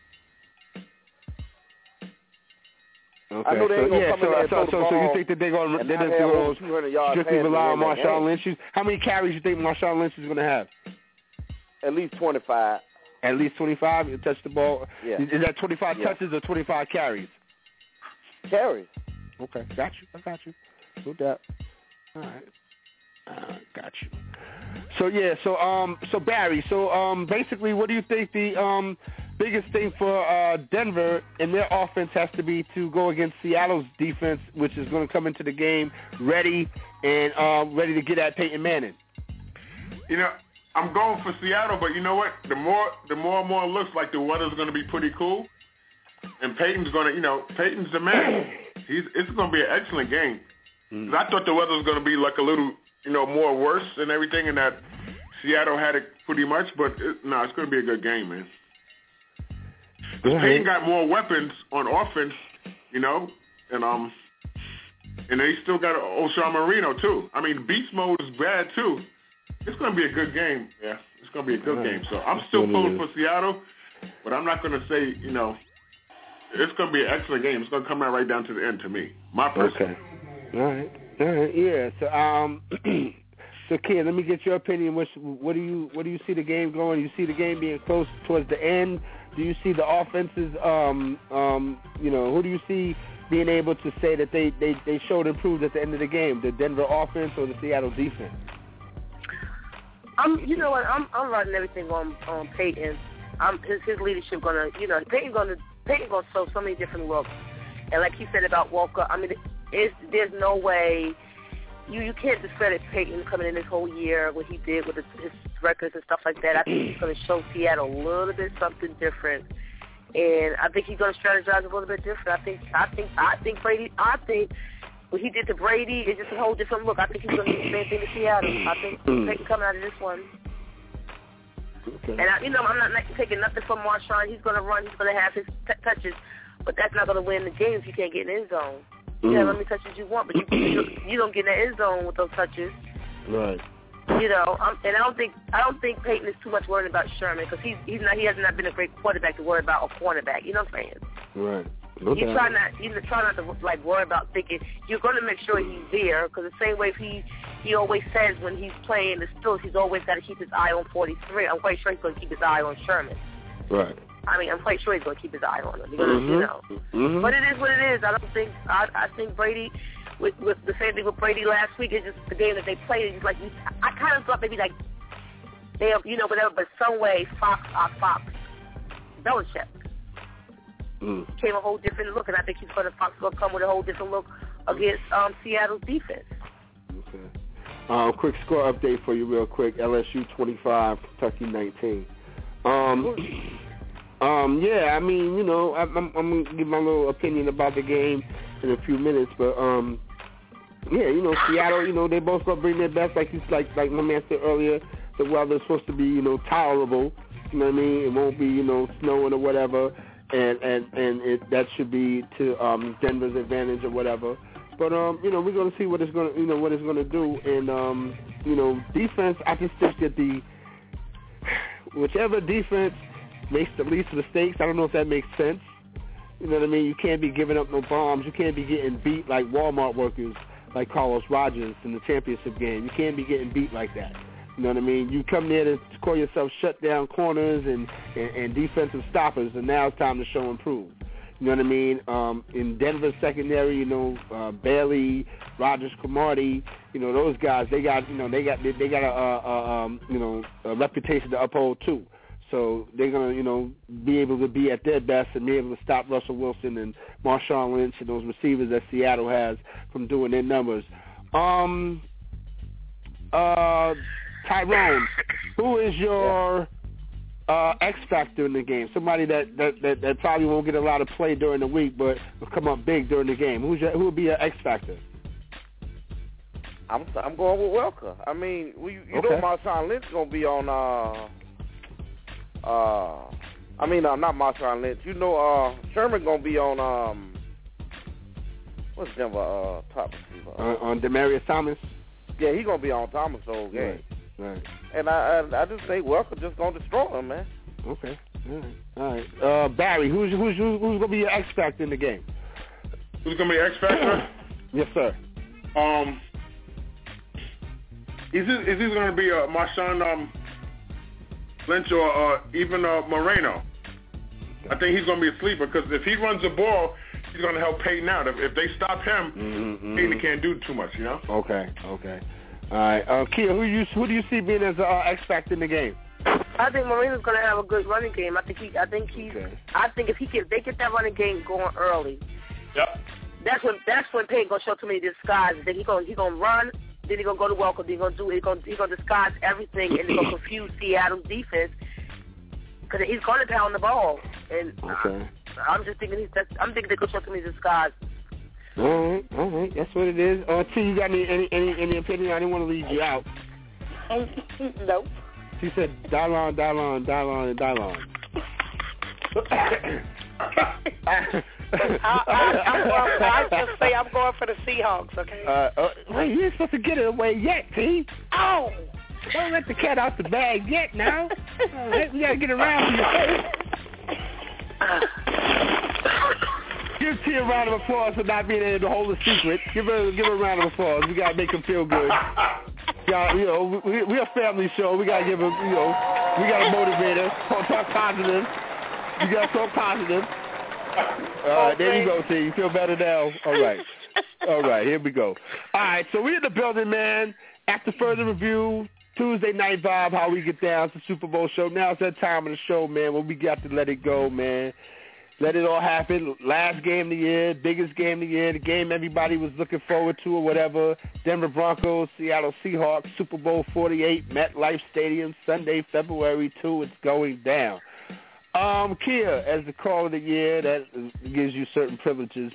Okay. I know they ain't so, gonna yeah, come so, in there and so, throw the so, ball. so you think that they're going to and they're not just have over going two hundred yards strictly passing rely to on win that Marshawn game. Lynch? How many carries you think Marshawn Lynch is going to have? At least twenty-five. At least twenty-five. You touch the ball. Yeah. Is that twenty-five Yeah. touches or twenty-five carries? Carries. Okay, got you. I got you. No doubt. All right. Uh, got you. So yeah, so um, so Barry, so um, basically, what do you think the um biggest thing for uh, Denver and their offense has to be to go against Seattle's defense, which is going to come into the game ready and um, ready to get at Peyton Manning? You know, I'm going for Seattle, but you know what? The more, the more and more it looks like the weather's going to be pretty cool, and Peyton's going to, you know, Peyton's the man. He's it's going to be an excellent game. Mm. 'Cause I thought the weather was going to be like a little, you know, more worse and everything, and that Seattle had it pretty much, but it, no, it's going to be a good game, man. Because Mm-hmm. Peyton got more weapons on offense, you know, and um, and they still got O'Shawn Marino too. I mean, beast mode is bad too. It's going to be a good game. Yeah, it's going to be a good game. So I'm still pulling for Seattle, but I'm not going to say, you know, it's going to be an excellent game. It's going to come out right down to the end to me. My personal. Okay. All right. All right. Yeah. So um, so Ken, let me get your opinion. What what do you what do you see the game going? You see the game being close towards the end? Do you see the offenses? Um, um, you know, who do you see being able to say that they, they, they showed improved at the end of the game? The Denver offense or the Seattle defense? I'm, you know what? I'm, I'm running everything on on Peyton. I'm his, his leadership gonna, you know, Peyton gonna Peyton gonna show so many different looks. And like he said about Walker, I mean, it's, there's no way you you can't discredit Peyton coming in this whole year, what he did with his, his records and stuff like that. I think he's gonna show Seattle a little bit something different. And I think he's gonna strategize a little bit different. I think I think I think Brady I think what he did to Brady is just a whole different look. I think he's going to do the same thing to Seattle. I think Peyton coming out of this one. Okay. And, I, you know, I'm not taking nothing from Marshawn. He's going to run. He's going to have his t- touches. But that's not going to win the games. You can't get in the end zone. You Mm. have how many touches you want, but you, you, you don't get in the end zone with those touches. Right. You know, um, and I don't think I don't think Peyton is too much worried about Sherman because he's he's not he has not been a great quarterback to worry about a cornerback. You know what I'm saying? Right. Okay. You try not, you try not to like worry about thinking. You're going to make sure he's there because the same way he he always says when he's playing the Steelers, he's always got to keep his eye on forty-three. I'm quite sure he's going to keep his eye on Sherman. Right. I mean, I'm quite sure he's going to keep his eye on him. He's gonna, Mm-hmm. You know, mm-hmm. but it is what it is. I don't think I, I think Brady with with the same thing with Brady last week. It's just the game that they played. It's like I kind of thought maybe like they, you know, whatever. But some way, Fox, uh, Fox, Belichick. Mm. Came a whole different look, and I think he's going to Fox will come with a whole different look against um, Seattle's defense. Okay. Uh, quick score update for you, real quick. L S U twenty-five, Kentucky nineteen. Um, um, yeah, I mean, you know, I'm, I'm, I'm gonna give my little opinion about the game in a few minutes, but um, yeah, you know, Seattle, you know, they both gonna bring their best, like you, like like my man said earlier. The weather's supposed to be, you know, tolerable. You know what I mean? It won't be, you know, snowing or whatever. And and and it, that should be to um, Denver's advantage or whatever. But um, you know, we're gonna see what it's gonna, you know, what it's gonna do. And um, you know, defense. I just think that the whichever defense makes the least mistakes. I don't know if that makes sense. You know what I mean? You can't be giving up no bombs. You can't be getting beat like Walmart workers, like Carlos Rogers in the championship game. You can't be getting beat like that. You know what I mean? You come there to call yourself shutdown corners and, and, and defensive stoppers, and now it's time to show and prove. You know what I mean? Um, in Denver's secondary, you know, uh, Bailey, Rogers, Cromartie, you know, those guys, they got, you know, they got, they, they got a, a, a um, you know, a reputation to uphold too. So they're gonna, you know, be able to be at their best and be able to stop Russell Wilson and Marshawn Lynch and those receivers that Seattle has from doing their numbers. Um, uh, Tyrone, who is your uh, X factor in the game? Somebody that, that, that, that probably won't get a lot of play during the week, but will come up big during the game. Who's your, who would be your X factor? I'm I'm going with Welker. I mean, we, you Okay. know Marshawn Lynch gonna be on. Uh, uh, I mean, uh, not Marshawn Lynch. You know, uh, Sherman gonna be on. Um, what's Denver uh, top receiver? Uh, on Demaryius Thomas? Yeah, he gonna be on Thomas the whole game. Right, right. And I, I I just think Welker just gonna destroy him, man. Okay, all right, all right. Uh, Barry, who's who's who's, who's gonna be your X factor in the game? Who's gonna be X factor? Yes, sir. Um, is this is this gonna be uh, Marshawn um, Lynch or uh, even uh, Moreno? I think he's gonna be a sleeper because if he runs the ball, he's gonna help Peyton out. If, if they stop him, Mm-hmm. Peyton can't do too much, you know. Okay, okay. All right, uh, Kia, who you who do you see being as an uh, X factor in the game? I think Moreno's going to have a good running game. I think he. I think he's. Okay. I think if he can, they get that running game going early. Yep. That's when. That's when Peyton gonna show too many disguises. Then he gonna he gonna run. Then he gonna go to Welker. Then he gonna do. He gonna he gonna disguise everything and he gonna confuse Seattle's defense because he's gonna pound the ball. And Okay. I, I'm just thinking he's. That's, I'm thinking they're gonna show too many disguises. All right, all right. That's what it is. Uh, T, you got any any any, any opinion? I didn't want to leave you out. Nope. She said, Dylon, Dylon, Dylon, and Dylon. I, I, I'm going for, I just say I'm going for the Seahawks, okay? Uh, uh, wait, you ain't supposed to get it away yet, T. Oh! Don't let the cat out the bag yet now. Uh, we got to get around to your face. Give T a round of applause for not being able to hold a secret. Give her, give her a round of applause. We got to make him feel good. Y'all, you know, we, we're a family show. We got to give her, you know, we got to motivate her. Talk, talk positive. You got to talk positive. All right, there you go, T. You feel better now? All right. All right, here we go. All right, so we're in the building, man. After further review, Tuesday Night Vibe, how we get down to Super Bowl show. Now it's that time of the show, man, when we got to let it go, man. Let it all happen. Last game of the year, biggest game of the year, the game everybody was looking forward to or whatever. Denver Broncos, Seattle Seahawks, Super Bowl forty-eight, MetLife Stadium, Sunday, February second. It's going down. Um, Kia, as the call of the year, that gives you certain privileges.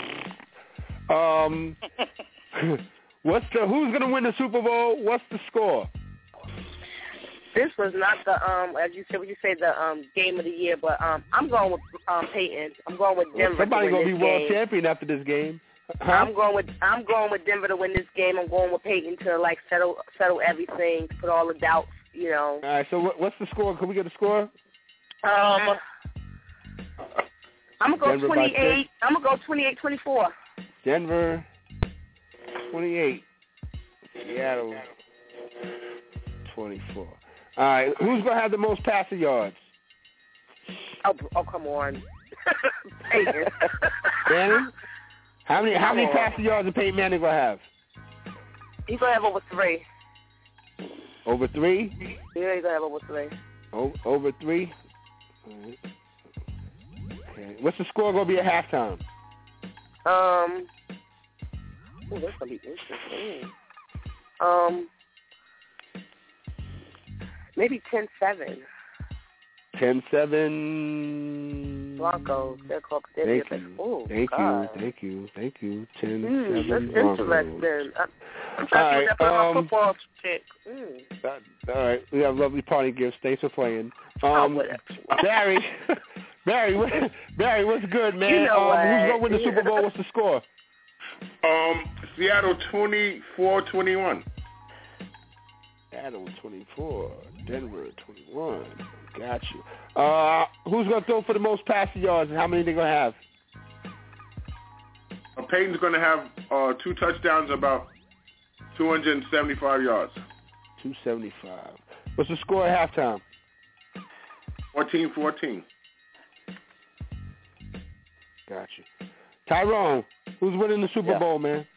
Um, what's the who's gonna win the Super Bowl? What's the score? This was not the um as you said what you say the um game of the year, but um I'm going with um Peyton. I'm going with Denver. Well, somebody's to win gonna this be world game. champion after this game. Huh? I'm going with I'm going with Denver to win this game. I'm going with Peyton to like settle settle everything, to put all the doubts, you know. All right. So what, what's the score? Can we get a score? Um, I'm gonna go Denver by twenty-eight. I'm gonna go twenty-eight twenty-four. Denver, twenty-eight. Seattle, twenty-four. All right. Who's gonna have the most passing yards? Oh, oh come on, Peyton. Manning? How many how many Come on. passing yards is Peyton Manning gonna have? He's gonna have over three. Over three? Yeah, he's gonna have over three. O- over three? All right. Okay. What's the score gonna be at halftime? Um, oh, that's gonna be interesting. Um, maybe ten seven. ten seven. Broncos. They're called. They're Thank like, you. oh, Thank God. you. Thank you. Thank you. ten Mm, seven. that's Broncos. interesting. I'm, I'm All trying right, to put that on my um, football chick. Mm. That, all right. We have lovely party gifts. Thanks for playing. Oh, Um, whatever. Barry. Barry, what, Barry, what's good, man? You know um, what? Who's gonna win the Super Bowl? What's the score? Um, Seattle twenty-four twenty-one. Seattle twenty-four, Denver twenty-one. Got you. Uh, who's gonna throw for the most passing yards, and how many they gonna have? Uh, Peyton's going to have uh, two touchdowns, about two hundred seventy-five yards. two seventy-five. What's the score at halftime? fourteen fourteen. Got you. Tyrone, who's winning the Super yeah. Bowl, man?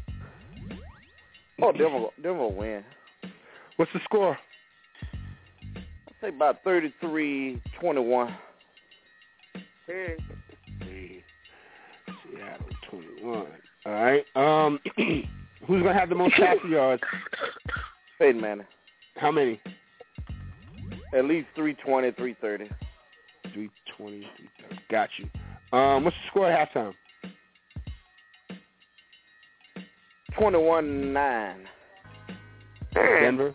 Oh, Denver, Denver win. What's the score? I'd say about thirty-three twenty-one. Hey. Seattle twenty-one. All right. Um, who's gonna have the most passing yards? Peyton Manning. How many? At least three twenty, three thirty. three twenty, three thirty. Got you. Um, what's the score at halftime? twenty-one nine. Denver.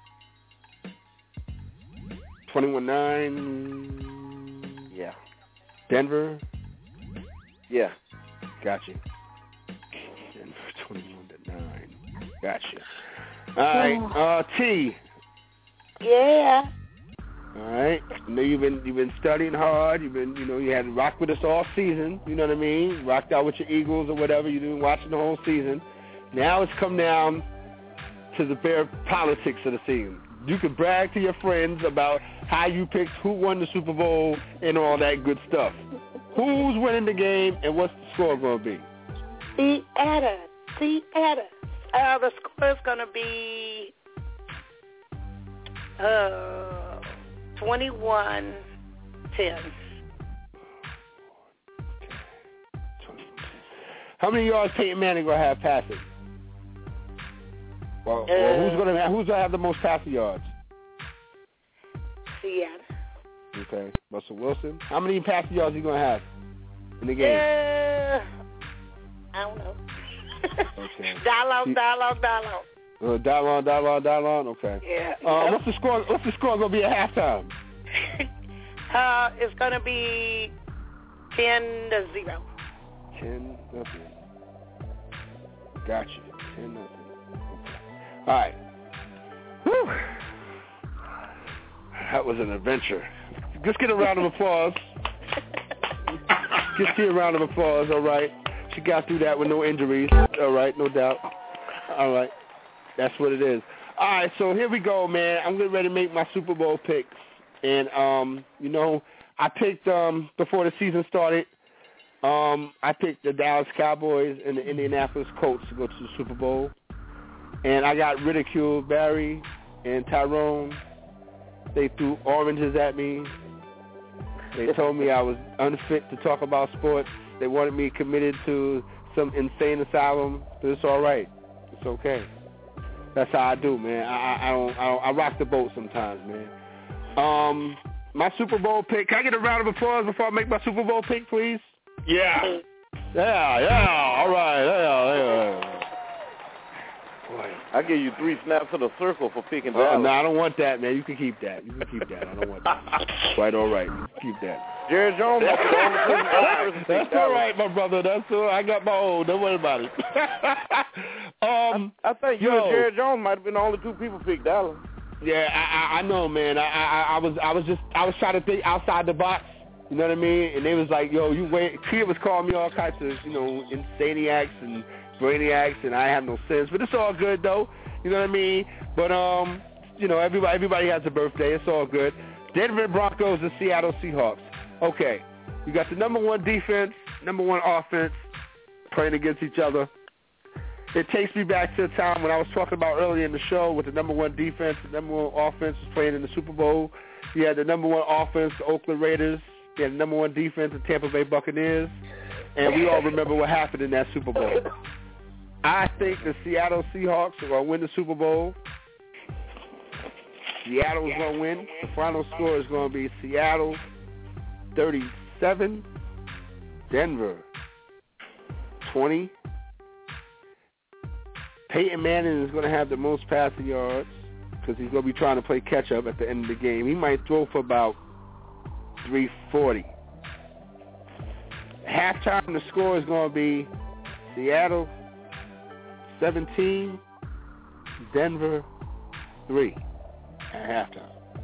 twenty-one nine. Yeah. Denver. Yeah. Gotcha. Denver twenty-one to nine. Gotcha. All right. Uh, T. Yeah. All right. I know you've been you've been studying hard. You've been you know you had to rock with us all season. You know what I mean? Rocked out with your Eagles or whatever. You've been watching the whole season. Now it's come down to the bare politics of the season. You can brag to your friends about how you picked who won the Super Bowl and all that good stuff. Who's winning the game and what's the score going to be? Seattle. Seattle. Uh, the score is going to be uh, twenty-one ten. How many yards Peyton Manning going to have passing? Well, uh, well, who's going to who's going to have the most passing yards? Seattle. Okay, Russell Wilson. How many passing yards is he going to have in the game? Uh, I don't know. Okay. Dialogue, dialogue, dialogue. Uh, dialogue, dialogue, dialogue. Okay. Yeah. Uh, Yep. What's the score? What's the score going to be at halftime? uh, it's going to be ten to zero. Ten nothing. Gotcha. Ten nothing. All right. Whew. That was an adventure. Just get a round of applause. Just get a round of applause, all right. She got through that with no injuries. All right, no doubt. All right. That's what it is. All right, so here we go, man. I'm getting ready to make my Super Bowl picks. And, um, you know, I picked, um, before the season started, um, I picked the Dallas Cowboys and the Indianapolis Colts to go to the Super Bowl. And I got ridiculed. Barry and Tyrone, they threw oranges at me. They told me I was unfit to talk about sports. They wanted me committed to some insane asylum, but it's all right. It's okay. That's how I do, man. I, I, I don't. I don't. I rock the boat sometimes, man. Um, my Super Bowl pick. Can I get a round of applause before I make my Super Bowl pick, please? Yeah. Yeah. Yeah. All right. Yeah. Yeah. Boy, I give you three snaps of the circle for picking Oh, Dallas. no, I don't want that, man. You can keep that. You can keep that. I don't want that. Quite all right. Keep that. Jerry Jones must be the only person, only person That's all right, my brother. That's all right. I got my own. Don't worry about it. um, I, I think you yo. and Jerry Jones might have been the only two people picked Dallas. Yeah, I, I, I know, man. I, I, I was, I was just, I was trying to think outside the box. You know what I mean? And they was like, "Yo, you wait." Kid was calling me all kinds of, you know, insaniacs and brainiacs, and I have no sense. But it's all good, though. You know what I mean? But um, you know, everybody, everybody has a birthday. It's all good. Denver Broncos and Seattle Seahawks. Okay, you got the number one defense, number one offense playing against each other. It takes me back to the time when I was talking about earlier in the show with the number one defense, the number one offense was playing in the Super Bowl. You had the number one offense, the Oakland Raiders. You had the number one defense, the Tampa Bay Buccaneers. And we all remember what happened in that Super Bowl. I think the Seattle Seahawks are going to win the Super Bowl. Seattle is going to win. The final score is going to be Seattle thirty-seven, Denver twenty. Peyton Manning is going to have the most passing yards because he's going to be trying to play catch-up at the end of the game. He might throw for about three forty. Halftime, the score is going to be Seattle seventeen, Denver three at halftime.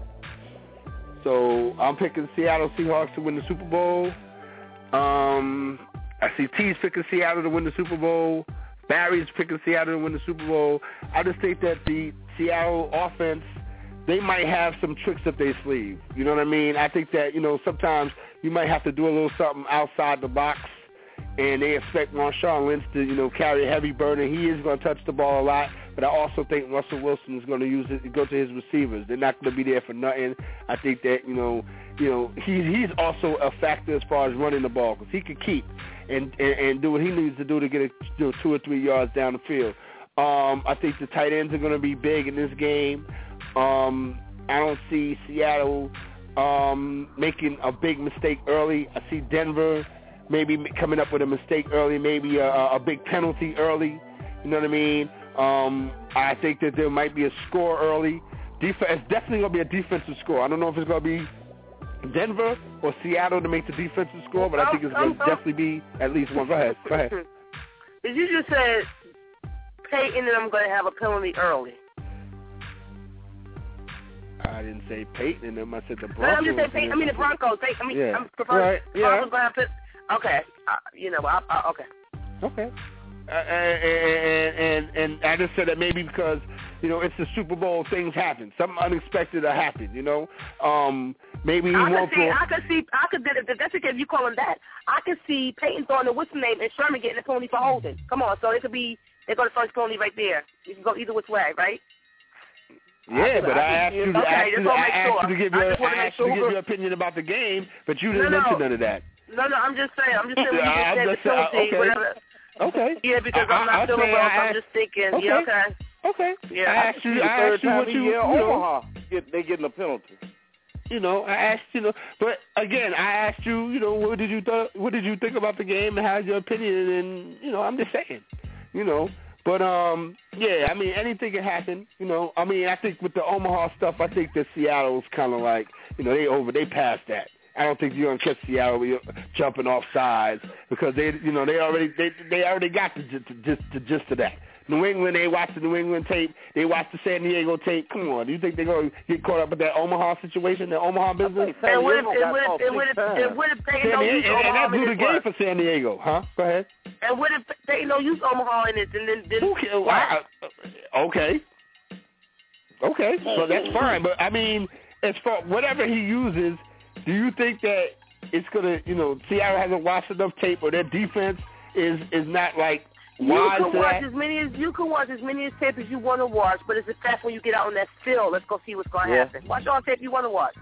So I'm picking Seattle Seahawks to win the Super Bowl. Um, I see T's picking Seattle to win the Super Bowl. Barry's picking Seattle to win the Super Bowl. I just think that the Seattle offense, they might have some tricks up their sleeve. You know what I mean? I think that, you know, sometimes you might have to do a little something outside the box, and they expect Marshawn Lynch to, you know, carry a heavy burden. He is going to touch the ball a lot, but I also think Russell Wilson is going to use it, go to his receivers. They're not going to be there for nothing. I think that, you know, you know, he, he's also a factor as far as running the ball because he could keep and, and, and do what he needs to do to get it, you know, two or three yards down the field. Um, I think the tight ends are going to be big in this game. Um, I don't see Seattle um, making a big mistake early. I see Denver maybe coming up with a mistake early, maybe a, a big penalty early. You know what I mean? Um, I think that there might be a score early. Def- it's definitely going to be a defensive score. I don't know if it's going to be Denver or Seattle to make the defensive score, but I think it's going to definitely be at least one. Go ahead. Go ahead. Did you just say Peyton and I'm going to have a penalty early? I didn't say Peyton and them. I said the Broncos. No, I'm just saying Peyton. I mean the Broncos. They, I mean, yeah. I'm preferring right. yeah. Broncos. Okay. Uh, you know, I, I, okay. Okay. Uh, and, and and I just said that maybe because, you know, it's the Super Bowl, things happen. Something unexpected will happen, you know. Um, maybe he I won't could see, throw. I could see, I could, that's okay if you call him that. I could see Peyton throwing the whistle name and Sherman getting a penalty for holding. Come on, so it could be, they go to first penalty right there. You can go either which way, right? Yeah, I but I, I asked you to, okay, ask you, I asked sure. you to give your, I I asked sure. you to give your opinion about the game, but you didn't no, no. mention none of that. No, no, I'm just saying, I'm just saying when you I'm just said just the penalty, saying, okay. whatever. Okay. Yeah, because I, I'm not I'll feeling well, so I'm asked, just thinking, okay. yeah, okay. Okay. Yeah, I asked you, I asked you what you, you know. Omaha, get, they getting a penalty. You know, I asked you know, but again, I asked you, you know, what did you th- what did you think about the game and how's your opinion? And you know, I'm just saying, you know, but um, yeah, I mean, anything can happen. You know, I mean, I think with the Omaha stuff, I think that Seattle's kind of like, you know, they over, they passed that. I don't think you're gonna catch Seattle jumping off sides because they, you know, they already they they already got the just the, the gist of that. New England, they watch the New England tape. They watch the San Diego tape. Come on, do you think they're going to get caught up with that Omaha situation, the Omaha business? And what if it would have what if they don't use Omaha? And that blew the game for San Diego, huh? Go ahead. And what if they don't use Omaha in it? And then, then okay, well, I, okay, okay, so that's fine. But I mean, as far whatever he uses, do you think that it's gonna, you know, Seattle hasn't watched enough tape, or their defense is is not like wise you can to watch that? as many as you can watch as many as tape as you want to watch, but it's the fact when you get out on that field, let's go see what's going to yeah. happen. Watch all tape you want to watch.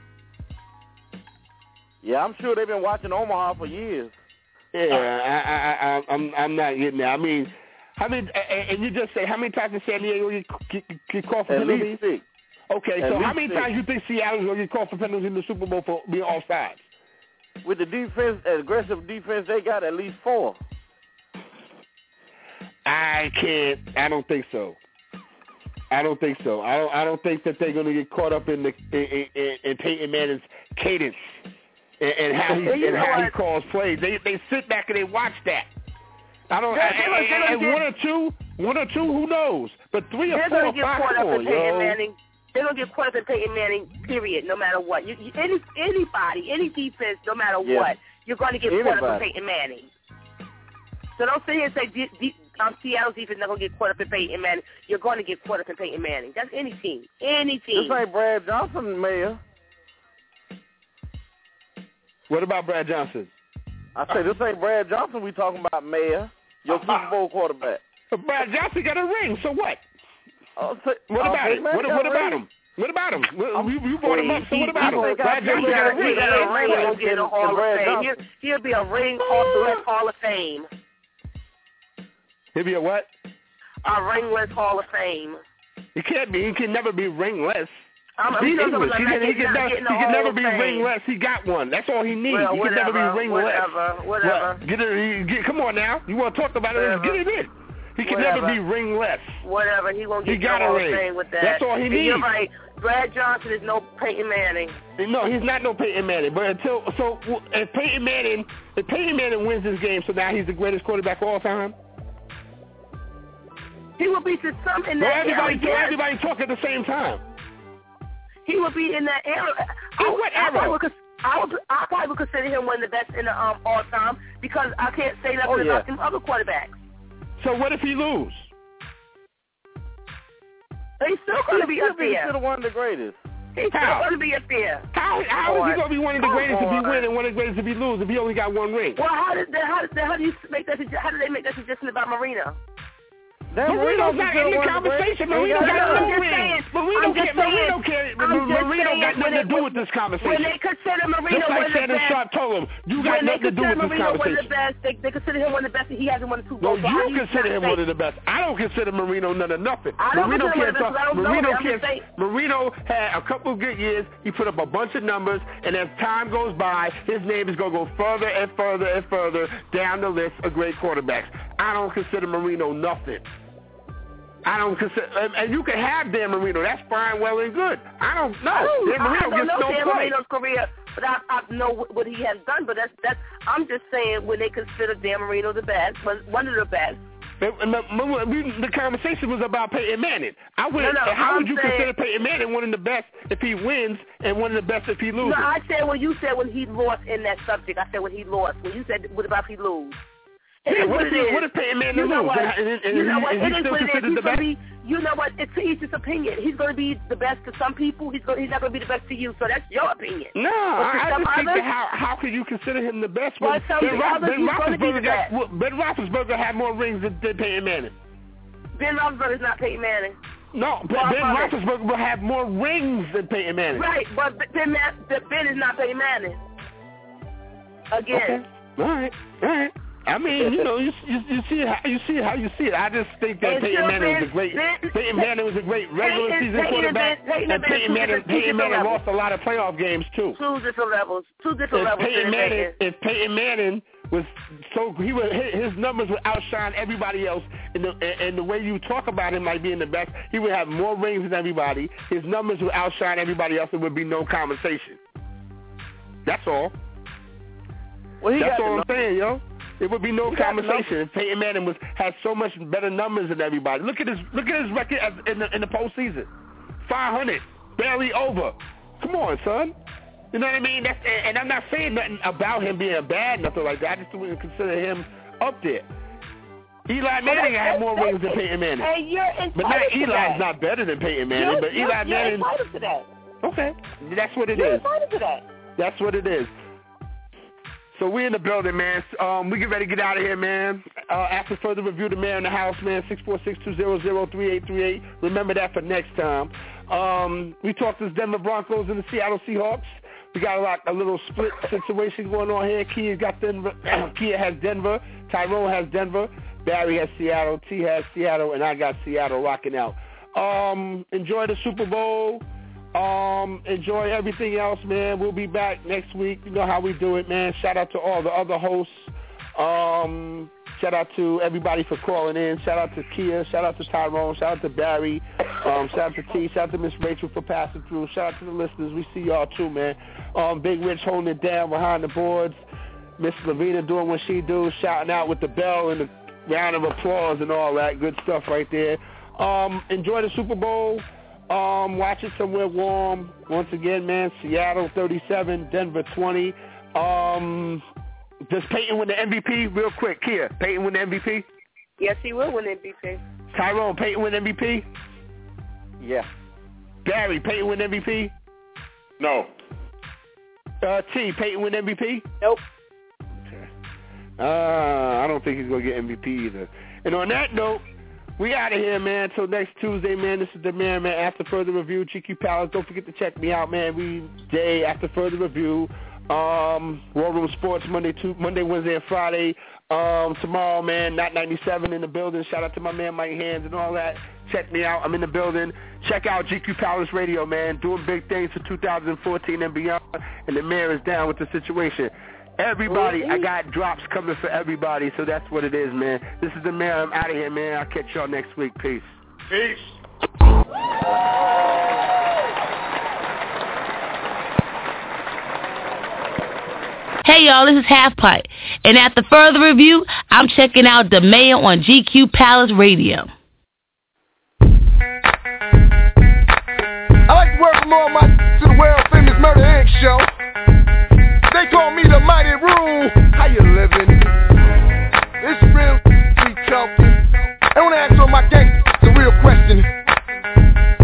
Yeah, I'm sure they've been watching Omaha for years. Yeah, I, I, I, I'm I'm not getting that. I mean, how many? And you just say how many times did San Diego get, get, get called for At penalties? least six. Okay, At so how many six. times you think Seattle's going to get called for penalties in the Super Bowl for being offsides? With the defense, aggressive defense they got, at least four. I can't. I don't think so. I don't think so. I don't. I don't think that they're going to get caught up in the in, in, in Peyton Manning's cadence and, and how he and how he calls plays. They they sit back and they watch that. I don't. They're, I, they're, and, and one or two, one or two, who knows? But three or they're four, gonna get five, caught up on, in Peyton yo. Manning. They're gonna get caught up in Peyton Manning. Period. No matter what, you, you, any anybody, any defense, no matter yeah. what, you're going to get Anybody. caught up in Peyton Manning. So don't sit here and say de- de- um, Seattle's defense not going to get caught up in Peyton Manning. You're going to get caught up in Peyton Manning. That's any team. Any team. This ain't Brad Johnson, Mayor. What about Brad Johnson? I say this ain't Brad Johnson we talking about, Mayor. Your Super Bowl quarterback. But Brad Johnson got a ring, so what? Uh, so, What uh, about it? What, what about him? What about him? Well, you, you brought him up, so what about him? Brad Johnson got a He ring. got a ring. He'll get in the Hall of Fame. He'll, he'll be a ring Hall, Hall of Fame. He'll be a what? A ringless Hall of Fame. He can't be. He can never be ringless. I'm, He's I'm English. He can, he can, never, he can never be fame. ringless. He got one. That's all he needs. Well, he whatever, can never be ringless. Whatever, whatever. What? Get it, get, come on now. You want to talk about Whatever. it? Get it in. He can Whatever. never be ringless. Whatever. He won't get He got no a Hall of ring. Fame with that. That's all he and needs. You're right. Brad Johnson is no Peyton Manning. No, he's not no Peyton Manning. But until so, if Peyton Manning, if Peyton Manning wins this game, so now he's the greatest quarterback of all time. He will be to some in Well, that everybody, era. everybody talk at the same time. He would be in that era. In what I, era? I, would, I, would, I probably would consider him one of the best in the um, all time because I can't say nothing Oh, yeah. about them other quarterbacks. So what if he lose? He's still going to be up there. He's still one of the greatest. He's still going to be up there. How how is he going to be one of the greatest if he win and one of the greatest if he lose if he only got one ring? Well, how did they, how did they, how do you make that? How did they make that suggestion about Marino? That Marino's not in the conversation. Marino got no ring. Marino can't. Marino can't. Marino got nothing to do with this conversation. When they consider Marino just like one of the Shannon best, Sharp told him, you got nothing to do with this Marino conversation. One of the best, they, they consider him one of the best. And he hasn't won two No, goals. you consider him one of the best. I don't consider Marino none of nothing. I don't Marino consider can't him talk. one of the best. Marino can't. Marino had a couple of good years. He put up a bunch of numbers, and as time goes by, his name is gonna go further and further and further down the list of great quarterbacks. I don't consider Marino nothing. I don't consider, and you can have Dan Marino. That's fine, well and good. I don't know. Ooh, Dan Marino I don't gets know no Dan play. Marino's career, but I, I know what he has done. But that's that's. I'm just saying when they consider Dan Marino the best, one of the best. But, but, we, the conversation was about Peyton Manning. I would. No, no, how I'm would you saying, consider Peyton Manning one of the best if he wins and one of the best if he loses? No, I said when you said when he lost in that subject. I said when he lost. When you said what about if he lose? Yeah, what, what, if he, what if Peyton Manning you know loses? what? And, and, and, you know and, what? and It he's is still what it is. considered He's the best? Be, you know what? It's to each his opinion. He's going to be the best to some people. He's going, he's not going to be the best to you. So that's your opinion. No, I, I just think that how how could you consider him the best? Well, when some Ben, Ro- others Ben he's going to be the Roethlisberger got, best. well, Ben Roethlisberger had more rings than, than Peyton Manning. Ben Roethlisberger is not Peyton Manning. No, Ben, well, Ben Roethlisberger will have more rings than Peyton Manning. Right, but Ben, Ben is not Peyton Manning. Again. Okay. All right, all right. I mean, you know, you, you you see how you see how you see it. I just think that And Peyton Manning Ben, was a great Ben, Peyton Manning was a great regular Peyton, season Peyton, quarterback, Peyton, and Peyton Manning Peyton Manning lost a lot of playoff games too. Two different levels. Two different If levels. Peyton Manning, Manning. if Peyton Manning was so he would his numbers would outshine everybody else, and the and the way you talk about him like being the best, he would have more rings than everybody. His numbers would outshine everybody else. There would be no conversation. That's all. Well, he That's got all I'm saying, yo. There would be no he conversation if Peyton Manning was had so much better numbers than everybody. Look at his look at his record as, in the in the postseason, five hundred, barely over. Come on, son. You know what I mean? That's, and I'm not saying nothing about him being bad, nothing like that. I just wouldn't consider him up there. Eli Manning well, had more rings than Peyton Manning. And you're entitled But not to Eli's that. not better than Peyton Manning, you're, but you're, Eli you're Manning. entitled to that. Okay, that's what it you're is. entitled to that. That's what it is. So we in the building, man. Um, we get ready to get out of here, man. Uh, after further review, the mayor in the house, man, six four six, two zero zero, three eight three eight. Remember that for next time. Um, we talked to the Denver Broncos and the Seattle Seahawks. We got a lot, a little split situation going on here. Kia got Denver. Kia has Denver. Tyrone has Denver. Barry has Seattle. T has Seattle, and I got Seattle rocking out. Um, enjoy the Super Bowl. Um, enjoy everything else, man. We'll be back next week. You know how we do it, man. Shout out to all the other hosts. Um, shout out to everybody for calling in. Shout out to Kia. Shout out to Tyrone. Shout out to Barry. Um, shout out to T. Shout out to Miss Rachel for passing through. Shout out to the listeners. We see y'all too, man. Um, Big Rich holding it down behind the boards. Miss Lavina doing what she do, shouting out with the bell and the round of applause and all that good stuff right there. Um, enjoy the Super Bowl. Um, watch it somewhere warm. Once again, man, Seattle thirty-seven, Denver twenty. Um, does Peyton win the M V P? Real quick, Kia. Peyton win the M V P? Yes, he will win M V P. Tyrone, Peyton win M V P? Yeah. Barry, Peyton win M V P? No. Uh, T, Peyton win M V P? Nope. Okay. Uh, I don't think he's going to get M V P either. And on that note, we out of here, man. Until next Tuesday, man. This is the man, man. After further review, G Q Palace. Don't forget to check me out, man. We day after further review. Um, War Room Sports Monday, two, Monday, Wednesday, and Friday. Um, tomorrow, man. Not ninety-seven in the building. Shout out to my man Mike Hands and all that. Check me out. I'm in the building. Check out G Q Palace Radio, man. Doing big things for two thousand fourteen and beyond. And the mayor is down with the situation. Everybody, I got drops coming for everybody, so that's what it is, man. This is the mayor. I'm out of here, man. I'll catch y'all next week. Peace. Peace. Hey, y'all, this is Half Pipe. And after further review, I'm checking out the mayor on G Q Palace Radio. I like to welcome all my to the world-famous Murder Incorporated show. They call me the Mighty Rule. How you living? It's real, we talking. I want to ask all my gangsters the real question.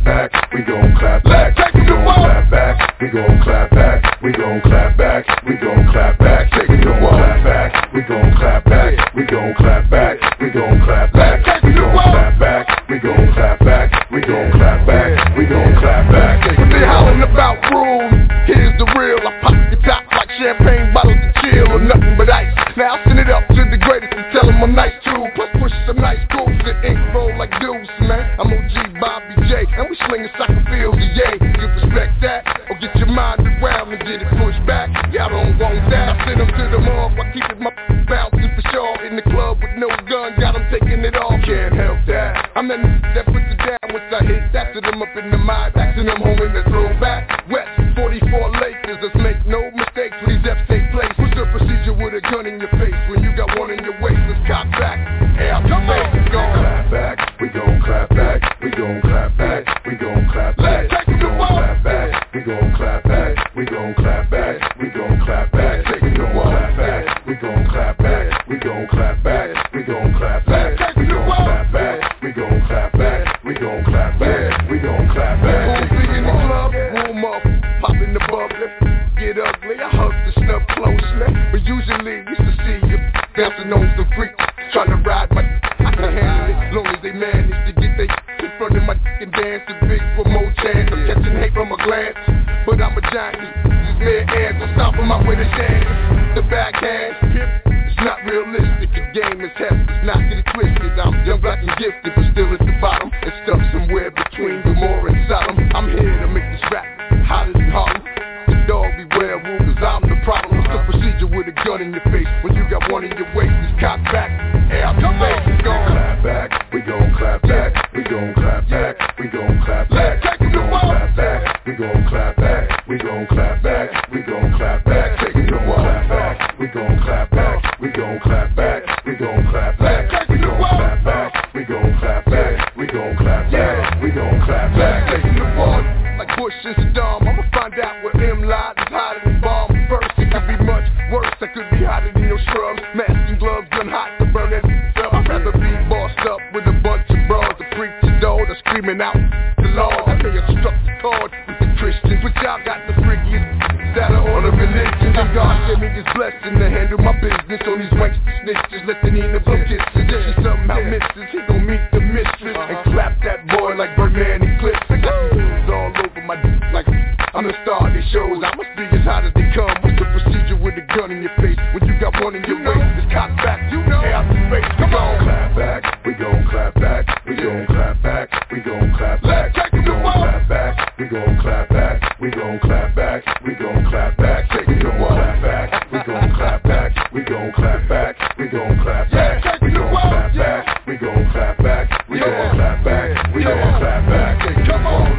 back, we gon' clap back. We gon' clap back, we gon' clap back. We gon' clap back, we gon' clap back. We gon' clap back, we gon' clap back. We gon' clap back, we gon' clap back. We gon' clap back, we gon' clap back. We gon' clap back, we gon' clap back. When they hollering about rules, here's the real. I pop the top like champagne bottles to chill or nothing but ice. Now I send it up to the greatest and tell them I'm nice too. Plus push some nice grooves and ink roll like deuce, man. I'm O G Bobby J, and we slinging soccer fields, yay. You respect that, or get your mind around and get it pushed back. Y'all don't want that. I send them to the mall, I keep it my bouncing for sure. In the club with no gun, got them taking it off. Can't help that. I'm that that puts it down once I hit. After them up in the mind, axing them home in the throwback. West forty-four Lakers, let's make no mistakes when these F's take place. What's the procedure with a gun in your face when you got one in your waist? Let's cock back. Hey, I'm come on, we gon' clap back. We gon' clap back. We gon' clap back. We gon' clap back. We gon' clap back. We gon' clap back. We gon' clap back. We gon' clap back. We gon' clap back. We gon' clap back. We gon' clap back. We gon' clap back. We gon' clap back. We gon' clap back. We gon' clap back. We gon' clap back. Who's in the club? Warm up, pop in the bubble. Get ugly, I hug the stuff closely. But usually used to see you dancing on some freaks, trying to ride my I can handle it, long as they manage to get they in front of my and dance the big for more chance of catching hate from a glance. But I'm a giant, these bare hands will stop them out with a chance. The backhand, it's not realistic. The game is hefty, it's not get it twisted. I'm young, black and gifted, but still at the bottom. It's stuck somewhere between Gomorrah and Sodom. I'm here to make this rap hotter than Harlem. Dog beware, rule, cause I'm the problem. What's the procedure with a gun in your face when you got one in your waist? Just cock back, hey, I'm come on, we gon' clap back, we gon' clap back, we gon' clap back, we gon' clap back, we gon' clap back, we gon' clap back, we gon' clap back, we gon' clap back, we gon' clap back, we gon' clap back, we gon' clap back, we gon' clap back, we gon' clap back, we gon' clap back, we gon' clap back, we gon' clap back, taking the ball like Bush and Saddam. I'ma find out what M lied is hotter than bomb. First, it could be much worse. I could be hotter than your scrubs. Mask and gloves, gun hot to burn it up. I'd rather be bossed up with a bunch of bras. The preach the door, the screaming out the Lord. I may have struck the chord with the Christians, but y'all got the freakiest saddle on the religion. And God gave me this blessing to handle my business on these wanks snitches. Let the Nina blow kisses. If she somehow misses, he gon' meet the mistress and clap that boy like Birdman and Clips. I got the all over my d- like I'm the star of these shows. I must be as hot as they come. What's the procedure with a gun in your face when you got one in your waist? Just cock back, you know. Hey, out the face, come on. Clap back, we gon' clap back. We gon' clap back, we gon' clap back. We gon' clap back, we gon' clap back. We gon' clap back, we gon' clap back. We gon' clap back, we gon' clap back. We gon' clap back, we gon' clap back. We gon' clap back, we gon' clap back. We gon' clap back, we gon' clap back. Come on,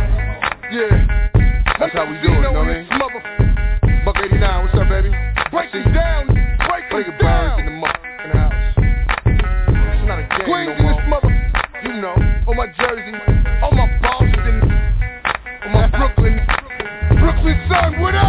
yeah. That's how we do it, you know what I mean? Buck eighty-nine, what's up, baby? Break it down, break it down. In the motherfucking house. It's not a game Queens no in this mother, you know. On my Jersey, on my Boston, on my Brooklyn, Brooklyn son, what up?